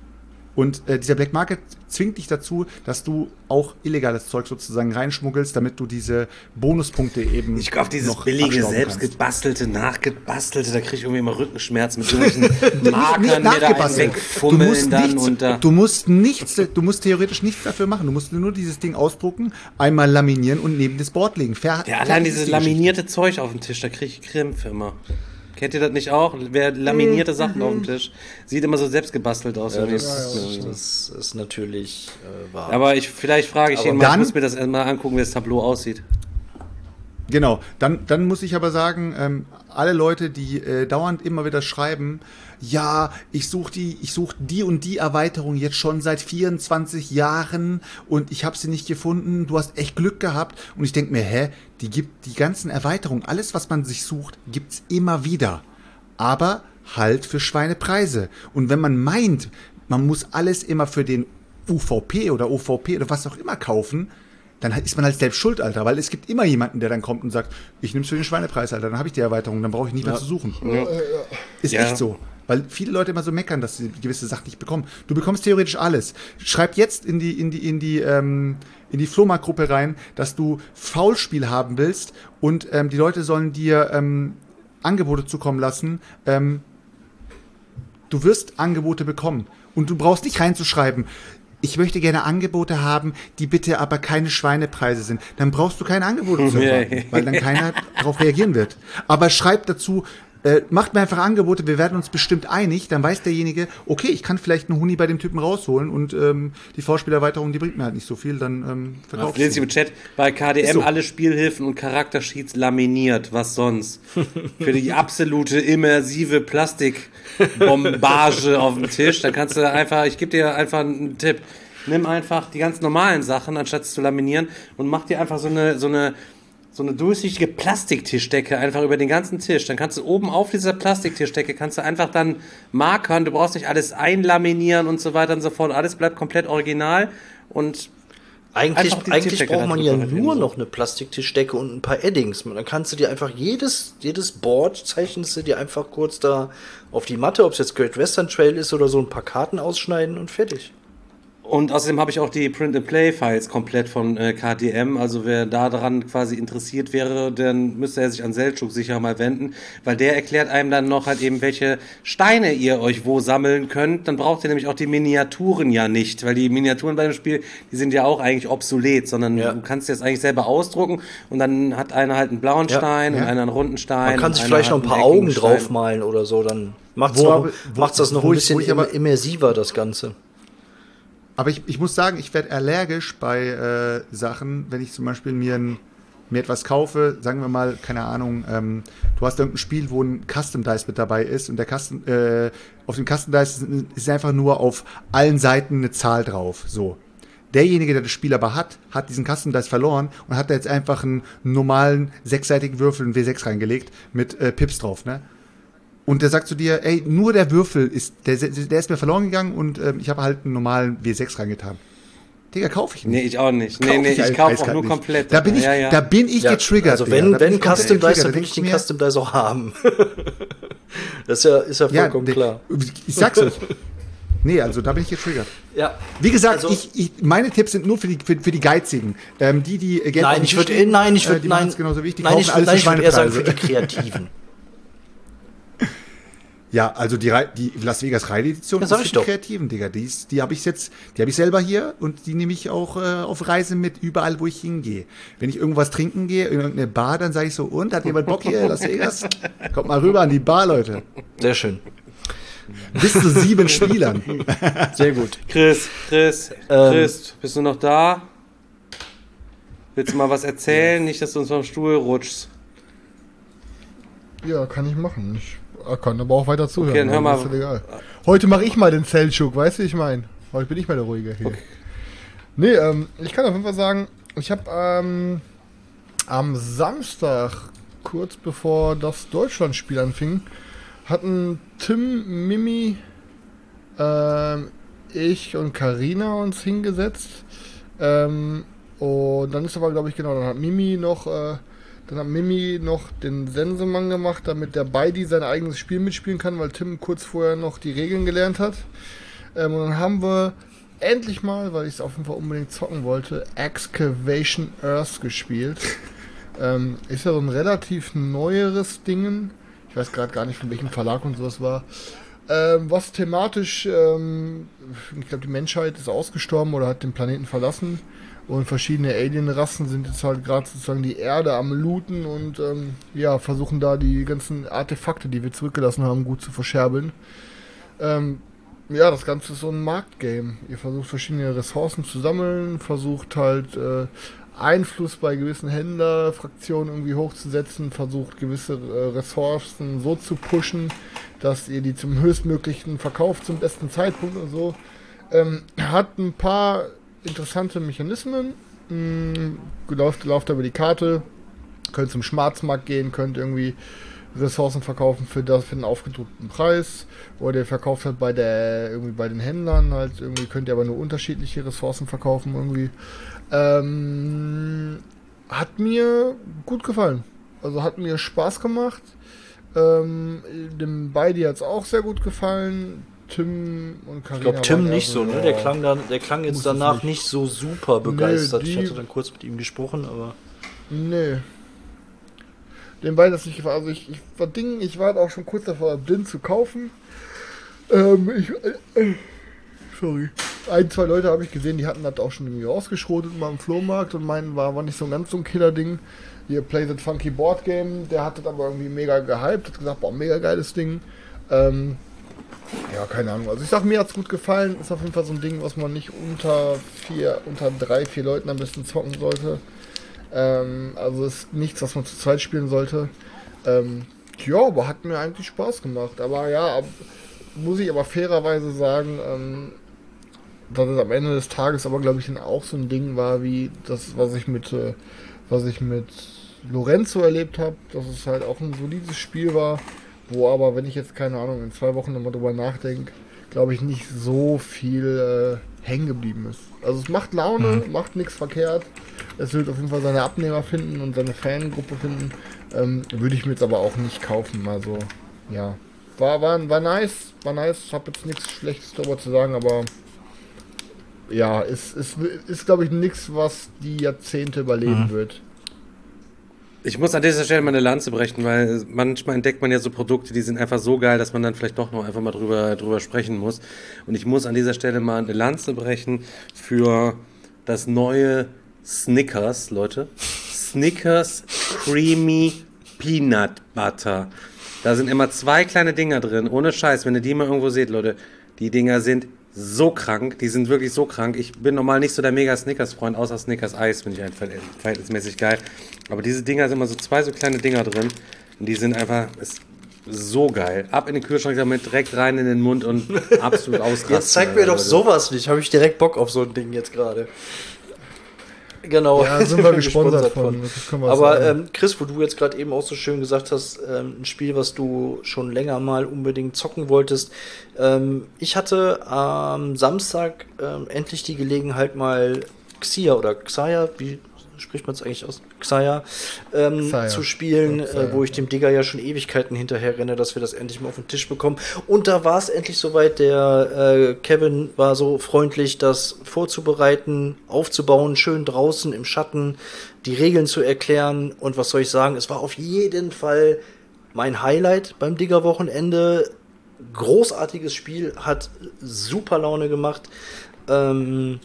Und äh, dieser Black Market zwingt dich dazu, dass du auch illegales Zeug sozusagen reinschmuggelst, damit du diese Bonuspunkte eben Ich kaufe dieses noch billige, abstauben selbstgebastelte, nachgebastelte, da kriege ich irgendwie immer Rückenschmerzen mit irgendwelchen Markern, nicht mir da einen nachgebastelt. Du wegfummeln musst, dann nichts, und da. du musst nichts, du musst theoretisch nichts dafür machen. Du musst nur dieses Ding ausdrucken, einmal laminieren und neben das Board legen. Fer Ja, allein dieses laminierte Zeug auf dem Tisch, da kriege ich Krämpfe immer. Kennt ihr das nicht auch? Wer laminierte Sachen auf dem Tisch, sieht immer so selbstgebastelt aus. Ja, irgendwie. das, Das ist- das ist natürlich äh, wahr. Aber ich, vielleicht frage ich Aber ihn mal, ich dann- muss mir das mal angucken, wie das Tableau aussieht. Genau, dann, dann muss ich aber sagen, ähm, alle Leute, die äh, dauernd immer wieder schreiben, ja, ich suche die, ich suche die und die Erweiterung jetzt schon seit vierundzwanzig Jahren und ich habe sie nicht gefunden, du hast echt Glück gehabt. Und ich denke mir, hä, die gibt die ganzen Erweiterungen, alles, was man sich sucht, gibt's immer wieder. Aber halt für Schweinepreise. Und wenn man meint, man muss alles immer für den U V P oder O V P oder was auch immer kaufen, dann ist man halt selbst schuld, Alter, weil es gibt immer jemanden, der dann kommt und sagt, ich nehme es für den Schweinepreis, Alter, dann habe ich die Erweiterung, dann brauche ich nicht mehr zu suchen. Ist Ja. echt so. Weil viele Leute immer so meckern, dass sie gewisse Sachen nicht bekommen. Du bekommst theoretisch alles. Schreib jetzt in die, in die, in die, ähm, in die Flohmarkt-Gruppe rein, dass du Foulspiel haben willst und ähm, die Leute sollen dir ähm, Angebote zukommen lassen. Ähm, du wirst Angebote bekommen. Und du brauchst nicht reinzuschreiben, ich möchte gerne Angebote haben, die bitte aber keine Schweinepreise sind. Dann brauchst du keine Angebote zu erwarten, weil dann keiner darauf reagieren wird. Aber schreib dazu, äh, macht mir einfach Angebote, wir werden uns bestimmt einig, dann weiß derjenige, okay, ich kann vielleicht einen Huni bei dem Typen rausholen und ähm, die Vorspielerweiterung, die bringt mir halt nicht so viel, dann ähm, verkauf Lesen ich Sie im sie. Chat, bei K D M Ist so. alle Spielhilfen und Charaktersheets laminiert, was sonst? Für die absolute immersive Plastikbombage auf dem Tisch, dann kannst du einfach, ich gebe dir einfach einen Tipp, nimm einfach die ganz normalen Sachen, anstatt es zu laminieren und mach dir einfach so eine, so eine so eine durchsichtige Plastiktischdecke einfach über den ganzen Tisch. Dann kannst du oben auf dieser Plastiktischdecke kannst du einfach dann markern, du brauchst nicht alles einlaminieren und so weiter und so fort. Alles bleibt komplett original und Eigentlich, Einfach die eigentlich Tischdecke braucht man darüber ja halt nur hin, so. noch eine Plastiktischdecke und ein paar Eddings. Dann kannst du dir einfach jedes, jedes Board, zeichnest du dir einfach kurz da auf die Matte, ob es jetzt Great Western Trail ist oder so, ein paar Karten ausschneiden und fertig. Und außerdem habe ich auch die Print-and-Play-Files komplett von äh, K T M. Also wer daran quasi interessiert wäre, dann müsste er sich an Selçuk sicher mal wenden, weil der erklärt einem dann noch halt eben, welche Steine ihr euch wo sammeln könnt. Dann braucht ihr nämlich auch die Miniaturen ja nicht, weil die Miniaturen bei dem Spiel, die sind ja auch eigentlich obsolet, sondern Ja. du kannst jetzt eigentlich selber ausdrucken und dann hat einer halt einen blauen Ja. Stein und Ja. einer einen runden Stein. Man kann und sich einer vielleicht noch hat ein paar einen eckigen Augen Stein. draufmalen oder so, dann macht's, Wo noch, aber- wo- macht's das noch wo ein ich- bisschen wo ich aber- immer immersiver, das Ganze. Aber ich, ich muss sagen, ich werde allergisch bei äh, Sachen, wenn ich zum Beispiel mir, ein, mir etwas kaufe, sagen wir mal, keine Ahnung, ähm, du hast irgendein Spiel, wo ein Custom Dice mit dabei ist und der Custom, äh, auf dem Custom Dice ist, ist einfach nur auf allen Seiten eine Zahl drauf. So. Derjenige, der das Spiel aber hat, hat diesen Custom Dice verloren und hat da jetzt einfach einen normalen sechsseitigen Würfel, einen W sechs reingelegt mit äh, Pips drauf, ne? Und der sagt zu dir, ey, nur der Würfel ist, der, der ist mir verloren gegangen und ähm, ich habe halt einen normalen W sechs reingetan. Digga, kaufe ich nicht. Nee, ich auch nicht. Nee, Kauf nee, ich ich eiskalt kaufe auch nur nicht. komplett. Da bin ich, ja, ja. Da bin ich Ja, getriggert. also Digga. wenn, Da bin wenn ich komplett Custom Dice, getriggert. dann Da will ich den denk mir, Custom Dice auch haben. das ist ja, ist ja ja, vollkommen der- klar. Ich sag's euch. Nee, also da bin ich getriggert. Ja. Wie gesagt, Also- ich, ich, meine Tipps sind nur für die, für, für die Geizigen. Ähm, die, die Geld auf Nein, den ich Tisch würde, legen, nein, ich äh, würde, die nein, machen's genauso wichtig. nein, ich, kaufen alles nein, ich für würde eher sagen für die Schweinepreise. Kreativen. Ja, also die, Rei- die Las Vegas Reise-Edition Ja, ist sag für ich die doch. Kreativen, Digga. Die, ist- die habe ich jetzt, die habe ich selber hier und die nehme ich auch äh, auf Reise mit, überall, wo ich hingehe. Wenn ich irgendwas trinken gehe, in irgendeine Bar, dann sage ich so, und, hat jemand Bock hier, Las Vegas? Kommt mal rüber an die Bar, Leute. Sehr schön. Bis zu sieben Spielern. Sehr gut. Chris, Chris, Ähm. Chris, bist du noch da? Willst du mal was erzählen? Nicht, dass du uns vom Stuhl rutschst. Ja, kann ich machen. Ich kann aber auch weiter zuhören. Okay, dann hör mal. Das ist ja egal. Heute mache ich mal den Selçuk, weißt du, wie ich meine? Heute bin ich mal der Ruhige hier. Nee, ähm, ich kann auf jeden Fall sagen, ich habe ähm, am Samstag, kurz bevor das Deutschlandspiel anfing, hatten Tim, Mimi, ähm, ich und Karina uns hingesetzt. Ähm, und dann ist aber, glaube ich, genau, dann hat Mimi noch, äh, dann hat Mimi noch den Sensemann gemacht, damit der Beidi sein eigenes Spiel mitspielen kann, weil Tim kurz vorher noch die Regeln gelernt hat. Ähm, und dann haben wir endlich mal, weil ich es auf jeden Fall unbedingt zocken wollte, Excavation Earth gespielt. ähm, ist ja so ein relativ neueres Ding. Ich weiß gerade gar nicht, von welchem Verlag und sowas war. Ähm, was thematisch, ähm, ich glaube, die Menschheit ist ausgestorben oder hat den Planeten verlassen. Und verschiedene Alien-Rassen sind jetzt halt gerade sozusagen die Erde am Looten und ähm, ja, versuchen da die ganzen Artefakte, die wir zurückgelassen haben, gut zu verscherbeln. Ähm, ja, das Ganze ist so ein Marktgame. Ihr versucht verschiedene Ressourcen zu sammeln, versucht halt äh, Einfluss bei gewissen Händlerfraktionen irgendwie hochzusetzen, versucht gewisse äh, Ressourcen so zu pushen, dass ihr die zum höchstmöglichen verkauft zum besten Zeitpunkt und so. Ähm, hat ein paar interessante Mechanismen. Hm, lauft, lauft über die Karte, könnt zum Schwarzmarkt gehen, könnt irgendwie Ressourcen verkaufen für das für den aufgedruckten Preis, oder ihr verkauft halt bei der irgendwie bei den Händlern halt irgendwie, könnt ihr aber nur unterschiedliche Ressourcen verkaufen irgendwie. Ähm, hat mir gut gefallen, also hat mir Spaß gemacht. Ähm, dem Beidi hat es auch sehr gut gefallen. Tim und Carina. Ich glaube, Tim waren nicht eher so, ne? ja, Der klang, dann, der klang jetzt muss es danach nicht. nicht so super begeistert. Nee, ich die- hatte dann kurz mit ihm gesprochen, aber. Nee. Den beiden das nicht gefallen. Also ich, ich war Ding, ich war halt auch schon kurz davor, blind zu kaufen. Ähm, ich. Äh, äh, sorry. Ein, zwei Leute habe ich gesehen, die hatten das auch schon irgendwie ausgeschrotet mal im Flohmarkt und meinen, war, war nicht so ein ganz so ein Killer-Ding. Hier Play That Funky Board Game, der hat das aber irgendwie mega gehypt, hat gesagt, boah, mega geiles Ding. Ähm, ja, keine Ahnung. Also ich sag, mir hat's gut gefallen. Ist auf jeden Fall so ein Ding, was man nicht unter vier, unter drei, vier Leuten am besten zocken sollte. Ähm, also ist nichts, was man zu zweit spielen sollte. Ähm, ja, aber hat mir eigentlich Spaß gemacht. Aber ja, ab, muss ich aber fairerweise sagen, ähm, dass es am Ende des Tages aber, glaube ich, dann auch so ein Ding war, wie das, was ich mit, äh, was ich mit Lorenzo erlebt habe, dass es halt auch ein solides Spiel war, wo aber, wenn ich jetzt, keine Ahnung, in zwei Wochen nochmal drüber nachdenke, glaube ich, nicht so viel äh, hängen geblieben ist. Also es macht Laune, mhm. macht nichts verkehrt. Es wird auf jeden Fall seine Abnehmer finden und seine Fangruppe finden. Ähm, würde ich mir jetzt aber auch nicht kaufen. Also, ja. War, war, war nice, war nice. Hab jetzt nichts Schlechtes darüber zu sagen, aber ja, ist, ist, ist glaube ich, nichts, was die Jahrzehnte überleben Mhm. wird. Ich muss an dieser Stelle mal eine Lanze brechen, weil manchmal entdeckt man ja so Produkte, die sind einfach so geil, dass man dann vielleicht doch noch einfach mal drüber, drüber sprechen muss. Und ich muss an dieser Stelle mal eine Lanze brechen für das neue Snickers, Leute. Snickers Creamy Peanut Butter. Da sind immer zwei kleine Dinger drin. Ohne Scheiß, wenn ihr die mal irgendwo seht, Leute, die Dinger sind so krank. Die sind wirklich so krank. Ich bin normal nicht so der mega Snickers-Freund, außer Snickers Eis finde ich einfach verhältnismäßig geil. Aber diese Dinger sind immer so zwei so kleine Dinger drin. Und die sind einfach ist so geil. Ab in den Kühlschrank damit, direkt rein in den Mund und absolut ausrasten. Jetzt zeig mir doch Leute. sowas nicht. Habe ich direkt Bock auf so ein Ding jetzt gerade. Genau. Ja, sind wir gesponsert von. Das können wir Aber sagen. ähm, Chris, wo du jetzt gerade eben auch so schön gesagt hast, ähm, ein Spiel, was du schon länger mal unbedingt zocken wolltest. Ähm, ich hatte am Samstag ähm, endlich die Gelegenheit, mal Xia oder Xia, wie spricht man es eigentlich aus? Xia, ähm, Xia. zu spielen, Ja, Xia. äh, wo ich dem Digger ja schon Ewigkeiten hinterher renne, dass wir das endlich mal auf den Tisch bekommen. Und da war es endlich soweit. Der äh, Kevin war so freundlich, das vorzubereiten, aufzubauen, schön draußen im Schatten, die Regeln zu erklären. Und was soll ich sagen? Es war auf jeden Fall mein Highlight beim Digger-Wochenende. Großartiges Spiel, hat super Laune gemacht. Ähm,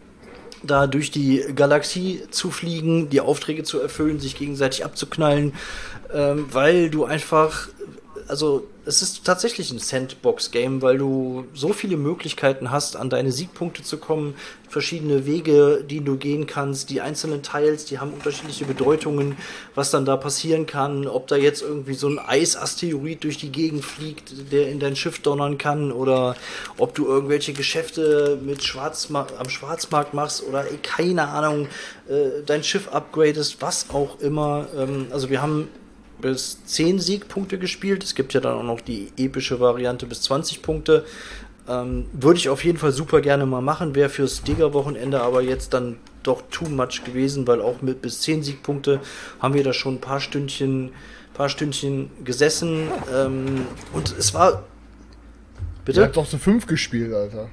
da durch die Galaxie zu fliegen, die Aufträge zu erfüllen, sich gegenseitig abzuknallen, ähm, weil du einfach, also es ist tatsächlich ein Sandbox-Game, weil du so viele Möglichkeiten hast, an deine Siegpunkte zu kommen, verschiedene Wege, die du gehen kannst, die einzelnen Teils, die haben unterschiedliche Bedeutungen, was dann da passieren kann, ob da jetzt irgendwie so ein Eisasteroid durch die Gegend fliegt, der in dein Schiff donnern kann, oder ob du irgendwelche Geschäfte mit Schwarzma- am Schwarzmarkt machst oder eh, keine Ahnung, äh, dein Schiff upgradest, was auch immer. Ähm, also wir haben bis zehn Siegpunkte gespielt. Es gibt ja dann auch noch die epische Variante bis zwanzig Punkte. Ähm, würde ich auf jeden Fall super gerne mal machen. Wäre fürs Digger-Wochenende aber jetzt dann doch too much gewesen, weil auch mit bis zehn Siegpunkte haben wir da schon ein paar Stündchen, paar Stündchen gesessen. Ähm, und es war... Bitte? Ihr habt doch zu fünf gespielt, Alter.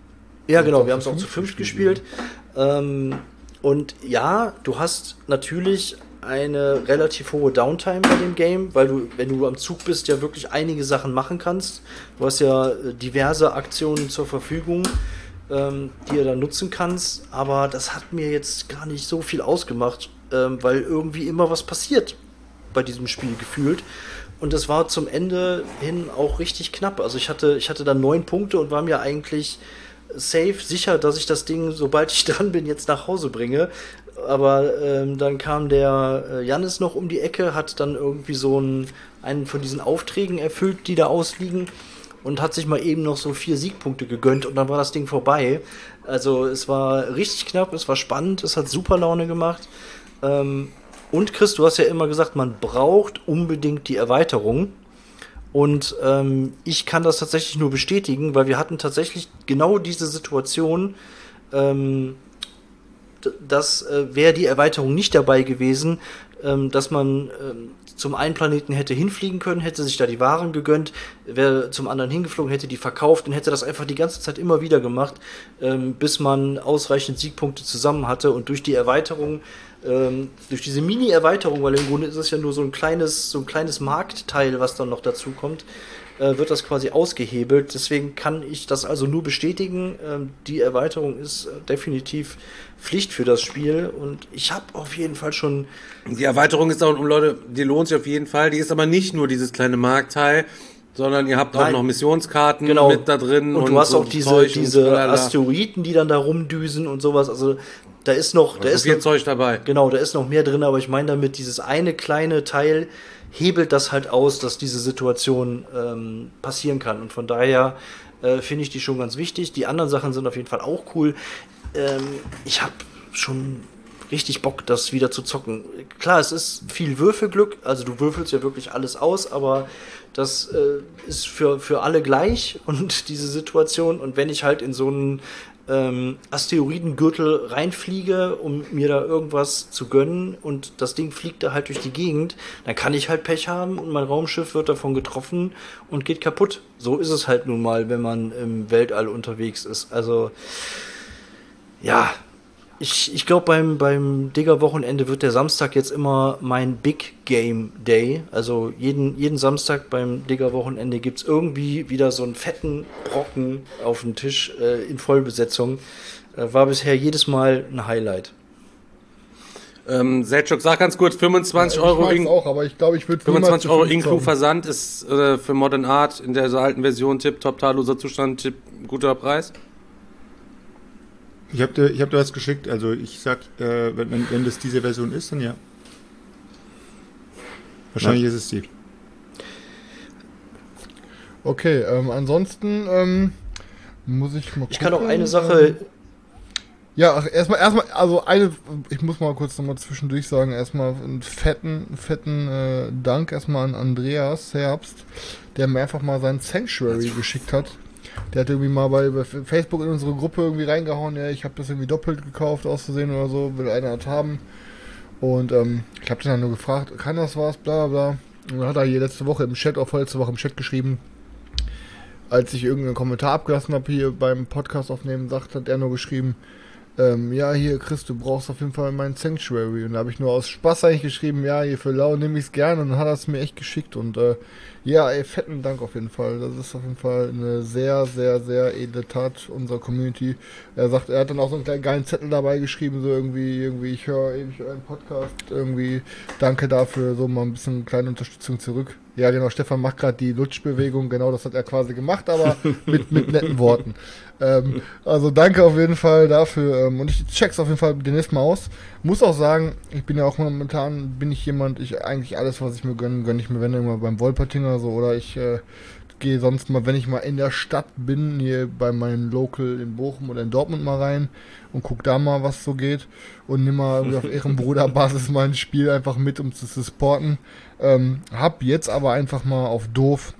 Ja, genau, auch wir haben es zu auch zu fünf fünf gespielt, gespielt. Ähm, und ja, du hast natürlich eine relativ hohe Downtime bei dem Game, weil du, wenn du am Zug bist, ja wirklich einige Sachen machen kannst. Du hast ja äh, diverse Aktionen zur Verfügung, ähm, die du dann nutzen kannst. Aber das hat mir jetzt gar nicht so viel ausgemacht, ähm, weil irgendwie immer was passiert bei diesem Spiel gefühlt. Und das war zum Ende hin auch richtig knapp. Also ich hatte, ich hatte dann neun Punkte und war mir eigentlich safe sicher, dass ich das Ding, sobald ich dran bin, jetzt nach Hause bringe. Aber ähm, dann kam der äh, Jannis noch um die Ecke, hat dann irgendwie so einen, einen von diesen Aufträgen erfüllt, die da ausliegen, und hat sich mal eben noch so vier Siegpunkte gegönnt und dann war das Ding vorbei. Also es war richtig knapp, es war spannend, es hat super Laune gemacht. Ähm, und Chris, du hast ja immer gesagt, man braucht unbedingt die Erweiterung. Und ähm, ich kann das tatsächlich nur bestätigen, weil wir hatten tatsächlich genau diese Situation, ähm, dass äh, wäre die Erweiterung nicht dabei gewesen, ähm, dass man ähm, zum einen Planeten hätte hinfliegen können, hätte sich da die Waren gegönnt, wäre zum anderen hingeflogen, hätte die verkauft und hätte das einfach die ganze Zeit immer wieder gemacht, ähm, bis man ausreichend Siegpunkte zusammen hatte. Und durch die Erweiterung, ähm, durch diese Mini-Erweiterung, weil im Grunde ist es ja nur so ein kleines, so ein kleines Marktteil, was dann noch dazu kommt, äh, wird das quasi ausgehebelt. Deswegen kann ich das also nur bestätigen. Ähm, die Erweiterung ist äh, definitiv Pflicht für das Spiel und ich habe auf jeden Fall schon... Die Erweiterung ist auch, um Leute, die lohnt sich auf jeden Fall. Die ist aber nicht nur dieses kleine Marktteil, sondern ihr habt auch Nein. noch Missionskarten Genau. mit da drin. Und, du hast so auch diese, Zeug und diese tralala. Asteroiden, die dann da rumdüsen und sowas. Also da ist noch... Da Da ist ist viel noch, Zeug dabei. Genau, da ist noch mehr drin, aber ich meine damit, dieses eine kleine Teil hebelt das halt aus, dass diese Situation ähm, passieren kann. Und von daher äh, finde ich die schon ganz wichtig. Die anderen Sachen sind auf jeden Fall auch cool. Ähm, ich habe schon richtig Bock, das wieder zu zocken. Klar, es ist viel Würfelglück, also du würfelst ja wirklich alles aus, aber das äh, ist für, für alle gleich und diese Situation. Und wenn ich halt in so einen ähm, Asteroidengürtel reinfliege, um mir da irgendwas zu gönnen und das Ding fliegt da halt durch die Gegend, dann kann ich halt Pech haben und mein Raumschiff wird davon getroffen und geht kaputt. So ist es halt nun mal, wenn man im Weltall unterwegs ist. Also Ja, ich, ich glaube, beim, beim Digger-Wochenende wird der Samstag jetzt immer mein Big Game Day. Also jeden, jeden Samstag beim Digger-Wochenende gibt es irgendwie wieder so einen fetten Brocken auf dem Tisch äh, in Vollbesetzung. Äh, war bisher jedes Mal ein Highlight. Ähm, Selchuk, sag ganz kurz, fünfundzwanzig Ja, Euro ich mag's In- auch, aber ich glaube, ich würde fünfundzwanzig Euro Inklu-Versand ist äh, für Modern Art in der alten Version Tipp, top, tadelloser Zustand, Tipp, guter Preis. Ich habe dir, ich hab dir was geschickt, also ich sag, äh, wenn, wenn, wenn das diese Version ist, dann ja. Wahrscheinlich Ja. ist es die. Okay, ähm, ansonsten ähm, muss ich mal gucken. Ich kann auch eine Sache. Ja, ach, erstmal, erstmal, also eine, ich muss mal kurz nochmal zwischendurch sagen, erstmal einen fetten, fetten äh, Dank erstmal an Andreas Herbst, der mir einfach mal sein Sanctuary geschickt hat. Der hat irgendwie mal bei, bei Facebook in unsere Gruppe irgendwie reingehauen, ja, ich habe das irgendwie doppelt gekauft, aus Versehen oder so, will einer das haben. Und ähm, ich habe den dann nur gefragt, kann das was, bla bla bla. Und dann hat er hier letzte Woche im Chat, auch vorletzte Woche im Chat geschrieben, als ich irgendeinen Kommentar abgelassen habe hier beim Podcast aufnehmen, sagt, hat er nur geschrieben, ähm, ja, hier, Chris, du brauchst auf jeden Fall mein Sanctuary. Und da habe ich nur aus Spaß eigentlich geschrieben, ja, hier für lau nehme ich es gerne. Und dann hat er es mir echt geschickt. Und äh, ja, ey, fetten Dank auf jeden Fall. Das ist auf jeden Fall eine sehr, sehr, sehr edle Tat unserer Community. Er sagt, er hat dann auch so einen kleinen geilen Zettel dabei geschrieben, so irgendwie, irgendwie, ich höre ewig euren Podcast, irgendwie, danke dafür, so mal ein bisschen kleine Unterstützung zurück. Ja, genau, Stefan macht gerade die Lutschbewegung, genau, das hat er quasi gemacht, aber mit, mit netten Worten. Ähm, also danke auf jeden Fall dafür ähm, und ich check's auf jeden Fall demnächst mal aus. Muss auch sagen, ich bin ja auch momentan, bin ich jemand, ich eigentlich alles, was ich mir gönne, gönne ich mir, wenn immer beim Wolpertinger so oder ich äh, gehe sonst mal, wenn ich mal in der Stadt bin, hier bei meinem Local in Bochum oder in Dortmund mal rein und guck da mal, was so geht und nimm mal irgendwie auf Ehrenbruderbasis mal ein Spiel einfach mit, um zu supporten. Ähm, hab jetzt aber einfach mal auf doof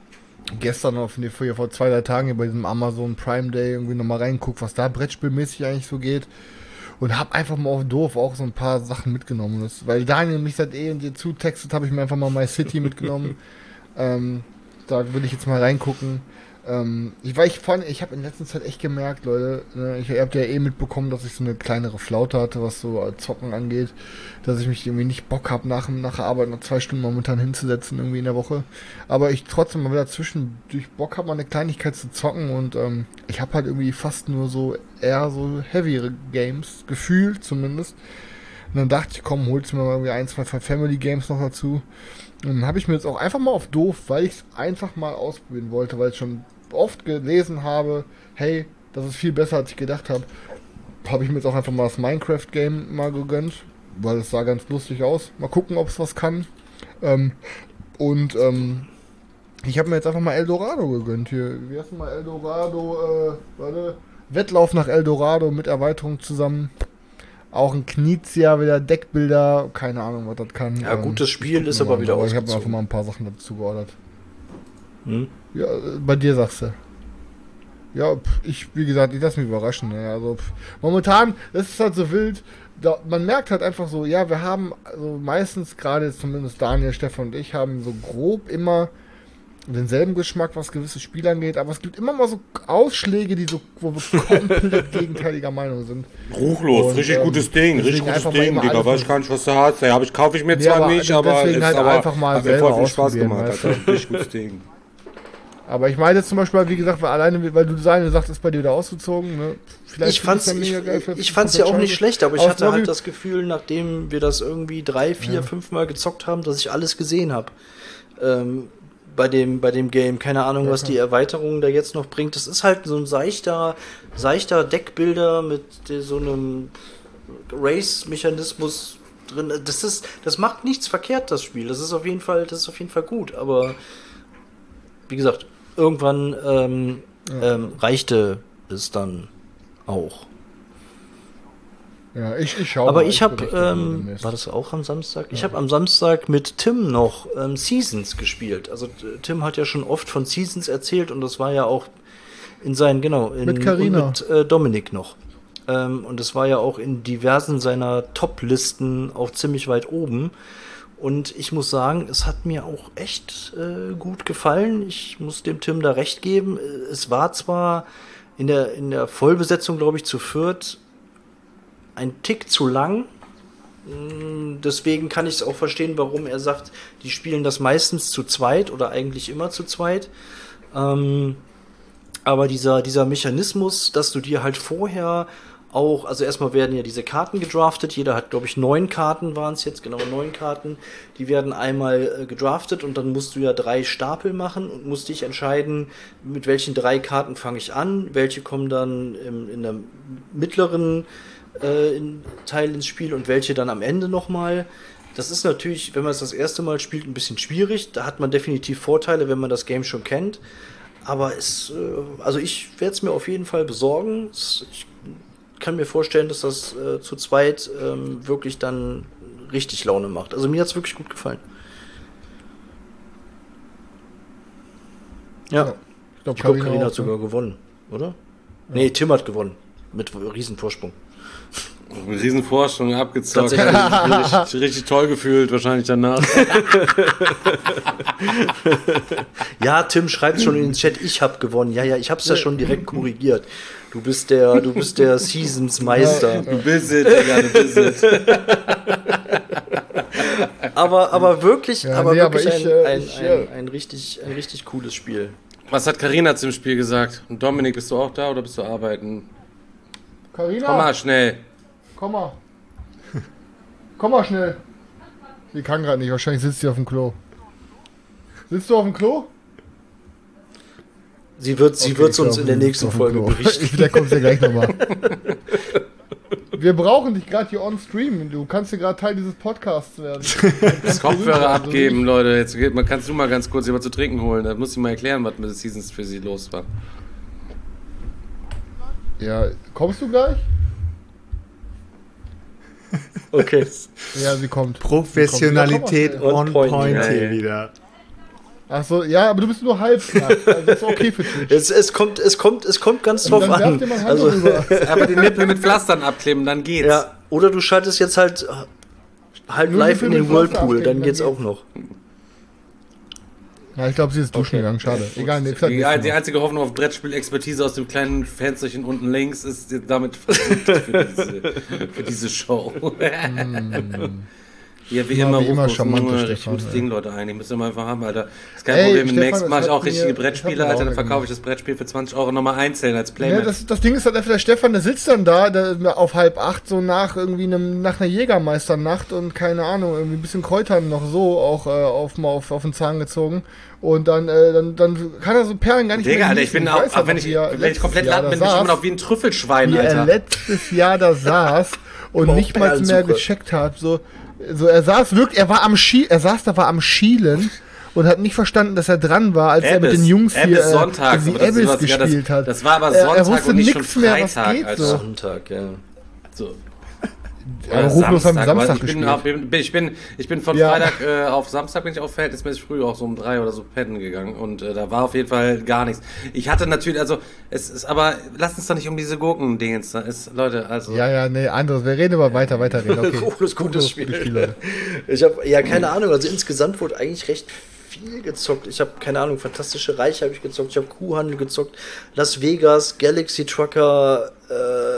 gestern auf nee, vor, vor zwei, drei Tagen hier bei diesem Amazon Prime Day irgendwie nochmal reingeguckt, was da brettspielmäßig eigentlich so geht. Und hab einfach mal auf doof auch so ein paar Sachen mitgenommen. Das, weil Daniel mich seit eh und je zutextet, habe ich mir einfach mal My City mitgenommen. ähm, da will ich jetzt mal reingucken. Ähm, ich war ich fand, ich habe in letzter Zeit echt gemerkt, Leute, ne, ich habt ja eh mitbekommen, dass ich so eine kleinere Flaute hatte, was so Zocken angeht, dass ich mich irgendwie nicht Bock habe, nach, nach der Arbeit noch zwei Stunden momentan hinzusetzen, irgendwie in der Woche. Aber ich trotzdem mal wieder zwischendurch Bock habe, mal eine Kleinigkeit zu zocken und ähm, ich habe halt irgendwie fast nur so eher so heavyere Games, gefühlt zumindest. Und dann dachte ich, komm, holst mir mal irgendwie ein, zwei Family Games noch dazu. Und dann habe ich mir jetzt auch einfach mal auf doof, weil ich es einfach mal ausprobieren wollte, weil ich schon oft gelesen habe, hey, das ist viel besser, als ich gedacht habe, habe ich mir jetzt auch einfach mal das Minecraft-Game mal gegönnt, weil es sah ganz lustig aus. Mal gucken, ob es was kann. Ähm, und ähm, ich habe mir jetzt einfach mal Eldorado gegönnt hier. Wie heißt denn mal Eldorado? Äh, warte. Wettlauf nach Eldorado mit Erweiterung zusammen. Auch ein Knizia, wieder Deckbilder, keine Ahnung, was das kann. Ja, ähm, gutes Spiel ist mal, aber wieder aber ich habe mir ausgezogen. einfach mal ein paar Sachen dazu geordert. Hm? Ja, bei dir sagst du. Ja, pf, ich, wie gesagt, ich lasse mich überraschen. Ne? Also, pf, momentan, das ist halt so wild. Da, man merkt halt einfach so, ja, wir haben, also meistens, gerade jetzt zumindest Daniel, Stefan und ich, haben so grob immer denselben Geschmack, was gewisse Spiele angeht, aber es gibt immer mal so Ausschläge, die so, wo wir komplett gegenteiliger Meinung sind. Ruchlos, Und, richtig ähm, gutes Ding, richtig deswegen gutes einfach mal Ding, immer Digga, alles weiß ich gar nicht, was du hast. Ja, hab ich, kaufe ich mir Nee, zwar aber nicht, aber deswegen ist halt aber einfach mal hat mir selber voll viel Spaß ausprobieren, gemacht, weißt Alter. Richtig gutes Ding. Aber ich meine jetzt zum Beispiel, wie gesagt, weil alleine, weil du Daniel sagst, ist bei dir wieder ausgezogen, ne? Vielleicht Ich fand's, findest du ich, ja mega geil für- ich für fand's ja auch nicht Scheiße. schlecht, aber ich Aber hatte Bobby- halt das Gefühl, nachdem wir das irgendwie drei, vier, Ja. fünf Mal gezockt haben, dass ich alles gesehen habe. Ähm, bei dem, bei dem Game. Keine Ahnung, Ja, was klar. die Erweiterung da jetzt noch bringt. Das ist halt so ein seichter, seichter Deckbilder mit de- so einem Race-Mechanismus drin. Das ist, das macht nichts verkehrt, das Spiel. Das ist auf jeden Fall, das ist auf jeden Fall gut. Aber wie gesagt, irgendwann ähm, Ja. ähm, reichte es dann auch. Ja, ich, ich schaue Aber mal, ich habe, berichte dir ähm, demnächst. war das auch am Samstag? Ich Ja. habe am Samstag mit Tim noch ähm, Seasons gespielt. Also äh, Tim hat ja schon oft von Seasons erzählt und das war ja auch in seinen, genau, in, Mit Carina. und mit äh, Dominik noch. Ähm, und das war ja auch in diversen seiner Top-Listen auch ziemlich weit oben. Und ich muss sagen, es hat mir auch echt äh, gut gefallen. Ich muss dem Tim da recht geben. Es war zwar in der, in der Vollbesetzung, glaube ich, zu viert ein Tick zu lang. Deswegen kann ich es auch verstehen, warum er sagt, die spielen das meistens zu zweit oder eigentlich immer zu zweit. Ähm, aber dieser, dieser Mechanismus, dass du dir halt vorher auch, also erstmal werden ja diese Karten gedraftet, jeder hat, glaube ich, neun Karten waren es jetzt, genau neun Karten, die werden einmal äh, gedraftet und dann musst du ja drei Stapel machen und musst dich entscheiden, mit welchen drei Karten fange ich an, welche kommen dann im, in der mittleren äh, in, Teil ins Spiel und welche dann am Ende nochmal. Das ist natürlich, wenn man es das erste Mal spielt, ein bisschen schwierig, da hat man definitiv Vorteile, wenn man das Game schon kennt, aber es, äh, also ich werde es mir auf jeden Fall besorgen, es, ich kann mir vorstellen, dass das äh, zu zweit ähm, wirklich dann richtig Laune macht. Also mir hat es wirklich gut gefallen. Ja, Ja, ich glaube, Carina, Carina hat sogar gewonnen, oder? Ja. Nee, Tim hat gewonnen. Mit Riesenvorsprung. Mit Riesenvorsprung abgezockt. richtig, richtig toll gefühlt, wahrscheinlich danach. Ja, Tim schreibt schon in den Chat, ich habe gewonnen. Ja, ja, ich habe es ja schon direkt korrigiert. Du bist der, du bist der Seasons-Meister. Du bist es, Digga, du bist es. aber, aber wirklich, ja, aber nee, wirklich aber ich, ein, äh, ein, ich, ein, äh, ein, richtig, ein richtig cooles Spiel. Was hat Carina zum Spiel gesagt? Und Dominik, bist du auch da oder bist du arbeiten? Carina, Komm mal schnell. komm mal. Komm mal schnell. Die kann gerade nicht, wahrscheinlich sitzt sie auf dem Klo. Sitzt du auf dem Klo? Sie wird sie Okay, wird's ich uns glaub, in der sie nächsten sitzt auf dem Folge Klo. berichten. Da kommt ja gleich nochmal. Wir brauchen dich gerade hier on stream. Du kannst hier gerade Teil dieses Podcasts werden. Das Kopfhörer abgeben, Leute. Jetzt geht, man kannst du mal ganz kurz jemand zu trinken holen. Da muss ich mal erklären, was mit den Seasons für sie los war. Ja, kommst du gleich? Okay. Ja, sie kommt. Professionalität Sie kommt. on On point, point, ja, hier ja. wieder. Achso, ja, aber du bist nur halb nackt. Also das ist okay für Twitch. Es, es, kommt, es, kommt, es kommt ganz drauf Dann werft an. dir mal ein Also, Handtuch rüber. Aber die Nippel mit Pflastern abkleben, dann geht's. ja, oder du schaltest jetzt halt, halt Nur live die in den Filme Pflaster Whirlpool, dann abgeben, geht's dann auch noch. Ja, ich glaube, sie ist duschen gegangen. Schade. Egal, nee, Die, die einzige Hoffnung auf Brettspiel-Expertise aus dem kleinen Fensterchen unten links ist damit versucht für diese, für diese Show. Ja, wie immer, wie immer Rufus, charmant, nur der richtig Stefan, gutes ey. Ding, Leute, ein. Die müsst ihr mal einfach haben, Alter. Ist kein Ey, Problem. Stefan, Demnächst das mache ich hat auch mir- richtige das Brettspiele, hat mir Alter. Dann Laune verkaufe ich gemacht. das Brettspiel für zwanzig Euro nochmal einzeln als Ja, Playmat. das, das Ding ist halt einfach, der Stefan, der sitzt dann da der, auf halb acht, so nach irgendwie einem, nach einer Jägermeisternacht und keine Ahnung, irgendwie ein bisschen Kräutern noch so auch äh, auf, mal auf, auf den Zahn gezogen. Und dann, äh, dann, dann kann er so Perlen gar nicht Digga, mehr Alter, ich genießen. bin auch, weiß auch halt wenn noch, ich, wie er wenn ich letztes komplett Jahr laden da bin, bin ich saß, immer noch wie ein Trüffelschwein, wie er Alter. letztes Jahr da saß und Überhaupt nicht mal mehr Perlensuche. gecheckt hat. So, so er saß wirklich, er war am Schi er saß da, war am Schielen und hat nicht verstanden, dass er dran war, als er mit Abyss. den Jungs hier Abyss sonntags, äh, aber die das ist Abyss was- ja, das- gespielt hat. das war aber Er- er Sonntag wusste und nicht nix schon mehr, was Freitag, geht Alter. so. Sonntag, ja. So. Aber Rufus haben aber Samstag ich bin, gespielt. auf, ich, bin, ich bin von Ja. Freitag äh, auf Samstag bin ich auch verhältnismäßig früh auch so um drei oder so pennen gegangen und äh, da war auf jeden Fall gar nichts. Ich hatte natürlich, also es ist, aber lasst uns doch nicht um diese Gurken-Dingens, da ist, Leute, also Ja, ja, nee, anderes. Wir reden aber weiter, weiter reden. Okay. Cooles, gutes Spiel. Leute. Ich habe ja keine Ahnung, also insgesamt wurde eigentlich recht viel gezockt. Ich habe keine Ahnung, Fantastische Reiche habe ich gezockt, ich habe Kuhhandel gezockt, Las Vegas, Galaxy Trucker, äh,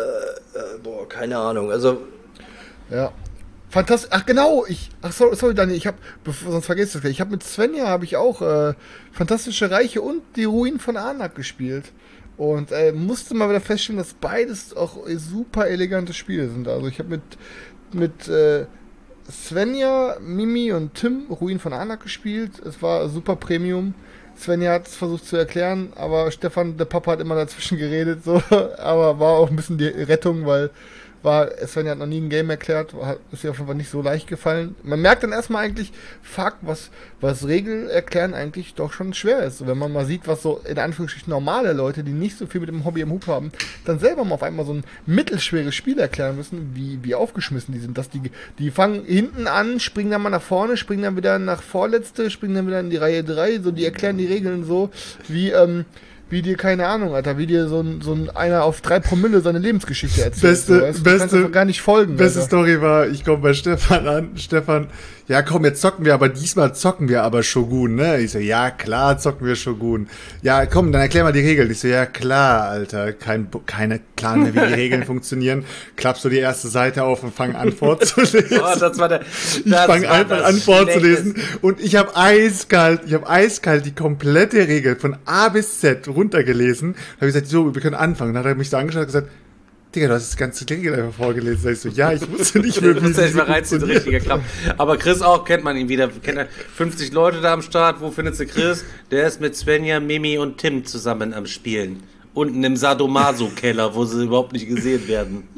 äh, boah, keine Ahnung. Also Ja. Fantastisch. Ach genau, ich. Ach sorry, sorry Daniel, ich habe, sonst vergesst das gleich. Ich habe mit Svenja habe ich auch äh, Fantastische Reiche und die Ruinen von Arnak gespielt und äh, musste mal wieder feststellen, dass beides auch super elegante Spiele sind. Also ich habe mit mit äh, Svenja, Mimi und Tim Ruinen von Arnak gespielt. Es war super Premium. Svenja hat es versucht zu erklären, aber Stefan, der Papa, hat immer dazwischen geredet, so. Aber war auch ein bisschen die Rettung, weil war, Svenja hat noch nie ein Game erklärt, hat, ist ihr auf jeden Fall nicht so leicht gefallen. Man merkt dann erstmal eigentlich, fuck, was, was Regel erklären eigentlich doch schon schwer ist. Wenn man mal sieht, was so in Anführungsstrichen normale Leute, die nicht so viel mit dem Hobby im Hut haben, dann selber mal auf einmal so ein mittelschweres Spiel erklären müssen, wie, wie aufgeschmissen die sind. Dass die, die fangen hinten an, springen dann mal nach vorne, springen dann wieder nach vorletzte, springen dann wieder in die Reihe drei, so, die erklären die Regeln so, wie, ähm, wie dir, keine Ahnung, Alter, wie dir so ein, so ein einer auf drei Promille seine Lebensgeschichte erzählt. Beste, so, weißt? Du beste, kannst einfach gar nicht folgen. Beste Alter. Story war, ich komme bei Stefan an, Stefan, ja komm, jetzt zocken wir, aber diesmal zocken wir aber Shogun, ne? Ich so, ja klar, zocken wir Shogun. Ja, komm, dann erklär mal die Regeln. Ich so, ja klar, Alter, kein, keine Plan mehr, wie die Regeln funktionieren. Klappst du die erste Seite auf und fang an vorzulesen. Oh, das war der, ich fange einfach an vorzulesen Schlechteste. und ich habe eiskalt, ich habe eiskalt die komplette Regel von A bis Z runtergelesen. Da habe ich gesagt, so, wir können anfangen. Dann hat er mich so angeschaut und gesagt, Digga, du hast das ganze Regel einfach vorgelesen. Da ich so, ja, ich wusste nicht mehr, Das wie ist echt es mal reinziehen, richtiger Kraft. Aber Chris auch, kennt man ihn wieder. Kennt er fünfzig Leute da am Start. Wo findest du Chris? Der ist mit Svenja, Mimi und Tim zusammen am Spielen. Unten im Sadomaso-Keller, wo sie überhaupt nicht gesehen werden.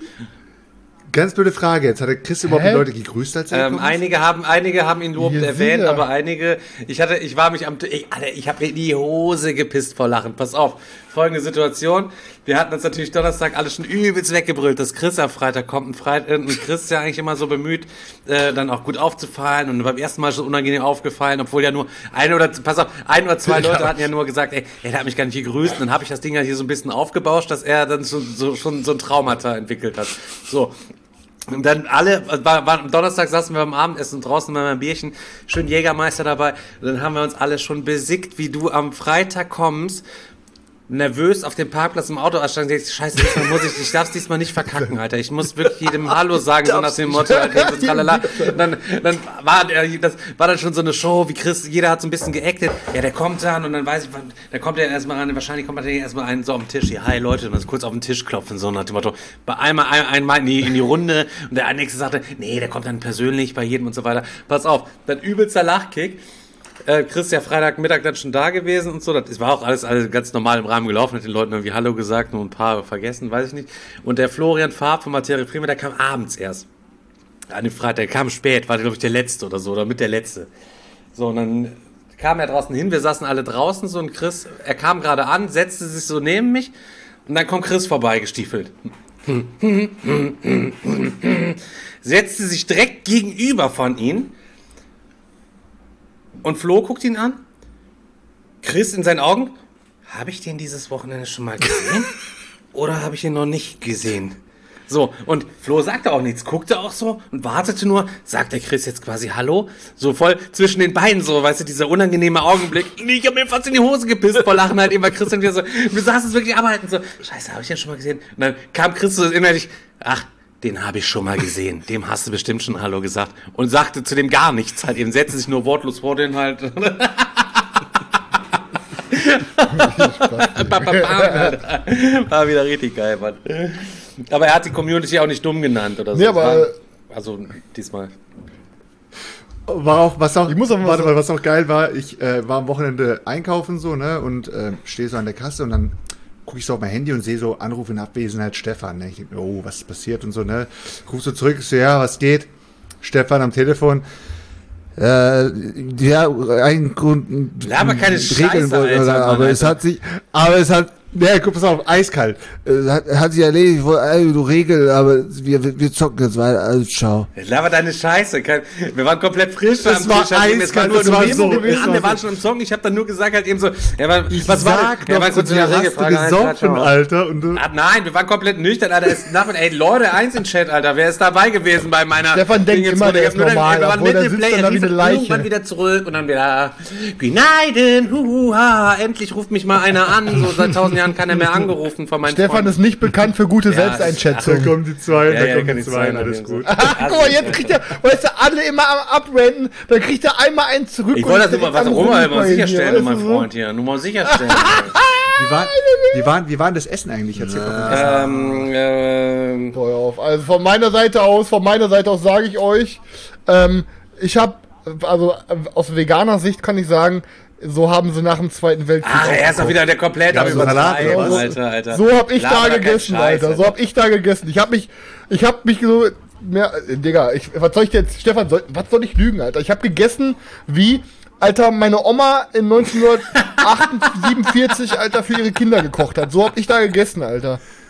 Ganz blöde Frage. Jetzt hat der Chris überhaupt Hä? die Leute gegrüßt, als er Ähm, gekommen ist? einige haben, einige haben ihn lobend Hier erwähnt, sind er. aber einige, ich hatte, ich war mich am, ey, Alter, ich habe mir in die Hose gepisst vor Lachen. Pass auf, folgende Situation. Wir hatten uns natürlich Donnerstag alle schon übelst weggebrüllt, dass Chris am Freitag kommt. Und, Freit und Chris ist ja eigentlich immer so bemüht, äh, dann auch gut aufzufallen und beim ersten Mal schon unangenehm aufgefallen, obwohl ja nur ein oder, pass auf, ein oder zwei Leute hatten ja nur gesagt, ey, er hat mich gar nicht gegrüßt. Und dann habe ich das Ding ja hier so ein bisschen aufgebauscht, dass er dann schon so, schon so ein Traumata entwickelt hat. So. Und dann alle, war, war, am Donnerstag saßen wir beim Abendessen draußen bei meinem Bierchen, schön Jägermeister dabei. Und dann haben wir uns alle schon besickt, wie du am Freitag kommst, nervös auf dem Parkplatz im Auto ansteigen und denkst, scheiße, diesmal muss ich, ich darf's diesmal nicht verkacken, Alter. Ich muss wirklich jedem Hallo sagen, so nach dem Motto, Alter, so tralala. Und dann, dann war, das war dann schon so eine Show, wie Chris, jeder hat so ein bisschen geactet. Ja, der kommt dann und dann weiß ich, dann kommt er erstmal ran, wahrscheinlich kommt er erstmal einen so auf den Tisch, hier, hi Leute, und dann kurz auf den Tisch klopfen, so nach dem Motto, bei einmal, ein, einmal in die, in die Runde und der nächste sagte, nee, der kommt dann persönlich bei jedem und so weiter. Pass auf, dann übelster Lachkick. Äh, Chris ist ja Freitagmittag dann schon da gewesen und so. Das war auch alles, alles ganz normal im Rahmen gelaufen, hat den Leuten irgendwie Hallo gesagt, nur ein paar vergessen, weiß ich nicht. Und der Florian Farb von Materie Prima, der kam abends erst. An dem Freitag, der kam spät, war glaube ich der Letzte oder so, oder mit der Letzte. So, und dann kam er draußen hin, wir saßen alle draußen so und Chris, er kam gerade an, setzte sich so neben mich und dann kommt Chris vorbeigestiefelt. Setzte sich direkt gegenüber von ihm. Und Flo guckt ihn an. Chris in seinen Augen. Habe ich den dieses Wochenende schon mal gesehen? Oder habe ich ihn noch nicht gesehen? So, und Flo sagte auch nichts, guckte auch so und wartete nur. Sagt der Chris jetzt quasi Hallo? So voll zwischen den beiden so, weißt du, dieser unangenehme Augenblick. Ich habe mir fast in die Hose gepisst vor Lachen halt eben, weil Chris dann wieder so, wir saßen wirklich arbeiten so. Scheiße, habe ich den schon mal gesehen? Und dann kam Chris so innerlich, ach, den habe ich schon mal gesehen. Dem hast du bestimmt schon Hallo gesagt. Und sagte zu dem gar nichts. Halt eben setzte sich nur wortlos vor den halt. War wieder richtig geil, Mann. Aber er hat die Community auch nicht dumm genannt oder so. Nee, aber- War, also diesmal. War auch, was auch, Ich muss auch mal warte so- mal, was auch geil war, ich äh, war am Wochenende einkaufen so, ne, und äh, stehe so an der Kasse und dann gucke ich so auf mein Handy und sehe so Anruf in Abwesenheit Stefan, ne, ich denke mir, oh, was ist passiert und so, ne, ruf so zurück, ich so, ja, was geht? Stefan am Telefon, äh, ja, ein Grund, Laber keine Scheiße, wollten, Alter, oder, Mann, aber es Alter. hat sich, aber es hat, ne, guck, pass auf, eiskalt, es hat, hat sich erledigt, ey, du Regel, aber wir, wir, wir zocken jetzt weiter, also ciao. Laber deine Scheiße. Kein, wir waren komplett frisch Das am war Tisch. halt eben, es war eiskalt, nur das eine war Memo so, gewesen. das war Wir waren so. schon im Song. Ich habe dann nur gesagt halt eben so, ja, war, Ich was war sag denn? Ja, noch war zu kurz dir, eine hast du Regelfrage. eins, gesoffen, ciao. Alter, und du... Ah, nein, wir waren komplett nüchtern, Alter. Es, nach, ey, Leute, eins in Chat, Alter. Wer ist dabei gewesen bei meiner... Stefan denkt Ding jetzt, immer, wo der ist nur dann- normal, ey, wir waren obwohl der mitten im sitzt Play, dann da er wie lief eine Leiche. irgendwann wieder zurück und dann wieder... Günaiden, huhuha, endlich ruft mich mal einer an. So seit tausend Jahren keiner mehr angerufen von meinen Stefan Freunden. ist nicht bekannt für gute Ja, Selbsteinschätzung. Da kommen die zwei, Ja, da ja, kommen kann die nicht zwei, sein, alles auf gut. jeden Fall. Guck mal, jetzt kriegt er, weißt du, alle immer am Abrenten, dann kriegt er einmal einen zurück. Ich und wollte das ist immer, direkt was am auch immer, immer Rumheulen sicherstellen, hier, mein weißt du so? Freund hier. Nur mal sicherstellen. Wie war, wie, war, wie war denn das Essen eigentlich? Erzähl doch mal. ähm, ähm, Boah, hör auf. Also von meiner Seite aus, von meiner Seite aus sage ich euch, ähm, ich habe, also äh, aus veganer Sicht kann ich sagen, so haben sie nach dem Zweiten Weltkrieg. Ach, er ist doch wieder der komplett Ja, am so Salat Übertreiben, oder was? Alter, Alter. So hab ich Laber da keinen gegessen, Scheiß, Alter. So hab ich da gegessen. Ich hab mich, ich hab mich so, mehr, äh, Digga, ich, was soll ich jetzt, Stefan, soll, was soll ich lügen, Alter? Ich hab gegessen wie, Alter, meine Oma in neunzehnhundertsiebenundvierzig, Alter, für ihre Kinder gekocht hat. So hab ich da gegessen, Alter.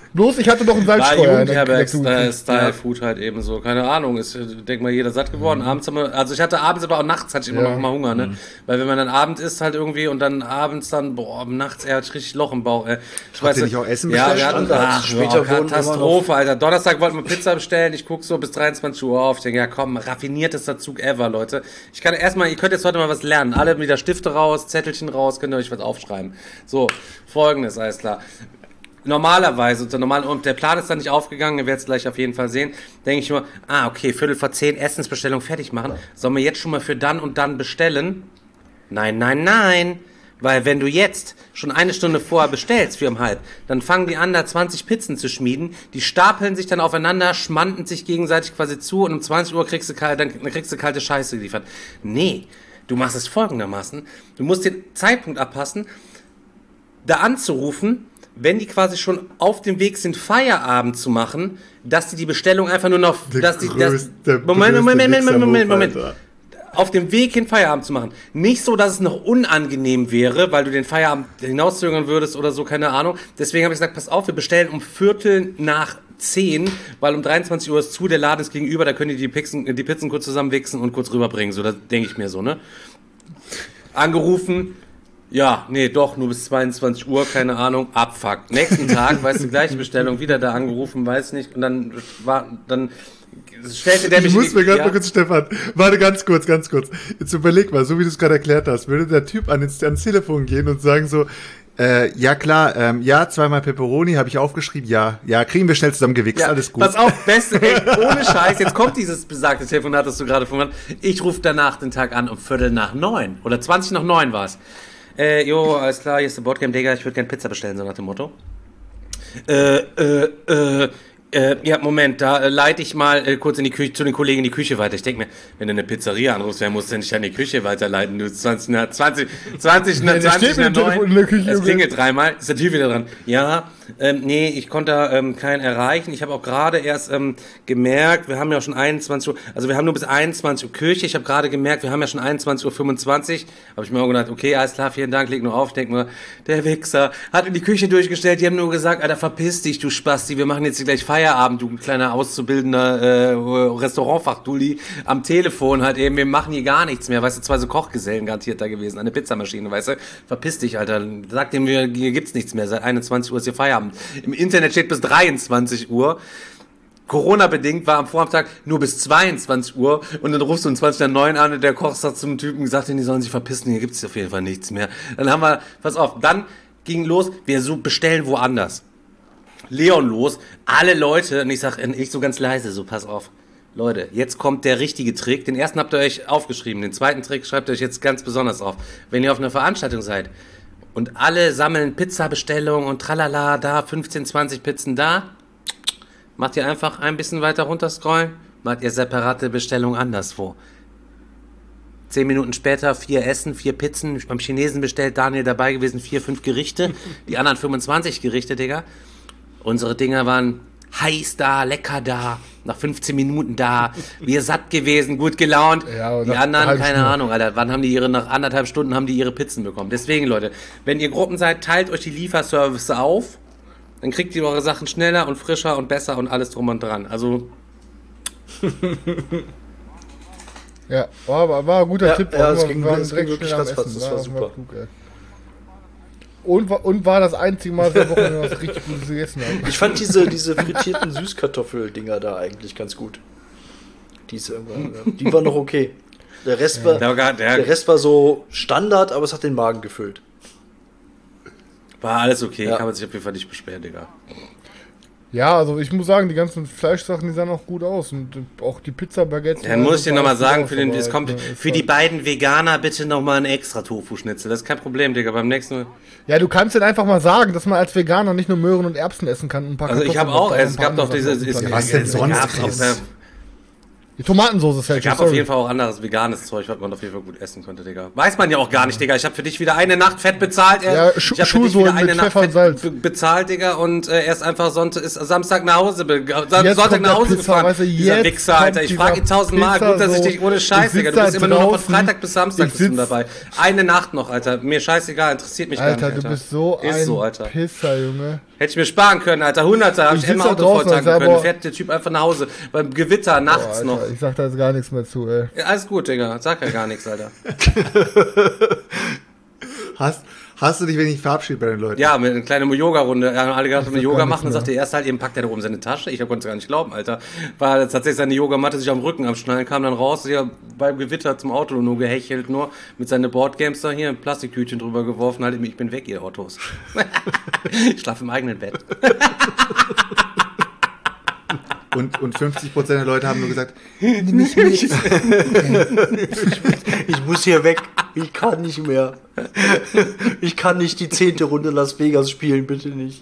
Bloß ich hatte doch einen War Salzstreuer. in der- in der Jugendherberg-Style-Food halt eben so. Keine Ahnung, ist, ich denke mal, jeder satt geworden. Abends haben wir, also ich hatte abends, aber auch nachts hatte ich immer Ja. noch mal Hunger, ne? Weil wenn man dann Abend isst halt irgendwie und dann abends dann, boah, nachts, ey, hatte ich richtig Loch im Bauch, ey. Ich Habt ihr nicht auch Essen Ja, bestellt? wir hatten, Standard. ach, Später später wurden Katastrophe, Alter. Donnerstag wollten wir Pizza bestellen, ich guck so bis dreiundzwanzig Uhr auf, ich denke, ja komm, raffiniertester Zug ever, Leute. Ich kann erstmal, ihr könnt jetzt heute mal was lernen. Alle wieder Stifte raus, Zettelchen raus, könnt ihr euch was aufschreiben. So, folgendes, alles klar. Normalerweise, unter normalen, und der Plan ist dann nicht aufgegangen, ihr werdet es gleich auf jeden Fall sehen, denke ich nur, ah, okay, Viertel vor zehn, Essensbestellung fertig machen. Sollen wir jetzt schon mal für dann und dann bestellen? Nein, nein, nein. Weil wenn du jetzt schon eine Stunde vorher bestellst, vier um halb, dann fangen die an, da zwanzig Pizzen zu schmieden, die stapeln sich dann aufeinander, schmanden sich gegenseitig quasi zu und um zwanzig Uhr kriegst du, kal- dann, dann kriegst du kalte Scheiße geliefert. Nee, du machst es folgendermaßen, du musst den Zeitpunkt abpassen, da anzurufen, wenn die quasi schon auf dem Weg sind, Feierabend zu machen, dass die die Bestellung einfach nur noch, Der dass die, das, größte- Moment, größte Moment, Moment, Moment, Moment, Moment, Wichsermove, Alter. auf dem Weg hin Feierabend zu machen. Nicht so, dass es noch unangenehm wäre, weil du den Feierabend hinauszögern würdest oder so, keine Ahnung. Deswegen habe ich gesagt, pass auf, wir bestellen um Viertel nach zehn, weil um dreiundzwanzig Uhr ist zu, der Laden ist gegenüber, da können die die Pizzen, die Pizzen kurz zusammenwichsen und kurz rüberbringen. So, das denke ich mir so, ne? Angerufen, ja, nee, doch, nur bis zweiundzwanzig Uhr, keine Ahnung, abfuck. Nächsten Tag, weißt du, gleiche Bestellung, wieder da angerufen, weiß nicht, und dann war, dann stellte der mich Ich muss mir ganz ja, mal kurz, Stefan, warte ganz kurz, ganz kurz. Jetzt überleg mal, so wie du es gerade erklärt hast, würde der Typ an, ins, ans Telefon gehen und sagen so, äh, ja klar, ähm, ja, zweimal Pepperoni, habe ich aufgeschrieben, ja, ja, kriegen wir schnell zusammengewichst, ja, alles gut. pass auf, beste, ey, ohne Scheiß, jetzt kommt dieses besagte Telefonat, das du gerade von mir hast. Ich rufe danach den Tag an um Viertel nach neun, oder zwanzig nach neun war es. Äh, jo, alles klar, hier ist der Boardgame, Digga, ich würde gerne Pizza bestellen, so nach dem Motto. Äh, äh, äh, Äh, ja, Moment, da äh, leite ich mal äh, kurz in die Küche, zu den Kollegen in die Küche weiter. Ich denke mir, wenn du eine Pizzeria anrufst, wer muss denn nicht an die Küche weiterleiten? Du zwanzig, na, zwanzig, zwanzig, na, Ja, der zwanzig, steht mit na, dem Telefon neun. in der Küche, Es Junge. klingelt dreimal, ist der Typ wieder dran. Ja, ähm, nee, ich konnte da ähm, keinen erreichen. Ich habe auch gerade erst ähm, gemerkt, wir haben ja schon einundzwanzig Uhr, also wir haben nur bis einundzwanzig Uhr Küche. Ich habe gerade gemerkt, wir haben ja schon einundzwanzig Uhr fünfundzwanzig. Habe ich mir auch gedacht, okay, alles klar, vielen Dank, leg nur auf. Ich denke mir, der Wichser hat in die Küche durchgestellt. Die haben nur gesagt, Alter, verpiss dich, du Spasti, wir machen jetzt hier gleich Feierabend, du kleiner auszubildender äh, Restaurantfachdulli am Telefon halt eben, wir machen hier gar nichts mehr, weißt du, zwei so Kochgesellen garantiert da gewesen, eine Pizzamaschine, weißt du, verpiss dich, Alter, sag dem, hier gibt's nichts mehr, seit einundzwanzig Uhr ist hier Feierabend. Im Internet steht bis dreiundzwanzig Uhr, Corona-bedingt war am Vormittag nur bis zweiundzwanzig Uhr und dann rufst du um zwanzig nach neun an und der Koch sagt zum Typen, gesagt, die sollen sich verpissen, hier gibt's auf jeden Fall nichts mehr. Dann haben wir, pass auf, dann ging los, wir so bestellen woanders. Leon los, alle Leute, und ich sag, ich so ganz leise, so pass auf, Leute, jetzt kommt der richtige Trick, den ersten habt ihr euch aufgeschrieben, den zweiten Trick schreibt ihr euch jetzt ganz besonders auf. Wenn ihr auf einer Veranstaltung seid und alle sammeln Pizzabestellungen und tralala, da fünfzehn, zwanzig Pizzen da, macht ihr einfach ein bisschen weiter runter scrollen, macht ihr separate Bestellungen anderswo. Zehn Minuten später vier Essen, vier Pizzen, beim Chinesen bestellt, Daniel dabei gewesen, vier, fünf Gerichte, die anderen fünfundzwanzig Gerichte, Digga. Unsere Dinger waren heiß da, lecker da, nach fünfzehn Minuten da, wir satt gewesen, gut gelaunt. Ja, die nach anderen, einer halben keine Stunde. Ahnung, Alter, wann haben die ihre, nach anderthalb Stunden haben die ihre Pizzen bekommen. Deswegen, Leute, wenn ihr Gruppen seid, teilt euch die Lieferservice auf, dann kriegt ihr eure Sachen schneller und frischer und besser und alles drum und dran. Also, Ja, war, war, war ein guter Ja, Tipp. ja, es wir ging- waren es ging direkt wirklich schnell am ratzfatz, Essen. das war super. klug, ey. Und, war- und war das einzige Mal der Woche, was ich richtig Gutes gegessen habe. Ich fand diese, diese frittierten Süßkartoffel-Dinger da eigentlich ganz gut. Die, ist irgendwann, die waren noch okay. Der Rest, war, der, der, der Rest war so Standard, aber es hat den Magen gefüllt. war alles okay, Ja. kann man sich auf jeden Fall nicht beschweren, Digga. Ja, also ich muss sagen, die ganzen Fleischsachen, die sahen auch gut aus. Und auch die Pizza-Baguettes. Dann muss ich dir nochmal sagen, für, den, das das kommt, für die beiden Veganer bitte nochmal ein extra Tofu-Schnitzel. Das ist kein Problem, Digga. Beim nächsten Mal. Ja, du kannst denn einfach mal sagen, dass man als Veganer nicht nur Möhren und Erbsen essen kann. Und ein paar Also ich habe Kartoffeln auch, und ein es paar gab doch andere diese, Sachen es, auf dem Was Teller. denn sonst, gab's auch, Chris? äh, Die Tomatensauce ist Es gab auf jeden Fall auch anderes veganes Zeug, was man auf jeden Fall gut essen konnte, Digga. Weiß man ja auch gar nicht, Digga. Ich habe für dich wieder eine Nacht Fett bezahlt. Äh. Ja, ich Schu- habe für dich Schuhsohlen wieder eine mit Nacht Pfeffer und Fett Salz. be bezahlt, Digga. Und äh, erst einfach Sonntag, ist Samstag nach Hause, be Sa Jetzt Sonntag kommt nach der Hause Pizza, gefahren. weißt du, dieser jetzt Wichser, Alter. Ich kommt frage ihn dieser tausendmal. Pizza Gut, dass ich so. dich ohne Scheiß, Ich Digga. sitz Du bist da immer nur noch von draußen. Freitag bis Samstag Ich bist du sitz- dabei. Eine Nacht noch, Alter. Mir scheißegal, interessiert mich Alter, gar nicht, du Alter. bist so Ist ein so, Alter. Pisser, Junge. Hätte ich mir sparen können, Alter. Hunderter, hab Ich ich immer sitz da Auto draußen und volltanken sag, können. boah. Fährt der Typ einfach nach Hause. Beim Gewitter, nachts Boah, noch. Alter, ich sag da jetzt gar nichts mehr zu, ey. Ja, alles gut, Digga. Sag ja gar nichts, Alter. Hast, hast du dich wenig verabschiedet bei den Leuten? Ja, mit einer kleinen Yoga-Runde. Ja, haben alle gedacht, Ich wir sag Yoga gar machen. Dann nichts sagt der erste halt, eben packt er da oben seine Tasche. Ich konnte es gar nicht glauben, Alter. War tatsächlich seine Yogamatte sich am Rücken am Schnallen, kam dann raus, ja, beim Gewitter zum Auto nur gehechelt, nur mit seinen Boardgames da hier, ein Plastiktütchen drüber geworfen, halt, ich bin weg, ihr Autos. Ich schlafe im eigenen Bett. Und, und fünfzig Prozent der Leute haben nur gesagt, nimm mich mit. Ich muss hier weg. Ich kann nicht mehr. Ich kann nicht die zehnte Runde Las Vegas spielen, bitte nicht.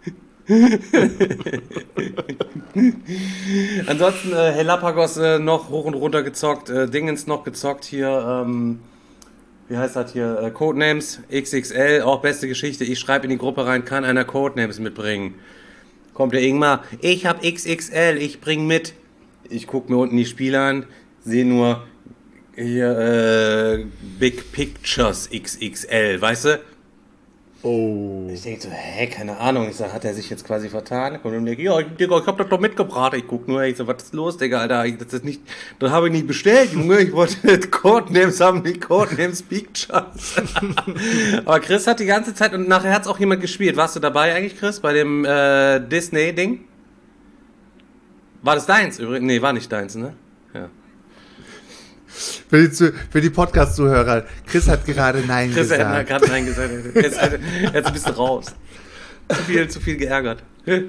Ansonsten äh, Helapagos äh, noch hoch und runter gezockt, äh, Dingens noch gezockt hier, ähm, wie heißt das hier, äh, Codenames X X L, auch beste Geschichte. Ich schreibe in die Gruppe rein, kann einer Codenames mitbringen? Kommt der Ingmar, ich hab X X L, ich bring mit. Ich guck mir unten die Spiele an, sehe nur hier äh, Big Pictures X X L, weißt du? Oh. Ich denke so, hä, keine Ahnung. Ich sag, hat er sich jetzt quasi vertan? Und dann denke ich, ja, Digga, ich hab das doch mitgebracht. Ich guck nur, ich so, was ist los, Digga, Alter? Ich, das ist nicht, das habe ich nicht bestellt, Junge. Ich wollte Codenames haben, nicht Codenames Pictures. Aber Chris hat die ganze Zeit, und nachher hat's auch jemand gespielt. Warst du dabei eigentlich, Chris, bei dem äh, Disney-Ding? War das deins übrigens? Nee, war nicht deins, ne? Ja. Für die, Zu- für die Podcast-Zuhörer, Chris hat gerade Nein Chris hat gesagt. gerade Nein gesagt. Jetzt hat er jetzt ein bisschen raus. Zu viel, zu viel geärgert.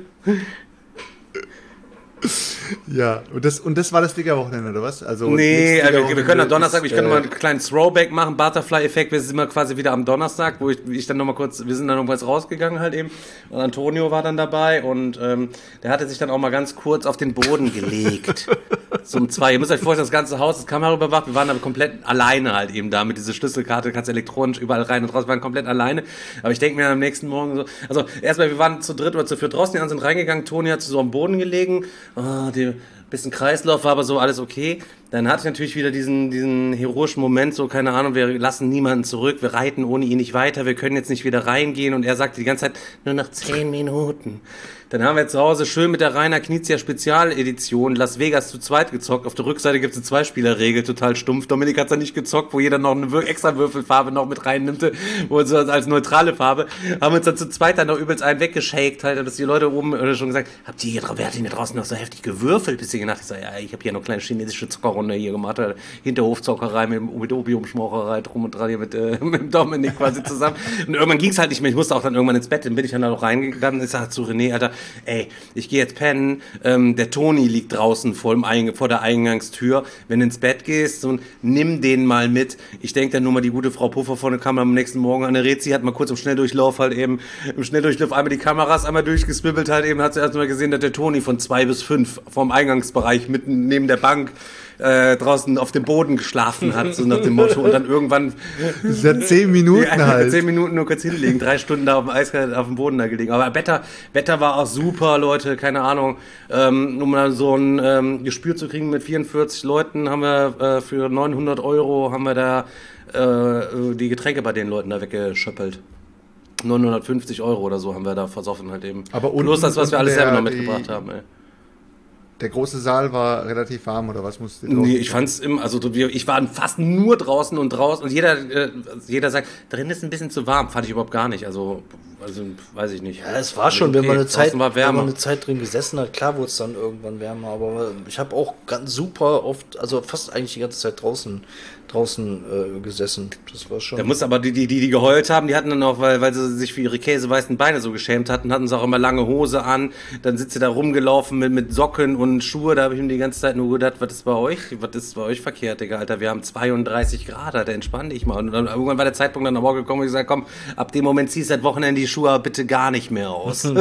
Ja, und das, und das war das Digger-Wochenende, oder was? Also Nee, nächstes also wir Digger-Wochenende können am Donnerstag, ist, ich könnte äh, mal einen kleinen Throwback machen, Butterfly-Effekt, wir sind immer quasi wieder am Donnerstag, wo ich, ich dann nochmal kurz, wir sind dann nochmals rausgegangen halt eben, und Antonio war dann dabei, und ähm, der hatte sich dann auch mal ganz kurz auf den Boden gelegt. So um zwei, ihr müsst euch vorstellen, das ganze Haus ist kameraüberwacht, wir waren aber komplett alleine halt eben da, mit dieser Schlüsselkarte, kannst elektronisch überall rein und raus, wir waren komplett alleine, aber ich denke mir am nächsten Morgen so, also erstmal, wir waren zu dritt oder zu viert draußen, die anderen sind reingegangen, Toni hat so am Boden gelegen, ah, die bisschen Kreislauf war aber so alles okay. Dann hatte ich natürlich wieder diesen, diesen heroischen Moment, so keine Ahnung, wir lassen niemanden zurück, wir reiten ohne ihn nicht weiter, wir können jetzt nicht wieder reingehen, und er sagte die ganze Zeit, nur noch zehn Minuten. Dann haben wir zu Hause schön mit der Rainer Knizia Spezialedition Las Vegas zu zweit gezockt. Auf der Rückseite gibt es eine Zweispielerregel, total stumpf. Dominik hat es ja nicht gezockt, wo jeder noch eine Wir- extra Würfelfarbe noch mit reinnimmt, wo so als neutrale Farbe. Haben uns dann zu zweit dann noch übelst einen weggeshakt halt, und dass die Leute oben oder schon gesagt, habt ihr hier drauf, wer hat denn hier draußen noch so heftig gewürfelt? Bis ich gedacht, ich sag, ja, ich habe hier noch eine kleine chinesische Zuckerrunde hier gemacht, halt, Hinterhofzockerei mit, mit Opiumschmaucherei drum und dran hier mit, äh, mit Dominik quasi zusammen. Und irgendwann ging es halt nicht mehr, ich musste auch dann irgendwann ins Bett, dann bin ich dann da noch reingegangen, ich sag zu René, Alter, ey, ich gehe jetzt pennen, ähm, der Toni liegt draußen vor, dem Eingang, vor der Eingangstür, wenn du ins Bett gehst, so, nimm den mal mit. Ich denke dann nur mal, die gute Frau Puffer vorne kam am nächsten Morgen an der Rezi, hat mal kurz im Schnelldurchlauf halt eben, im Schnelldurchlauf einmal die Kameras einmal durchgeswibbelt halt eben, hat sie erst mal gesehen, dass der Toni von zwei bis fünf vom Eingangsbereich mitten neben der Bank äh, draußen auf dem Boden geschlafen hat, so nach dem Motto, und dann irgendwann Das ist ja zehn Minuten ja, halt. zehn Minuten nur kurz hinlegen, drei Stunden da auf dem Eis, auf dem Boden da gelegen. Aber Wetter, Wetter war auch super, Leute, keine Ahnung. Ähm, um mal so ein ähm, Gespür zu kriegen mit vierundvierzig Leuten, haben wir äh, für neunhundert Euro haben wir da äh, die Getränke bei den Leuten da weggeschöppelt. neunhundertfünfzig Euro oder so haben wir da versoffen halt eben. Aber unten- Plus das, was wir unten alles selber der- noch mitgebracht die- haben, ey. Der große Saal war relativ warm, oder was musste Nee, ich fand's im, also wir, ich war fast nur draußen und draußen, und jeder, äh, jeder sagt, drin ist ein bisschen zu warm, fand ich überhaupt gar nicht, also, also weiß ich nicht. Ja, es war schon, wenn Okay, man eine Zeit, draußen war wenn wärmer. man eine Zeit drin gesessen hat, klar wurde es dann irgendwann wärmer, aber ich habe auch ganz super oft, also fast eigentlich die ganze Zeit draußen, draußen äh, gesessen. Das war schon. Da muss aber die, die, die, die geheult haben, die hatten dann auch, weil, weil sie sich für ihre käseweißen Beine so geschämt hatten, hatten sie auch immer lange Hose an, dann sind sie da rumgelaufen mit, mit Socken und Schuhe, da habe ich mir die ganze Zeit nur gedacht, was ist bei euch, was ist bei euch verkehrt, Digga, Alter, wir haben zweiunddreißig Grad, Alter, entspann dich mal. Und dann irgendwann war der Zeitpunkt dann aber auch gekommen, wo ich gesagt, komm, ab dem Moment ziehst du das Wochenende die Schuhe aber bitte gar nicht mehr aus. So.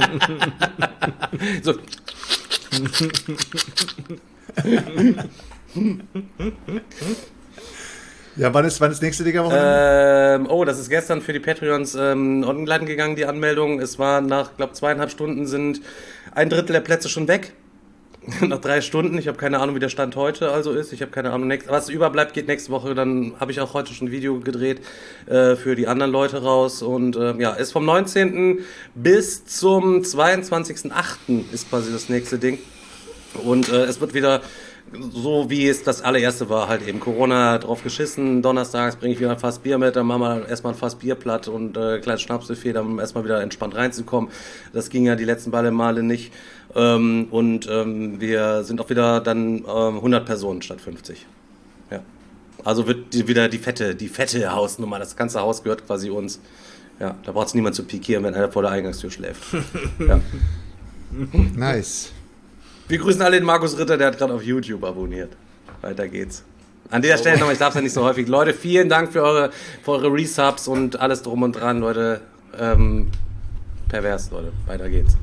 Ja, wann ist, wann ist nächste Digger-Wochenende? Ähm, oh, das ist gestern für die Patreons ähm, online gegangen, die Anmeldung. Es war nach, glaube zweieinhalb Stunden sind ein Drittel der Plätze schon weg. Nach drei Stunden. Ich habe keine Ahnung, wie der Stand heute also ist. Ich habe keine Ahnung. Nächst, was überbleibt, geht nächste Woche. Dann habe ich auch heute schon ein Video gedreht äh, für die anderen Leute raus. Und äh, ja, ist vom neunzehnten bis zum zweiundzwanzigsten achten ist quasi das nächste Ding. Und äh, es wird wieder so, wie es das allererste war, halt eben Corona drauf geschissen. Donnerstags bringe ich wieder ein Fass Bier mit, dann machen wir erstmal ein Fass Bier platt und äh, kleines Schnapsbuffet, um erstmal wieder entspannt reinzukommen. Das ging ja die letzten beiden Male nicht. Ähm, und ähm, wir sind auch wieder dann ähm, hundert Personen statt fünfzig. Ja. Also wird die, wieder die fette, die fette Hausnummer. Das ganze Haus gehört quasi uns. Ja, da braucht es niemand zu pikieren, wenn einer vor der Eingangstür schläft. Ja. Nice. Wir grüßen alle den Markus Ritter, der hat gerade auf YouTube abonniert. Weiter geht's. An der Stelle nochmal, ich darf es ja nicht so häufig. Leute, vielen Dank für eure, für eure Resubs und alles drum und dran, Leute. Ähm, pervers, Leute. Weiter geht's.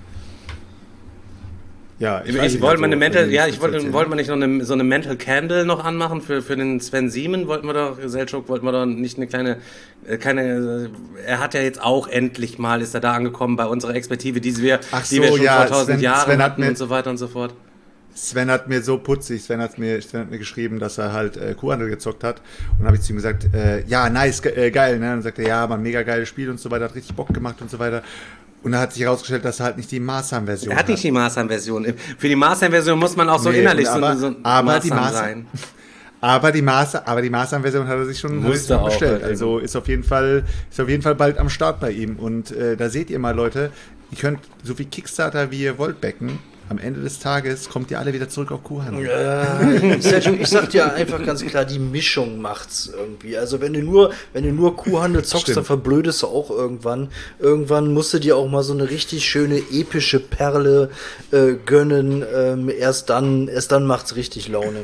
Ja, ich, weiß ich nicht, wollte mal also, eine Mental, wenn ja, ich ich wollte, erzählen. wollten wir nicht noch eine, so eine Mental Candle noch anmachen für, für den Sven Siemen, wollten wir doch, Selchuk, wollten wir doch nicht eine kleine, äh, keine, äh, er hat ja jetzt auch endlich mal, ist er da angekommen bei unserer Expertise, die wir, Ach die wir so, schon ja, vor tausend Sven- Jahren Sven hat hatten mir- und so weiter und so fort. Sven hat mir so putzig, Sven hat mir, Sven hat mir geschrieben, dass er halt äh, Kuhhandel gezockt hat. Und dann habe ich zu ihm gesagt, äh, ja, nice, ge äh, geil. Ne? Und dann sagt er, ja, aber ein mega geiles Spiel und so weiter, hat richtig Bock gemacht und so weiter. Und dann hat sich herausgestellt, dass er halt nicht die Maßam-Version Er hat nicht die Maßheim-Version. Für die Maßheim-Version muss man auch so Nee, innerlich und aber- so, so aber die Maßheim Maße- sein. Aber die Maße, aber die Maßam-Version hat er sich schon, hat er sich Musste schon auch, bestellt. halt Also ist auf jeden Fall, ist auf jeden Fall bald am Start bei ihm. Und äh, da seht ihr mal, Leute, ihr könnt so viel Kickstarter wie ihr wollt backen. Am Ende des Tages kommt ihr alle wieder zurück auf Kuhhandel. Äh, Sergio, ich sag dir einfach ganz klar, die Mischung macht's irgendwie. Also wenn du nur, wenn du nur Kuhhandel zockst, Stimmt. dann verblödest du auch irgendwann. Irgendwann musst du dir auch mal so eine richtig schöne epische Perle äh, gönnen. Ähm, erst dann, erst dann macht's richtig Laune.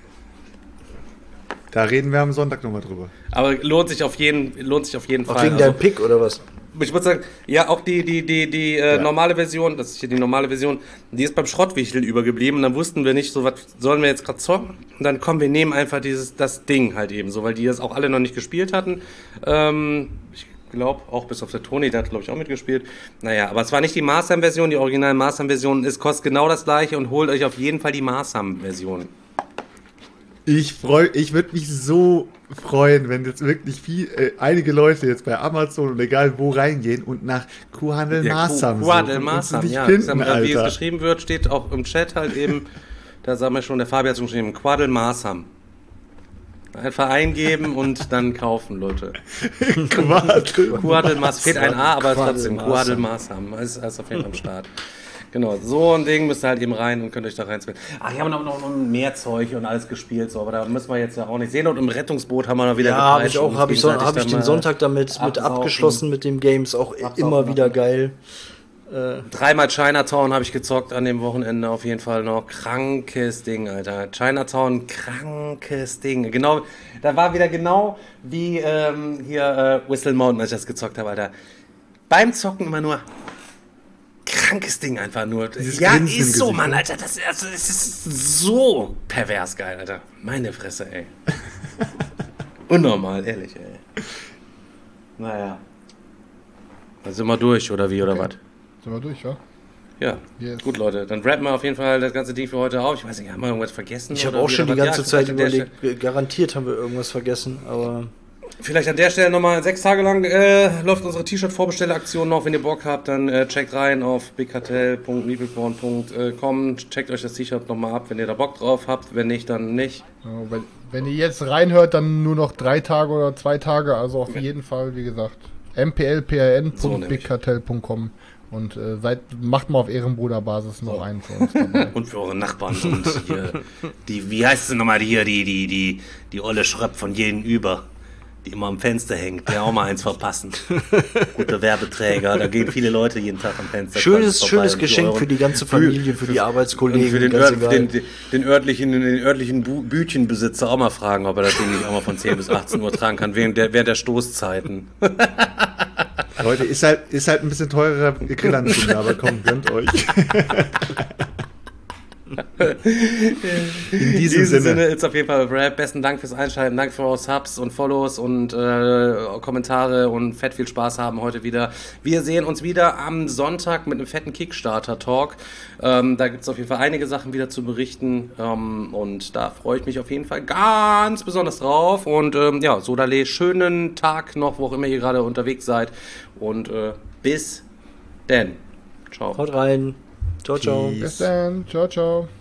Da reden wir am Sonntag nochmal drüber. Aber lohnt sich auf jeden, lohnt sich auf jeden Auch Fall. wegen Also, deinem Pick oder was? ich würde sagen, ja, auch die, die, die, die äh, Ja. normale Version, das ist hier die normale Version, die ist beim Schrottwichteln übergeblieben. Und dann wussten wir nicht, so was sollen wir jetzt gerade zocken. Und dann kommen wir nehmen einfach dieses, das Ding halt eben so, weil die das auch alle noch nicht gespielt hatten. Ähm, ich glaube, auch bis auf der Toni, der hat, glaube ich, auch mitgespielt. Naja, aber es war nicht die Maßheim-Version, die originale Maßheim-Version ist, kostet genau das gleiche und holt euch auf jeden Fall die Maßheim-Version. Ich freu, ich würde mich so freuen, wenn jetzt wirklich viel, äh, einige Leute jetzt bei Amazon und egal wo reingehen und nach Kuhhandel Maßam Kuadel suchen und Maßam, sie nicht ja. finden, Das, wie es Alter. geschrieben wird, steht auch im Chat halt eben, da sagen wir schon, der Fabi hat schon geschrieben, Quadel Maßam. Einfach eingeben und dann kaufen, Leute. Quadel. Quadel Maßam, fehlt ein A, aber Quadel trotzdem, Maßam. Quadel Maßam, ist, ist auf jeden Fall am Start. Genau, so ein Ding müsst ihr halt eben rein und könnt euch da reinspielen. Ach, ich habe noch, noch, noch mehr Zeug und alles gespielt, so, aber da müssen wir jetzt ja auch nicht sehen. Und im Rettungsboot haben wir noch wieder Ja, habe ich auch, uns habe ich, so, gegenseitig hab ich da den mal Sonntag damit mit absaufen. abgeschlossen mit dem Games, auch Absaufen immer wieder machen. geil. Dreimal Chinatown habe ich gezockt an dem Wochenende auf jeden Fall noch. Krankes Ding, Alter. Chinatown, krankes Ding. Genau, da war wieder genau wie ähm, hier äh, Whistle Mountain, als ich das gezockt habe, Alter. Beim Zocken immer nur krankes Ding einfach nur. Dieses Ja, Grinsen im ist so, Gesicht, Mann, ne? Alter. Das, also, das ist so pervers geil, Alter. Meine Fresse, ey. Unnormal, ehrlich, ey. Naja. Da sind wir durch, oder wie, oder Okay. was? Sind wir durch, ja? Ja, Yes. gut, Leute. Dann rappen wir auf jeden Fall das ganze Ding für heute auf. Ich weiß nicht, haben wir irgendwas vergessen? Ich habe oder auch wie, schon die oder was? ganze Ja, Zeit vielleicht an der überlegt, garantiert haben wir irgendwas vergessen, aber Stelle- Vielleicht an der Stelle nochmal sechs Tage lang äh, läuft unsere T-Shirt-Vorbestellaktion noch. Wenn ihr Bock habt, dann äh, checkt rein auf bigcartel punkt meepleporn punkt com. Checkt euch das T-Shirt nochmal ab, wenn ihr da Bock drauf habt. Wenn nicht, dann nicht. Ja, wenn, wenn ihr jetzt reinhört, dann nur noch drei Tage oder zwei Tage. Also auf jeden Fall, wie gesagt, m p l p r n So punkt nämlich. big cartel punkt com und äh, seid, macht mal auf Ehrenbruderbasis noch einen für uns dabei. Und für eure Nachbarn und hier, die, wie heißt sie nochmal hier, die, die, die, die olle Schröpp von gegenüber, die immer am Fenster hängt, der auch mal eins verpassen. Gute Werbeträger, da gehen viele Leute jeden Tag am Fenster. schönes, vorbei schönes und Geschenk euren- für die ganze Familie, für die Und Arbeitskollegen, für den, ganz Ört, egal. den, den, den örtlichen, den örtlichen Bu- Bütchenbesitzer auch mal fragen, ob er das Ding nicht auch mal von zehn bis achtzehn Uhr tragen kann, während der, während der Stoßzeiten. Leute, ist halt, ist halt ein bisschen teurer Grillanzünder, aber komm, gönnt euch. In diesem Sinne. Sinne ist auf jeden Fall Rap. Besten Dank fürs Einschalten, Dank für eure Subs und Follows und äh, Kommentare und fett viel Spaß haben heute wieder. Wir sehen uns wieder am Sonntag mit einem fetten Kickstarter-Talk. Ähm, da gibt es auf jeden Fall einige Sachen wieder zu berichten ähm, und da freue ich mich auf jeden Fall ganz besonders drauf. Und ähm, ja, Sodale, schönen Tag noch, wo auch immer ihr gerade unterwegs seid und äh, bis denn. Ciao. Haut rein. Ciao, ciao. Peace. Bis dann. Ciao, ciao.